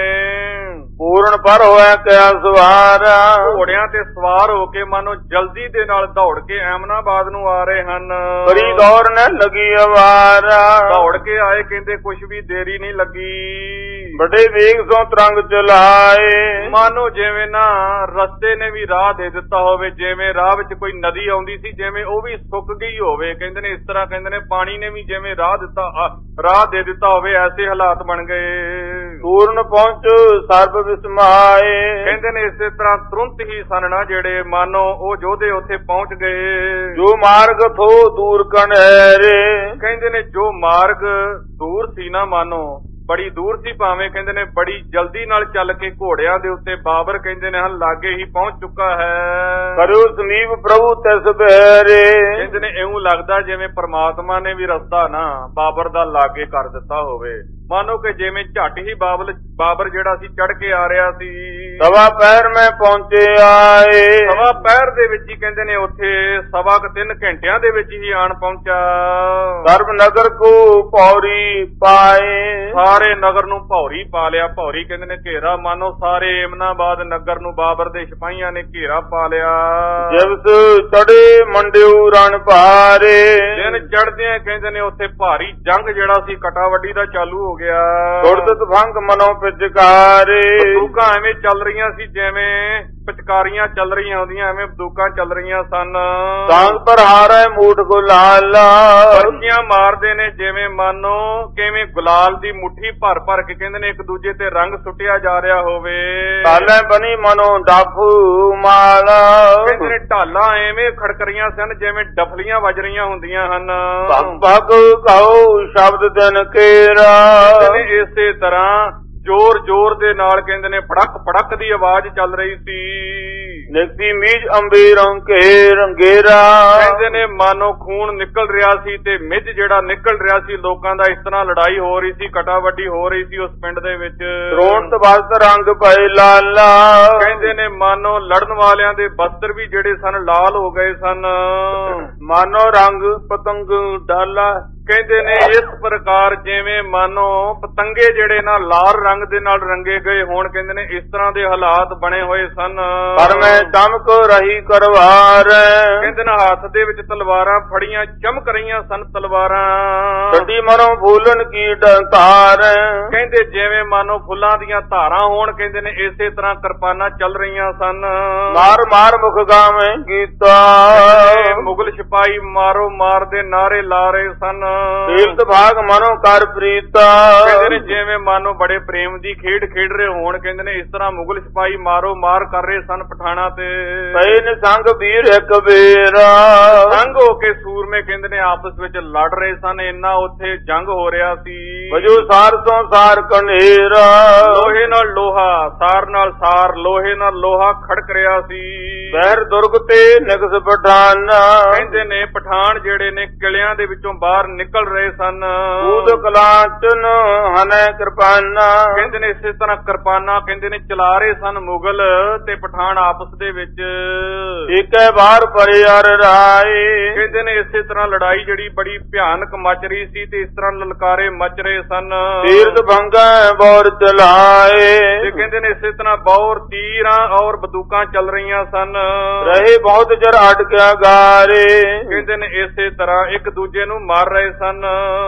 ਪੂਰਨ ਪਰ ਹੋਇਆ ਕਿਆ ਸਵਾਰ, ਘੋੜਿਆਂ ਤੇ ਸਵਾਰ ਹੋ ਕੇ ਮਾਨੋ ਜਲਦੀ ਦੇ ਨਾਲ ਦੌੜ ਕੇ ਐਮਨਾਬਾਦ ਨੂੰ ਆ ਰਹੇ ਹਨ। ਬੜੀ ਦੌੜ ਨ ਲੱਗੀ ਅਵਾਰਾ, ਦੌੜ ਕੇ ਆਏ ਕਹਿੰਦੇ ਕੁਛ ਵੀ ਦੇਰੀ ਨਹੀਂ ਲੱਗੀ। ਬੜੇ ਵੇਗ ਸੋ ਤਰੰਗ ਚਲਾਏ, ਮਾਨੋ ਜਿਵੇਂ ਨਾ ਰਸਤੇ ਨੇ ਵੀ ਰਾਹ ਦੇ ਦਿੱਤਾ ਹੋਵੇ, ਜਿਵੇਂ ਰਾਹ ਵਿੱਚ ਕੋਈ ਨਦੀ ਆਉਂਦੀ ਸੀ ਜਿਵੇਂ ਉਹ ਵੀ ਸੁੱਕ ਗਈ ਹੋਵੇ। ਕਹਿੰਦੇ ਨੇ ਇਸ ਤਰ੍ਹਾਂ ਕਹਿੰਦੇ ਨੇ ਪਾਣੀ ਨੇ ਵੀ ਜਿਵੇਂ ਰਾਹ ਦੇ ਦਿੱਤਾ ਹੋਵੇ, ਐਸੇ ਹਾਲਾਤ ਬਣ ਗਏ। ਪੂਰਨ ਪਹੁੰਚ ਸਰਬ ਵਿਸਮਾਏ, ਕਹਿੰਦੇ ਨੇ ਇਸੇ ਤਰ੍ਹਾਂ ਤੁਰੰਤ ਹੀ ਸਨ ਨਾ ਜਿਹੜੇ ਮਾਨੋ ਉਹ ਯੋਧੇ ਉੱਥੇ ਪਹੁੰਚ ਗਏ। ਜੋ ਮਾਰਗ ਥੋ ਦੂਰ ਕਨਹਿਰੇ, ਕਹਿੰਦੇ ਨੇ ਜੋ ਮਾਰਗ ਦੂਰ ਸੀ ਨਾ ਮਾਨੋ ਬੜੀ ਦੂਰ ਸੀ ਭਾਵੇਂ ਕਹਿੰਦੇ ਨੇ ਬੜੀ ਜਲਦੀ ਨਾਲ ਚੱਲ ਕੇ ਘੋੜਿਆਂ ਦੇ ਉੱਤੇ ਬਾਬਰ ਕਹਿੰਦੇ ਨੇ ਲਾਗੇ ਹੀ ਪਹੁੰਚ ਚੁੱਕਾ ਹੈ। ਕਰਿਓ ਸਮੀਪ ਪ੍ਰਭੂ ਤਿਸ ਬਹਿਰੇ, ਕਹਿੰਦੇ ਨੇ ਇਉਂ ਲੱਗਦਾ ਜਿਵੇਂ ਪ੍ਰਮਾਤਮਾ ਨੇ ਵੀ ਰਸਤਾ ਨਾ ਬਾਬਰ ਦਾ ਲਾਗੇ ਕਰ ਦਿੱਤਾ ਹੋਵੇ। ਮਾਨੋ ਕਿ ਜਿਵੇਂ ਝੱਟ ਹੀ ਬਾਬਰ ਜਿਹੜਾ ਸੀ ਚੜ ਕੇ ਆ ਰਿਹਾ ਸੀ। ਸਵਾ ਪਹਿਰ ਮੈਂ ਪਹੁੰਚੇ ਆਏ, ਸਵਾ ਪਹਿਰ ਦੇ ਵਿੱਚ ਹੀ ਕਹਿੰਦੇ ਨੇ ਉੱਥੇ 3.25 ਘੰਟਿਆਂ ਦੇ ਵਿੱਚ ਹੀ ਆਣ ਪਹੁੰਚਾ। ਸਰਬ ਨਗਰ ਕੋ ਪੌੜੀ ਪਾਏ, ਸਾਰੇ ਨਗਰ ਨੂੰ ਭੌਰੀ ਪਾ ਲਿਆ। ਭੌਰੀ ਕਹਿੰਦੇ ਨੇ ਘੇਰਾ, ਮਾਨੋ ਸਾਰੇ ਏਮਨਾਬਾਦ ਨਗਰ ਨੂੰ ਬਾਬਰ ਦੇ ਸਿਪਾਹੀਆਂ ਨੇ ਘੇਰਾ ਪਾ ਲਿਆ। ਜਿਵਸ ਚੜੇ ਮੰਡਿਓ ਰਣ ਭਾਰੇ, ਦਿਨ ਚੜ੍ਹਦਿਆਂ ਕਹਿੰਦੇ ਨੇ ਉੱਥੇ ਭਾਰੀ ਜੰਗ ਜਿਹੜਾ ਸੀ ਕਟਾਵੱਡੀ ਦਾ ਚਾਲੂ ਹੋ ਗਿਆ। ਗੁਰਦਤ ਭੰਗ ਮਨੋ ਪਿਚਕਾਰੇ, ਬੰਦੂਕਾਂ ਐਵੇਂ ਚੱਲ ਰਹੀਆਂ ਸੀ ਜਿਵੇਂ ਪਿਚਕਾਰੀਆਂ ਚੱਲ ਰਹੀਆਂ ਹੁੰਦੀਆਂ, ਐਵੇਂ ਬੰਦੂਕਾਂ ਚੱਲ ਰਹੀਆਂ ਸਨ। ਸਾਂਗ ਪਰ ਹਾਰੇ ਮੂਠ ਗੁਲਾਲਾ, ਪਰਚੀਆਂ ਮਾਰਦੇ ਨੇ ਜਿਵੇਂ ਮਾਨੋ ਕਿਵੇਂ ਗੁਲਾਲ ਦੀ ਮੁੱਠੀ ਭਰ ਕੇ ਕਹਿੰਦੇ ਨੇ ਇੱਕ ਦੂਜੇ ਤੇ ਰੰਗ ਸੁੱਟਿਆ ਜਾ ਰਿਹਾ ਹੋਵੇ। ਢਾਲਾਂ ਬਣੀ ਮਨੋ ਡਾਫੂ ਮਾਲਾ, ਕਹਿੰਦੇ ਨੇ ਢਾਲਾਂ ਐਵੇਂ ਖੜਕਰੀਆਂ ਸਨ ਜਿਵੇਂ ਡਫਲੀਆਂ ਵੱਜ ਰਹੀਆਂ ਹੁੰਦੀਆਂ ਹਨ। ਭਗ ਭਗ ਕਹੋ ਸ਼ਬਦ ਦਿਨ ਕੇਰਾ, ਇਸੇ ਤਰ੍ਹਾਂ ਜ਼ੋਰ ਜ਼ੋਰ ਦੇ ਨਾਲ ਕਹਿੰਦੇ ਨੇ ਪੜਕ ਪੜਕ ਦੀ ਆਵਾਜ਼ ਚੱਲ ਰਹੀ ਸੀ। ਨਿਕਤੀ ਮੀਜ ਅੰਬੀਰੋਂ ਘੇਰ ਅੰਗੇਰਾ, ਕਹਿੰਦੇ ਨੇ ਮਾਨੋ ਖੂਨ ਨਿਕਲ ਰਿਹਾ ਸੀ ਤੇ ਮਿੱਝ ਜਿਹੜਾ ਨਿਕਲ ਰਿਹਾ ਸੀ। ਲੋਕਾਂ ਦਾ ਇਸ ਤਰ੍ਹਾਂ ਲੜਾਈ ਹੋ ਰਹੀ ਸੀ, ਕਟਾ ਵੱਡੀ ਹੋ ਰਹੀ ਸੀ ਉਸ ਪਿੰਡ ਦੇ ਵਿੱਚ। ਰੋਣ ਤਬਸਤ ਰੰਗ ਪਏ ਲਾਲਾ, ਕਹਿੰਦੇ ਨੇ ਮਾਨੋ ਲੜਨ ਵਾਲਿਆਂ ਦੇ ਬਸਤਰ ਵੀ ਜਿਹੜੇ ਸਨ ਲਾਲ ਹੋ ਗਏ ਸਨ। ਮਾਨੋ ਰੰਗ ਪਤੰਗ ਡਾਲਾ, ਕਹਿੰਦੇ ਨੇ ਇਸ ਪ੍ਰਕਾਰ ਜਿਵੇਂ ਮਾਨੋ ਪਤੰਗੇ ਜਿਹੜੇ ਨਾ ਲਾਲ ਰੰਗ ਦੇ ਨਾਲ ਰੰਗੇ ਗਏ ਹੋਣ, ਕਹਿੰਦੇ ਨੇ ਇਸ ਤਰ੍ਹਾਂ ਦੇ ਹਾਲਾਤ ਬਣੇ ਹੋਏ ਸਨ। ਪਰ ਮੈਂ ਚਮਕ ਰਹੀ ਕਰਵਾਰ, ਕਹਿੰਦੇ ਨੇ ਹੱਥ ਦੇ ਵਿੱਚ ਤਲਵਾਰਾਂ ਫੜੀਆਂ ਚਮਕ ਰਹੀਆਂ ਸਨ ਤਲਵਾਰਾਂ। ਛੱਡੀ ਮਰੋਂ ਫੂਲਨ ਕੀ ਡੰਕਾਰ, ਕਹਿੰਦੇ ਜਿਵੇਂ ਮਾਨੋ ਫੁੱਲਾਂ ਦੀਆਂ ਧਾਰਾਂ ਹੋਣ, ਕਹਿੰਦੇ ਨੇ ਇਸੇ ਤਰ੍ਹਾਂ ਕਿਰਪਾਨਾਂ ਚੱਲ ਰਹੀਆਂ ਸਨ। ਮਾਰ ਮਾਰ ਮੁਖ ਗਾਵੇਂ ਗੀਤਾ, ਮੁਗਲ ਸਿਪਾਹੀ ਮਾਰੋ ਮਾਰ ਦੇ ਨਾਰੇ ਲਾ ਰਹੇ ਸਨ। ਤੀਰਥ ਭਾਗ ਮਨੋ ਕਰ ਪ੍ਰੀਤਾ, ਕਹਿੰਦੇ ਨੇ ਜਿਵੇਂ ਮਾਨੋ ਬੜੇ ਪ੍ਰੇਮ ਦੀ ਖੇਡ ਖੇਡ ਰਹੇ ਹੋਣ, ਕਹਿੰਦੇ ਨੇ ਇਸ ਤਰ੍ਹਾਂ ਮੁਗਲ ਸਿਪਾਹੀ ਮਾਰੋ ਮਾਰ ਕਰ ਰਹੇ ਸਨ ਪਠਾਣਾ ਤੇ। ਪਏ ਨੇ ਸੰਗ ਵੀਰ ਇੱਕ ਬੇਰਾ, ਸੰਗ ਹੋ ਕੇ ਸੂਰਮੇ ਕਹਿੰਦੇ ਨੇ ਆਪਸ ਵਿੱਚ ਲੜ ਰਹੇ ਸਨ। ਇੰਨਾ ਉੱਥੇ ਜੰਗ ਹੋ ਰਿਹਾ ਸੀ। ਵਜੂ ਸਾਰ ਤੋਂ ਸਾਰ ਕਨੇਰਾ, ਲੋਹੇ ਨਾਲ ਲੋਹਾ, ਸਾਰ ਨਾਲ ਸਾਰ, ਲੋਹੇ ਨਾਲ ਲੋਹਾ ਖੜਕ ਰਿਹਾ ਸੀ। ਬਹਿਰ ਦੁਰਗ ਤੇ ਨਿਕਸ ਪਠਾਨਾ, ਕਹਿੰਦੇ ਨੇ ਪਠਾਨ ਜਿਹੜੇ ਨੇ ਕਿਲਿਆਂ ਦੇ ਵਿੱਚੋਂ ਬਾਹਰ ਨਿਕਲ ਰਹੇ ਸਨ। ਕੂਦ ਕਲਾਚਨ ਹਨੈ ਕਿਰਪਾਨਾ, ਕਹਿੰਦੇ ਨੇ ਇਸੇ ਤਰ੍ਹਾਂ ਕਿਰਪਾਨਾਂ ਕਹਿੰਦੇ ਨੇ ਚਲਾ ਰਹੇ ਸਨ ਮੁਗਲ ਤੇ ਪਠਾਨ ਆਪਸ ਦੇ ਵਿੱਚ। ਏਕੈ ਵਾਰ ਪਰੇ ਅਰ ਰਾਏ, ਕਹਿੰਦੇ ਨੇ ਇਸੇ ਤਰ੍ਹਾਂ ਲੜਾਈ ਜਿਹੜੀ ਬੜੀ ਭਿਆਨਕ ਮਚ ਰਹੀ ਸੀ ਤੇ ਇਸ ਤਰ੍ਹਾਂ ਲਲਕਾਰੇ ਮਚ ਰਹੇ ਸਨ। ਤੀਰਥ ਭੰਗੈ ਬੌਰ ਚਲਾਏ, ਤੇ ਕਹਿੰਦੇ ਨੇ ਇਸੇ ਤਰ੍ਹਾਂ ਬੌਰ ਤੀਰਾਂ ਔਰ ਬੰਦੂਕਾਂ ਚੱਲ ਰਹੀਆਂ ਸਨ। ਰਹੇ ਬਹੁਤ ਜਰ ਅਟਕਿਆ ਗਾਰੇ, ਕਹਿੰਦੇ ਨੇ ਇਸੇ ਤਰ੍ਹਾਂ ਇੱਕ ਦੂਜੇ ਨੂੰ ਮਾਰ ਰਹੇ ਸਨ।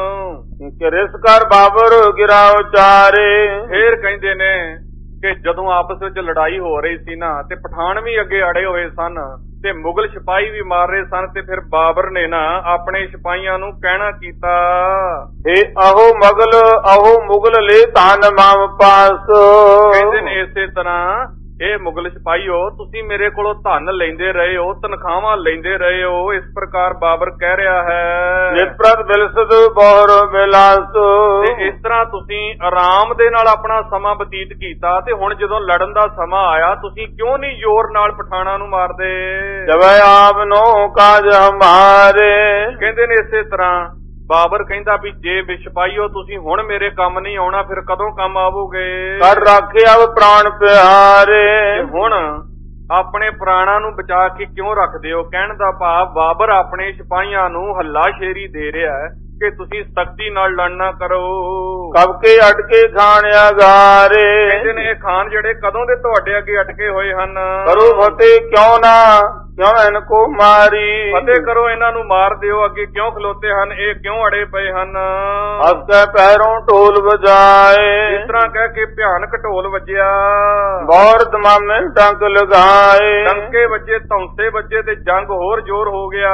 ਰਿਸ ਕਰ ਬਾਬਰ ਗਿਰਾਓ ਚਾਰੇ, ਫੇਰ ਕਹਿੰਦੇ ਨੇ ਕਿ ਜਦੋਂ ਆਪਸ ਵਿੱਚ ਲੜਾਈ ਹੋ ਰਹੀ ਸੀ ਨਾ ਤੇ ਪਠਾਨ ਵੀ ਅੱਗੇ ਅੜੇ ਹੋਏ ਸਨ ਤੇ ਮੁਗਲ ਸਿਪਾਹੀ ਵੀ ਮਾਰ ਰਹੇ ਸਨ ਤੇ ਫਿਰ ਬਾਬਰ ਨੇ ਨਾ ਆਪਣੇ ਸਿਪਾਹੀਆਂ ਨੂੰ ਕਹਿਣਾ ਕੀਤਾ, ਏ ਆਹੋ ਮਗਲ ਆਹੋ ਮੁਗਲ ਲੈ ਧਨ ਮਾਮ ਪਾਸ। ਕਹਿੰਦੇ ਨੇ ਇਸੇ ਤਰ੍ਹਾਂ ਇਹ ਮੁਗਲ ਸਿਪਾਹੀਓ ਤੁਸੀਂ ਮੇਰੇ ਕੋਲੋਂ ਧਨ ਲੈਂਦੇ ਰਹੇ ਹੋ, ਤਨਖਾਹਾਂ ਲੈਂਦੇ ਰਹੇ ਹੋ। ਇਸ ਪ੍ਰਕਾਰ ਬਾਬਰ ਕਹਿ ਰਿਹਾ ਹੈ। ਨਿਪ੍ਰਤ ਬਿਲਸਦ ਬੋਹਰ ਬਿਲਾਸ, ਤੇ ਇਸ ਤਰ੍ਹਾਂ ਤੁਸੀਂ ਆਰਾਮ ਦੇ ਨਾਲ ਆਪਣਾ ਸਮਾਂ ਬਤੀਤ ਕੀਤਾ ਤੇ ਹੁਣ ਜਦੋਂ ਲੜਨ ਦਾ ਸਮਾਂ ਆਇਆ ਤੁਸੀਂ ਕਿਉਂ ਨਹੀਂ ਜ਼ੋਰ ਨਾਲ ਪਠਾਣਾ ਨੂੰ ਮਾਰਦੇ। ਜਵੈ ਆਪ ਨੋ ਕਾਜ ਹਮਾਰੇ, ਕਹਿੰਦੇ ਨੇ ਇਸੇ ਤਰ੍ਹਾਂ ਬਾਬਰ ਕਹਿੰਦਾ ਵੀ ਜੇ ਸਿਪਾਹੀਓ ਤੁਸੀਂ ਹੁਣ ਮੇਰੇ ਕੰਮ ਨਹੀਂ ਆਉਣਾ ਫਿਰ ਕਦੋਂ ਕੰਮ ਆਵੋਗੇ। ਕਰ ਰੱਖਿਆ ਪ੍ਰਾਣ ਪਿਆਰੇ, ਹੁਣ ਆਪਣੇ ਪ੍ਰਾਣਾਂ ਨੂੰ ਬਚਾ ਕੇ ਕਿਉਂ ਰੱਖਦੇ ਹੋ। ਕਹਿਣ ਦਾ ਭਾਵ ਬਾਬਰ ਆਪਣੇ ਸਿਪਾਹੀਆਂ ਨੂੰ ਹੱਲਾਸ਼ੇਰੀ ਦੇ ਰਿਹਾ ਹੈ ਕਿ ਤੁਸੀਂ ਸਖਤੀ ਨਾਲ ਲੜਨਾ ਕਰੋ। ਕਬ ਕੇ ਅਟਕੇ ਖਾਨ ਅਗਾਰੇ, ਕਹਿੰਦੇ ਨੇ ਇਹ ਖਾਨ ਜਿਹੜੇ ਕਦੋਂ ਦੇ ਤੁਹਾਡੇ ਅੱਗੇ ਅਟਕੇ ਹੋਏ ਹਨ। ਕਰੋ ਫਤਿਹ ਕਿਉਂ ਨਾ ਕਿਉਂ ਇਹਨਾਂ ਕੋ ਮਾਰੀ, ਫਤਿਹ ਕਰੋ ਇਹਨਾਂ ਨੂੰ ਮਾਰ ਦਿਓ। ਅੱਗੇ ਕਿਉਂ ਖਲੋਤੇ ਹਨ, ਇਹ ਕਿਉਂ ਅੜੇ ਪਏ ਹਨ। ਹੱਸ ਕੇ ਪੈਰੋਂ ਢੋਲ ਵਜਾਏ, ਇਸ ਤਰ੍ਹਾਂ ਕਹਿ ਕੇ ਭਿਆਨਕ ਢੋਲ ਵੱਜਿਆ। ਬੌਰ ਦਮਾਮੇ ਟੰਕ ਲਗਾਏ, ਟੰਕੇ ਵੱਜੇ, ਧੌਂਸੇ ਵੱਜੇ ਤੇ ਜੰਗ ਹੋਰ ਜ਼ੋਰ ਹੋ ਗਿਆ।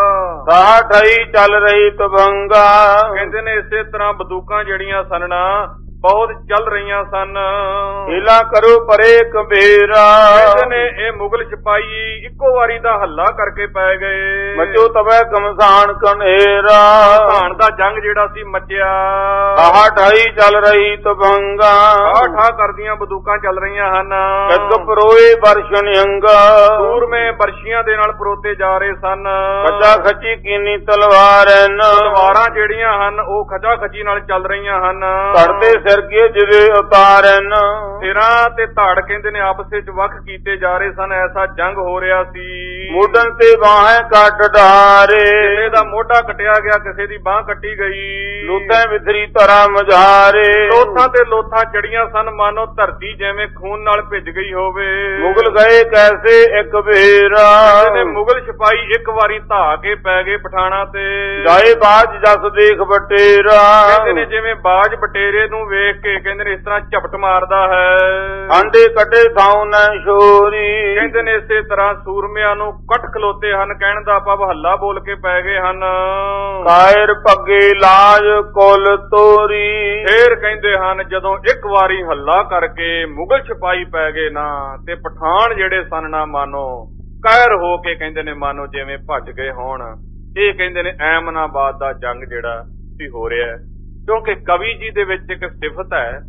ਸਾਹ ਠਈ ਚੱਲ ਰਹੀ ਤਬੰਗਾ, ਕਹਿੰਦੇ ਨੇ ਇਸੇ ਤਰ੍ਹਾਂ ਬੰਦੂਕਾਂ ਜਿਹੜੀਆਂ ਸਨ ਨਾ ਬਹੁਤ ਚੱਲ ਰਹੀਆਂ ਸਨ। ਹੀਲਾ ਕਰੋ ਪਰੇ ਕਬੀਰਾ, ਕਹਿੰਦੇ ਨੇ ਇਹ ਮੁਗਲ ਸਿਪਾਹੀ ਇੱਕੋ ਵਾਰੀ ਦਾ ਹੱਲਾ ਕਰਕੇ ਪੈ ਗਏ। ਮਚੋ ਤਬੈ ਕਮਸਾਨ ਕਨੇਰਾ, ਘਾਣ ਦਾ ਜੰਗ ਜਿਹੜਾ ਸੀ ਮਚਿਆ। ਸਾਹ ਠਈ ਚੱਲ ਰਹੀ ਤਬੰਗਾ, ਠਾ ਕਰਦੀਆਂ ਬੰਦੂਕਾਂ ਚੱਲ ਰਹੀਆਂ ਹਨ। ਇੱਕ ਪਰੋਏ ਬਰਸ਼ਨ ਅੰਗਾ, ਸੂਰਮੇ ਬਰਸ਼ੀਆਂ ਦੇ ਨਾਲ ਪਰੋਤੇ ਜਾ ਰਹੇ ਸਨ। ਖਚਾ ਖਚੀ ਕੀਨੀ ਤਲਵਾਰ, ਤਲਵਾਰਾਂ ਜਿਹੜੀਆਂ ਹਨ ਉਹ ਖਚਾ ਖਚੀ ਨਾਲ ਚੱਲ ਰਹੀਆਂ ਹਨ। ਧੜਦੇ ਸਿਰ ਕੇ ਜਿਵੇਂ ਉਤਾਰਨ, ਸਿਰਾਂ ਤੇ ਧੜ ਕਹਿੰਦੇ ਨੇ ਆਪਸ ਵਿੱਚ ਵੱਖ ਕੀਤੇ ਜਾ ਰਹੇ ਸਨ। ਐਸਾ ਜੰਗ ਹੋ ਰਿਹਾ ਸੀ। ਮੋਢਨ ਤੇ ਬਾਹਾਂ ਕੱਟ ਡਾਰੇ, ਕਿਸੇ ਦਾ ਮੋਢਾ ਕੱਟਿਆ ਗਿਆ, ਕਿਸੇ ਦੀ ਬਾਹ ਕੱਟੀ ਗਈ। ਲੂਤਾਂ ਵਿਥਰੀ ਤਰਾ ਮਝਾਰੇ, ਲੋਥਾਂ ਤੇ ਲੋਥਾਂ ਚੜੀਆਂ ਸਨ, ਮਾਨੋ ਧਰਤੀ ਜਿਵੇਂ ਖੂਨ ਨਾਲ ਭਿੱਜ ਗਈ ਹੋਵੇ। ਮੁਗਲ ਗਏ ਕੈਸੇ ਇੱਕ ਬੇਰਾ, ਕਹਿੰਦੇ ਨੇ ਮੁਗਲ ਸਿਪਾਹੀ ਇੱਕ ਵਾਰੀ ਧਾ ਕੇ ਪੈ ਗਏ ਪਠਾਣਾ ਤੇ। ਜਾਏ ਬਾਜ ਜਸ ਦੇਖ ਬਟੇਰਾ, ਕਹਿੰਦੇ ਨੇ ਜਿਵੇਂ ਬਾਜ ਬਟੇਰੇ ਨੂੰ ਵੇਖ ਕੇ ਕਹਿੰਦੇ ਨੇ ਇਸ ਤਰ੍ਹਾਂ ਝਪਟ ਮਾਰਦਾ ਹੈ। ਆਂਡੇ ਕੱਟੇ ਥਾਉ ਨਾ ਸ਼ੋਰੀ, ਕਹਿੰਦੇ ਨੇ ਇਸੇ ਤਰ੍ਹਾਂ ਸੂਰਮਿਆਂ ਨੂੰ ਕੱਟ ਖਲੋਤੇ ਹਨ। ਕਹਿਣ ਦਾ ਭਾਵ ਹੱਲਾ ਬੋਲ ਕੇ ਪੈ ਗਏ ਹਨ। ਕਾਇਰ ਪੱਗੇ ਲਾਜ ਕੁਲ ਤੋਰੀ, ਫੇਰ ਕਹਿੰਦੇ ਹਨ ਜਦੋਂ ਇੱਕ ਵਾਰੀ ਹੱਲਾ ਕਰਕੇ ਮੁਗਲ ਸਿਪਾਹੀ ਪੈ ਗਏ ਨਾ ਤੇ ਪਠਾਨ ਜਿਹੜੇ ਸਨ ਨਾ ਮਾਨੋ ਕਾਇਰ ਹੋ ਕੇ ਕਹਿੰਦੇ ਨੇ ਮਾਨੋ ਜਿਵੇਂ ਭੱਜ ਗਏ ਹੋਣ। ਇਹ ਕਹਿੰਦੇ ਨੇ ਐਮਨਾਬਾਦ ਦਾ ਜੰਗ ਜਿਹੜਾ ਸੀ ਹੋ ਰਿਹਾ। ਕਿਉਂਕਿ ਕਵੀ ਜੀ ਦੇ ਵਿੱਚ ਇੱਕ ਸਿਫਤ ਹੈ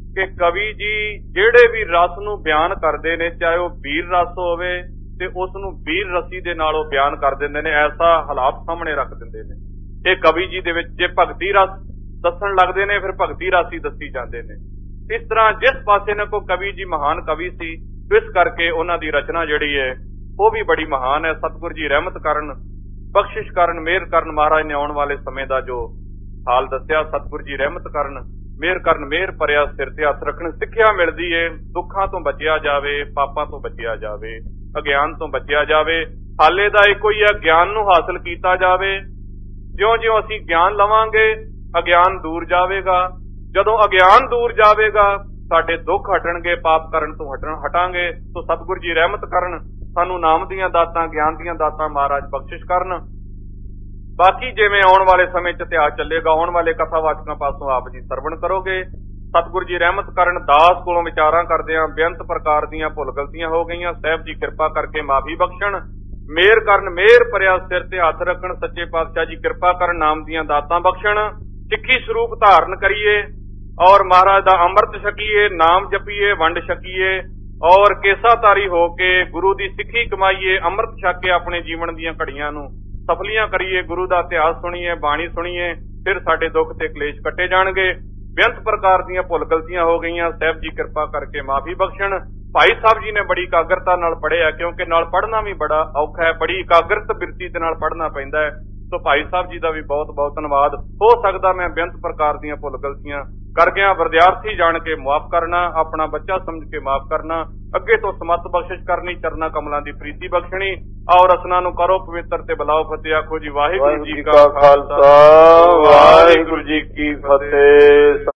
ਕਿ ਕਵੀ ਜੀ ਜਿਹੜੇ ਵੀ ਰਸ ਨੂੰ ਬਿਆਨ ਕਰਦੇ ਨੇ, ਚਾਹੇ ਉਹ ਵੀਰ ਰਸ ਹੋਵੇ ਤੇ ਉਸ ਨੂੰ ਵੀਰ ਰਸੀ ਦੇ ਨਾਲ ਉਹ ਬਿਆਨ ਕਰ ਦਿੰਦੇ ਨੇ, ਐਸਾ ਹਾਲਾਤ ਸਾਹਮਣੇ ਰੱਖ ਦਿੰਦੇ ਨੇ। ਇਹ ਕਵੀ ਜੀ ਦੇ ਵਿੱਚ ਜੇ ਭਗਤੀ ਰਸ ਦੱਸਣ ਲੱਗਦੇ ਨੇ ਫਿਰ ਭਗਤੀ ਰਸ ਹੀ ਦੱਸੀ ਜਾਂਦੇ ਨੇ। ਇਸ ਤਰ੍ਹਾਂ ਜਿਸ ਪਾਸੇ ਨੇ ਕੋ ਕਵੀ ਜੀ ਮਹਾਨ ਕਵੀ ਸੀ, ਇਸ ਕਰਕੇ ਉਹਨਾਂ ਦੀ ਰਚਨਾ ਜਿਹੜੀ ਹੈ ਉਹ ਵੀ ਬੜੀ ਮਹਾਨ ਹੈ। ਸਤਿਗੁਰੂ ਜੀ ਰਹਿਮਤ ਕਰਨ, ਬਖਸ਼ਿਸ਼ ਕਰਨ, ਮਿਹਰ ਕਰਨ। ਮਹਾਰਾਜ ਨੇ ਆਉਣ ਵਾਲੇ ਸਮੇਂ ਦਾ ਜੋ ਹਾਲ ਦੱਸਿਆ, ਸਤਿਗੁਰੂ ਜੀ ਰਹਿਮਤ ਕਰਨ, ਮਿਹਰ ਕਰਨ, ਮਿਹਰ ਭਰਿਆ ਸਿਰ ਤੇ ਹੱਥ ਰੱਖਣ। ਸਿੱਖਿਆ ਮਿਲਦੀ ਏ ਦੁੱਖਾਂ ਤੋਂ ਬਚਿਆ ਜਾਵੇ, ਪਾਪਾਂ ਤੋਂ ਬਚਿਆ ਜਾਵੇ, ਅਗਿਆਨ ਤੋਂ ਬਚਿਆ ਜਾਵੇ। ਹਾਲੇ ਦਾ ਇੱਕੋ ਹੀ ਹੈ, ਗਿਆਨ ਨੂੰ ਹਾਸਲ ਕੀਤਾ ਜਾਵੇ। ਜਿਉਂ-ਜਿਉਂ ਅਸੀਂ ਗਿਆਨ ਲਵਾਂਗੇ ਅਗਿਆਨ ਦੂਰ ਜਾਵੇਗਾ। ਜਦੋਂ ਅਗਿਆਨ ਦੂਰ ਜਾਵੇਗਾ ਸਾਡੇ ਦੁੱਖ ਹਟਣਗੇ, ਪਾਪ ਕਰਨ ਤੋਂ ਹਟਾਂਗੇ। ਸੋ ਸਤਿਗੁਰੂ ਜੀ ਰਹਿਮਤ ਕਰਨ, ਸਾਨੂੰ ਨਾਮ ਦੀਆਂ ਦਾਤਾਂ, ਗਿਆਨ ਦੀਆਂ ਦਾਤਾਂ ਮਹਾਰਾਜ ਬਖਸ਼ਿਸ਼ ਕਰਨ। ਬਾਕੀ ਜਿਵੇਂ ਆਉਣ ਵਾਲੇ ਸਮੇਂ 'ਚ ਇਤਿਹਾਸ ਚੱਲੇਗਾ, ਆਉਣ ਵਾਲੇ ਕਥਾਵਾਚਕਾਂ ਪਾਸੋਂ ਆਪ ਜੀ ਸਰਵਣ ਕਰੋਗੇ। ਸਤਿਗੁਰੂ ਜੀ ਰਹਿਮਤ ਕਰਨ। ਦਾਸ ਕੋਲੋਂ ਵਿਚਾਰਾਂ ਕਰਦਿਆਂ ਬੇਅੰਤ ਪ੍ਰਕਾਰ ਦੀਆਂ ਭੁੱਲ ਗਲਤੀਆਂ ਹੋ ਗਈਆਂ, ਸਾਹਿਬ ਜੀ ਕਿਰਪਾ ਕਰਕੇ ਮਾਫੀ ਬਖਸ਼ਣ, ਮਿਹਰ ਕਰਨ, ਮਿਹਰ ਭਰਿਆ ਸਿਰ ਤੇ ਹੱਥ ਰੱਖਣ। ਸੱਚੇ ਪਾਤਸ਼ਾਹ ਜੀ ਕਿਰਪਾ ਕਰਨ, ਨਾਮ ਦੀਆਂ ਦਾਤਾਂ ਬਖਸ਼ਣ। ਸਿੱਖੀ ਸਰੂਪ ਧਾਰਨ ਕਰੀਏ ਔਰ ਮਹਾਰਾਜ ਦਾ ਅੰਮ੍ਰਿਤ ਛਕੀਏ, ਨਾਮ ਜਪੀਏ, ਵੰਡ ਛਕੀਏ ਔਰ ਕੇਸਾਧਾਰੀ ਹੋ ਕੇ ਗੁਰੂ ਦੀ ਸਿੱਖੀ ਕਮਾਈਏ। ਅੰਮ੍ਰਿਤ ਛਕ ਕੇ ਆਪਣੇ ਜੀਵਨ ਦੀਆਂ ਘੜੀਆਂ ਨੂੰ ਸਫਲੀਆਂ ਕਰੀਏ। ਗੁਰੂ ਦਾ ਇਤਿਹਾਸ ਸੁਣੀਏ, ਬਾਣੀ ਸੁਣੀਏ, ਫਿਰ ਸਾਡੇ ਦੁੱਖ ਤੇ ਕਲੇਸ਼ ਕੱਟੇ ਜਾਣਗੇ। ਬੇਅੰਤ ਪ੍ਰਕਾਰ ਦੀਆਂ ਭੁੱਲ ਗਲਤੀਆਂ ਹੋ ਗਈਆਂ, ਸਾਹਿਬ ਜੀ ਕਿਰਪਾ ਕਰਕੇ ਮਾਫੀ ਬਖਸ਼ਣ। ਭਾਈ ਸਾਹਿਬ ਜੀ ਨੇ ਬੜੀ ਇਕਾਗਰਤਾ ਨਾਲ ਪੜ੍ਹਿਆ, ਕਿਉਂਕਿ ਨਾਲ ਪੜ੍ਹਨਾ ਵੀ ਬੜਾ ਔਖਾ ਹੈ, ਬੜੀ ਇਕਾਗਰਤ ਬਿਰਤੀ ਦੇ ਨਾਲ ਪੜ੍ਹਨਾ ਪੈਂਦਾ ਹੈ। ਸੋ ਭਾਈ ਸਾਹਿਬ ਜੀ ਦਾ ਵੀ ਬਹੁਤ ਬਹੁਤ ਧੰਨਵਾਦ। ਹੋ ਸਕਦਾ ਮੈਂ ਬੇਅੰਤ ਪ੍ਰਕਾਰ ਦੀਆਂ ਭੁੱਲ ਗਲਤੀਆਂ ਕਰ ਗਿਆ, ਵਿਦਿਆਰਥੀ ਜਾਣ ਕੇ ਮੁਆਫ ਕਰਨਾ, ਆਪਣਾ ਬੱਚਾ ਸਮਝ ਕੇ ਮਾਫ ਕਰਨਾ, ਅੱਗੇ ਤੋਂ ਸਮੱਤ ਬਖਸ਼ਿਸ਼ ਕਰਨੀ, ਚਰਨਾ ਕਮਲਾਂ ਦੀ ਪ੍ਰੀਤੀ ਬਖਸ਼ਣੀ ਔਰ ਰਸਨਾ ਨੂੰ ਕਰੋ ਪਵਿੱਤਰ ਤੇ ਬੁਲਾਓ ਫਤਿਹ। ਆਖੋ ਜੀ ਵਾਹਿਗੁਰੂ ਜੀ ਕਾ ਖਾਲਸਾ, ਵਾਹਿਗੁਰੂ ਜੀ ਕੀ ਫਤਿਹ।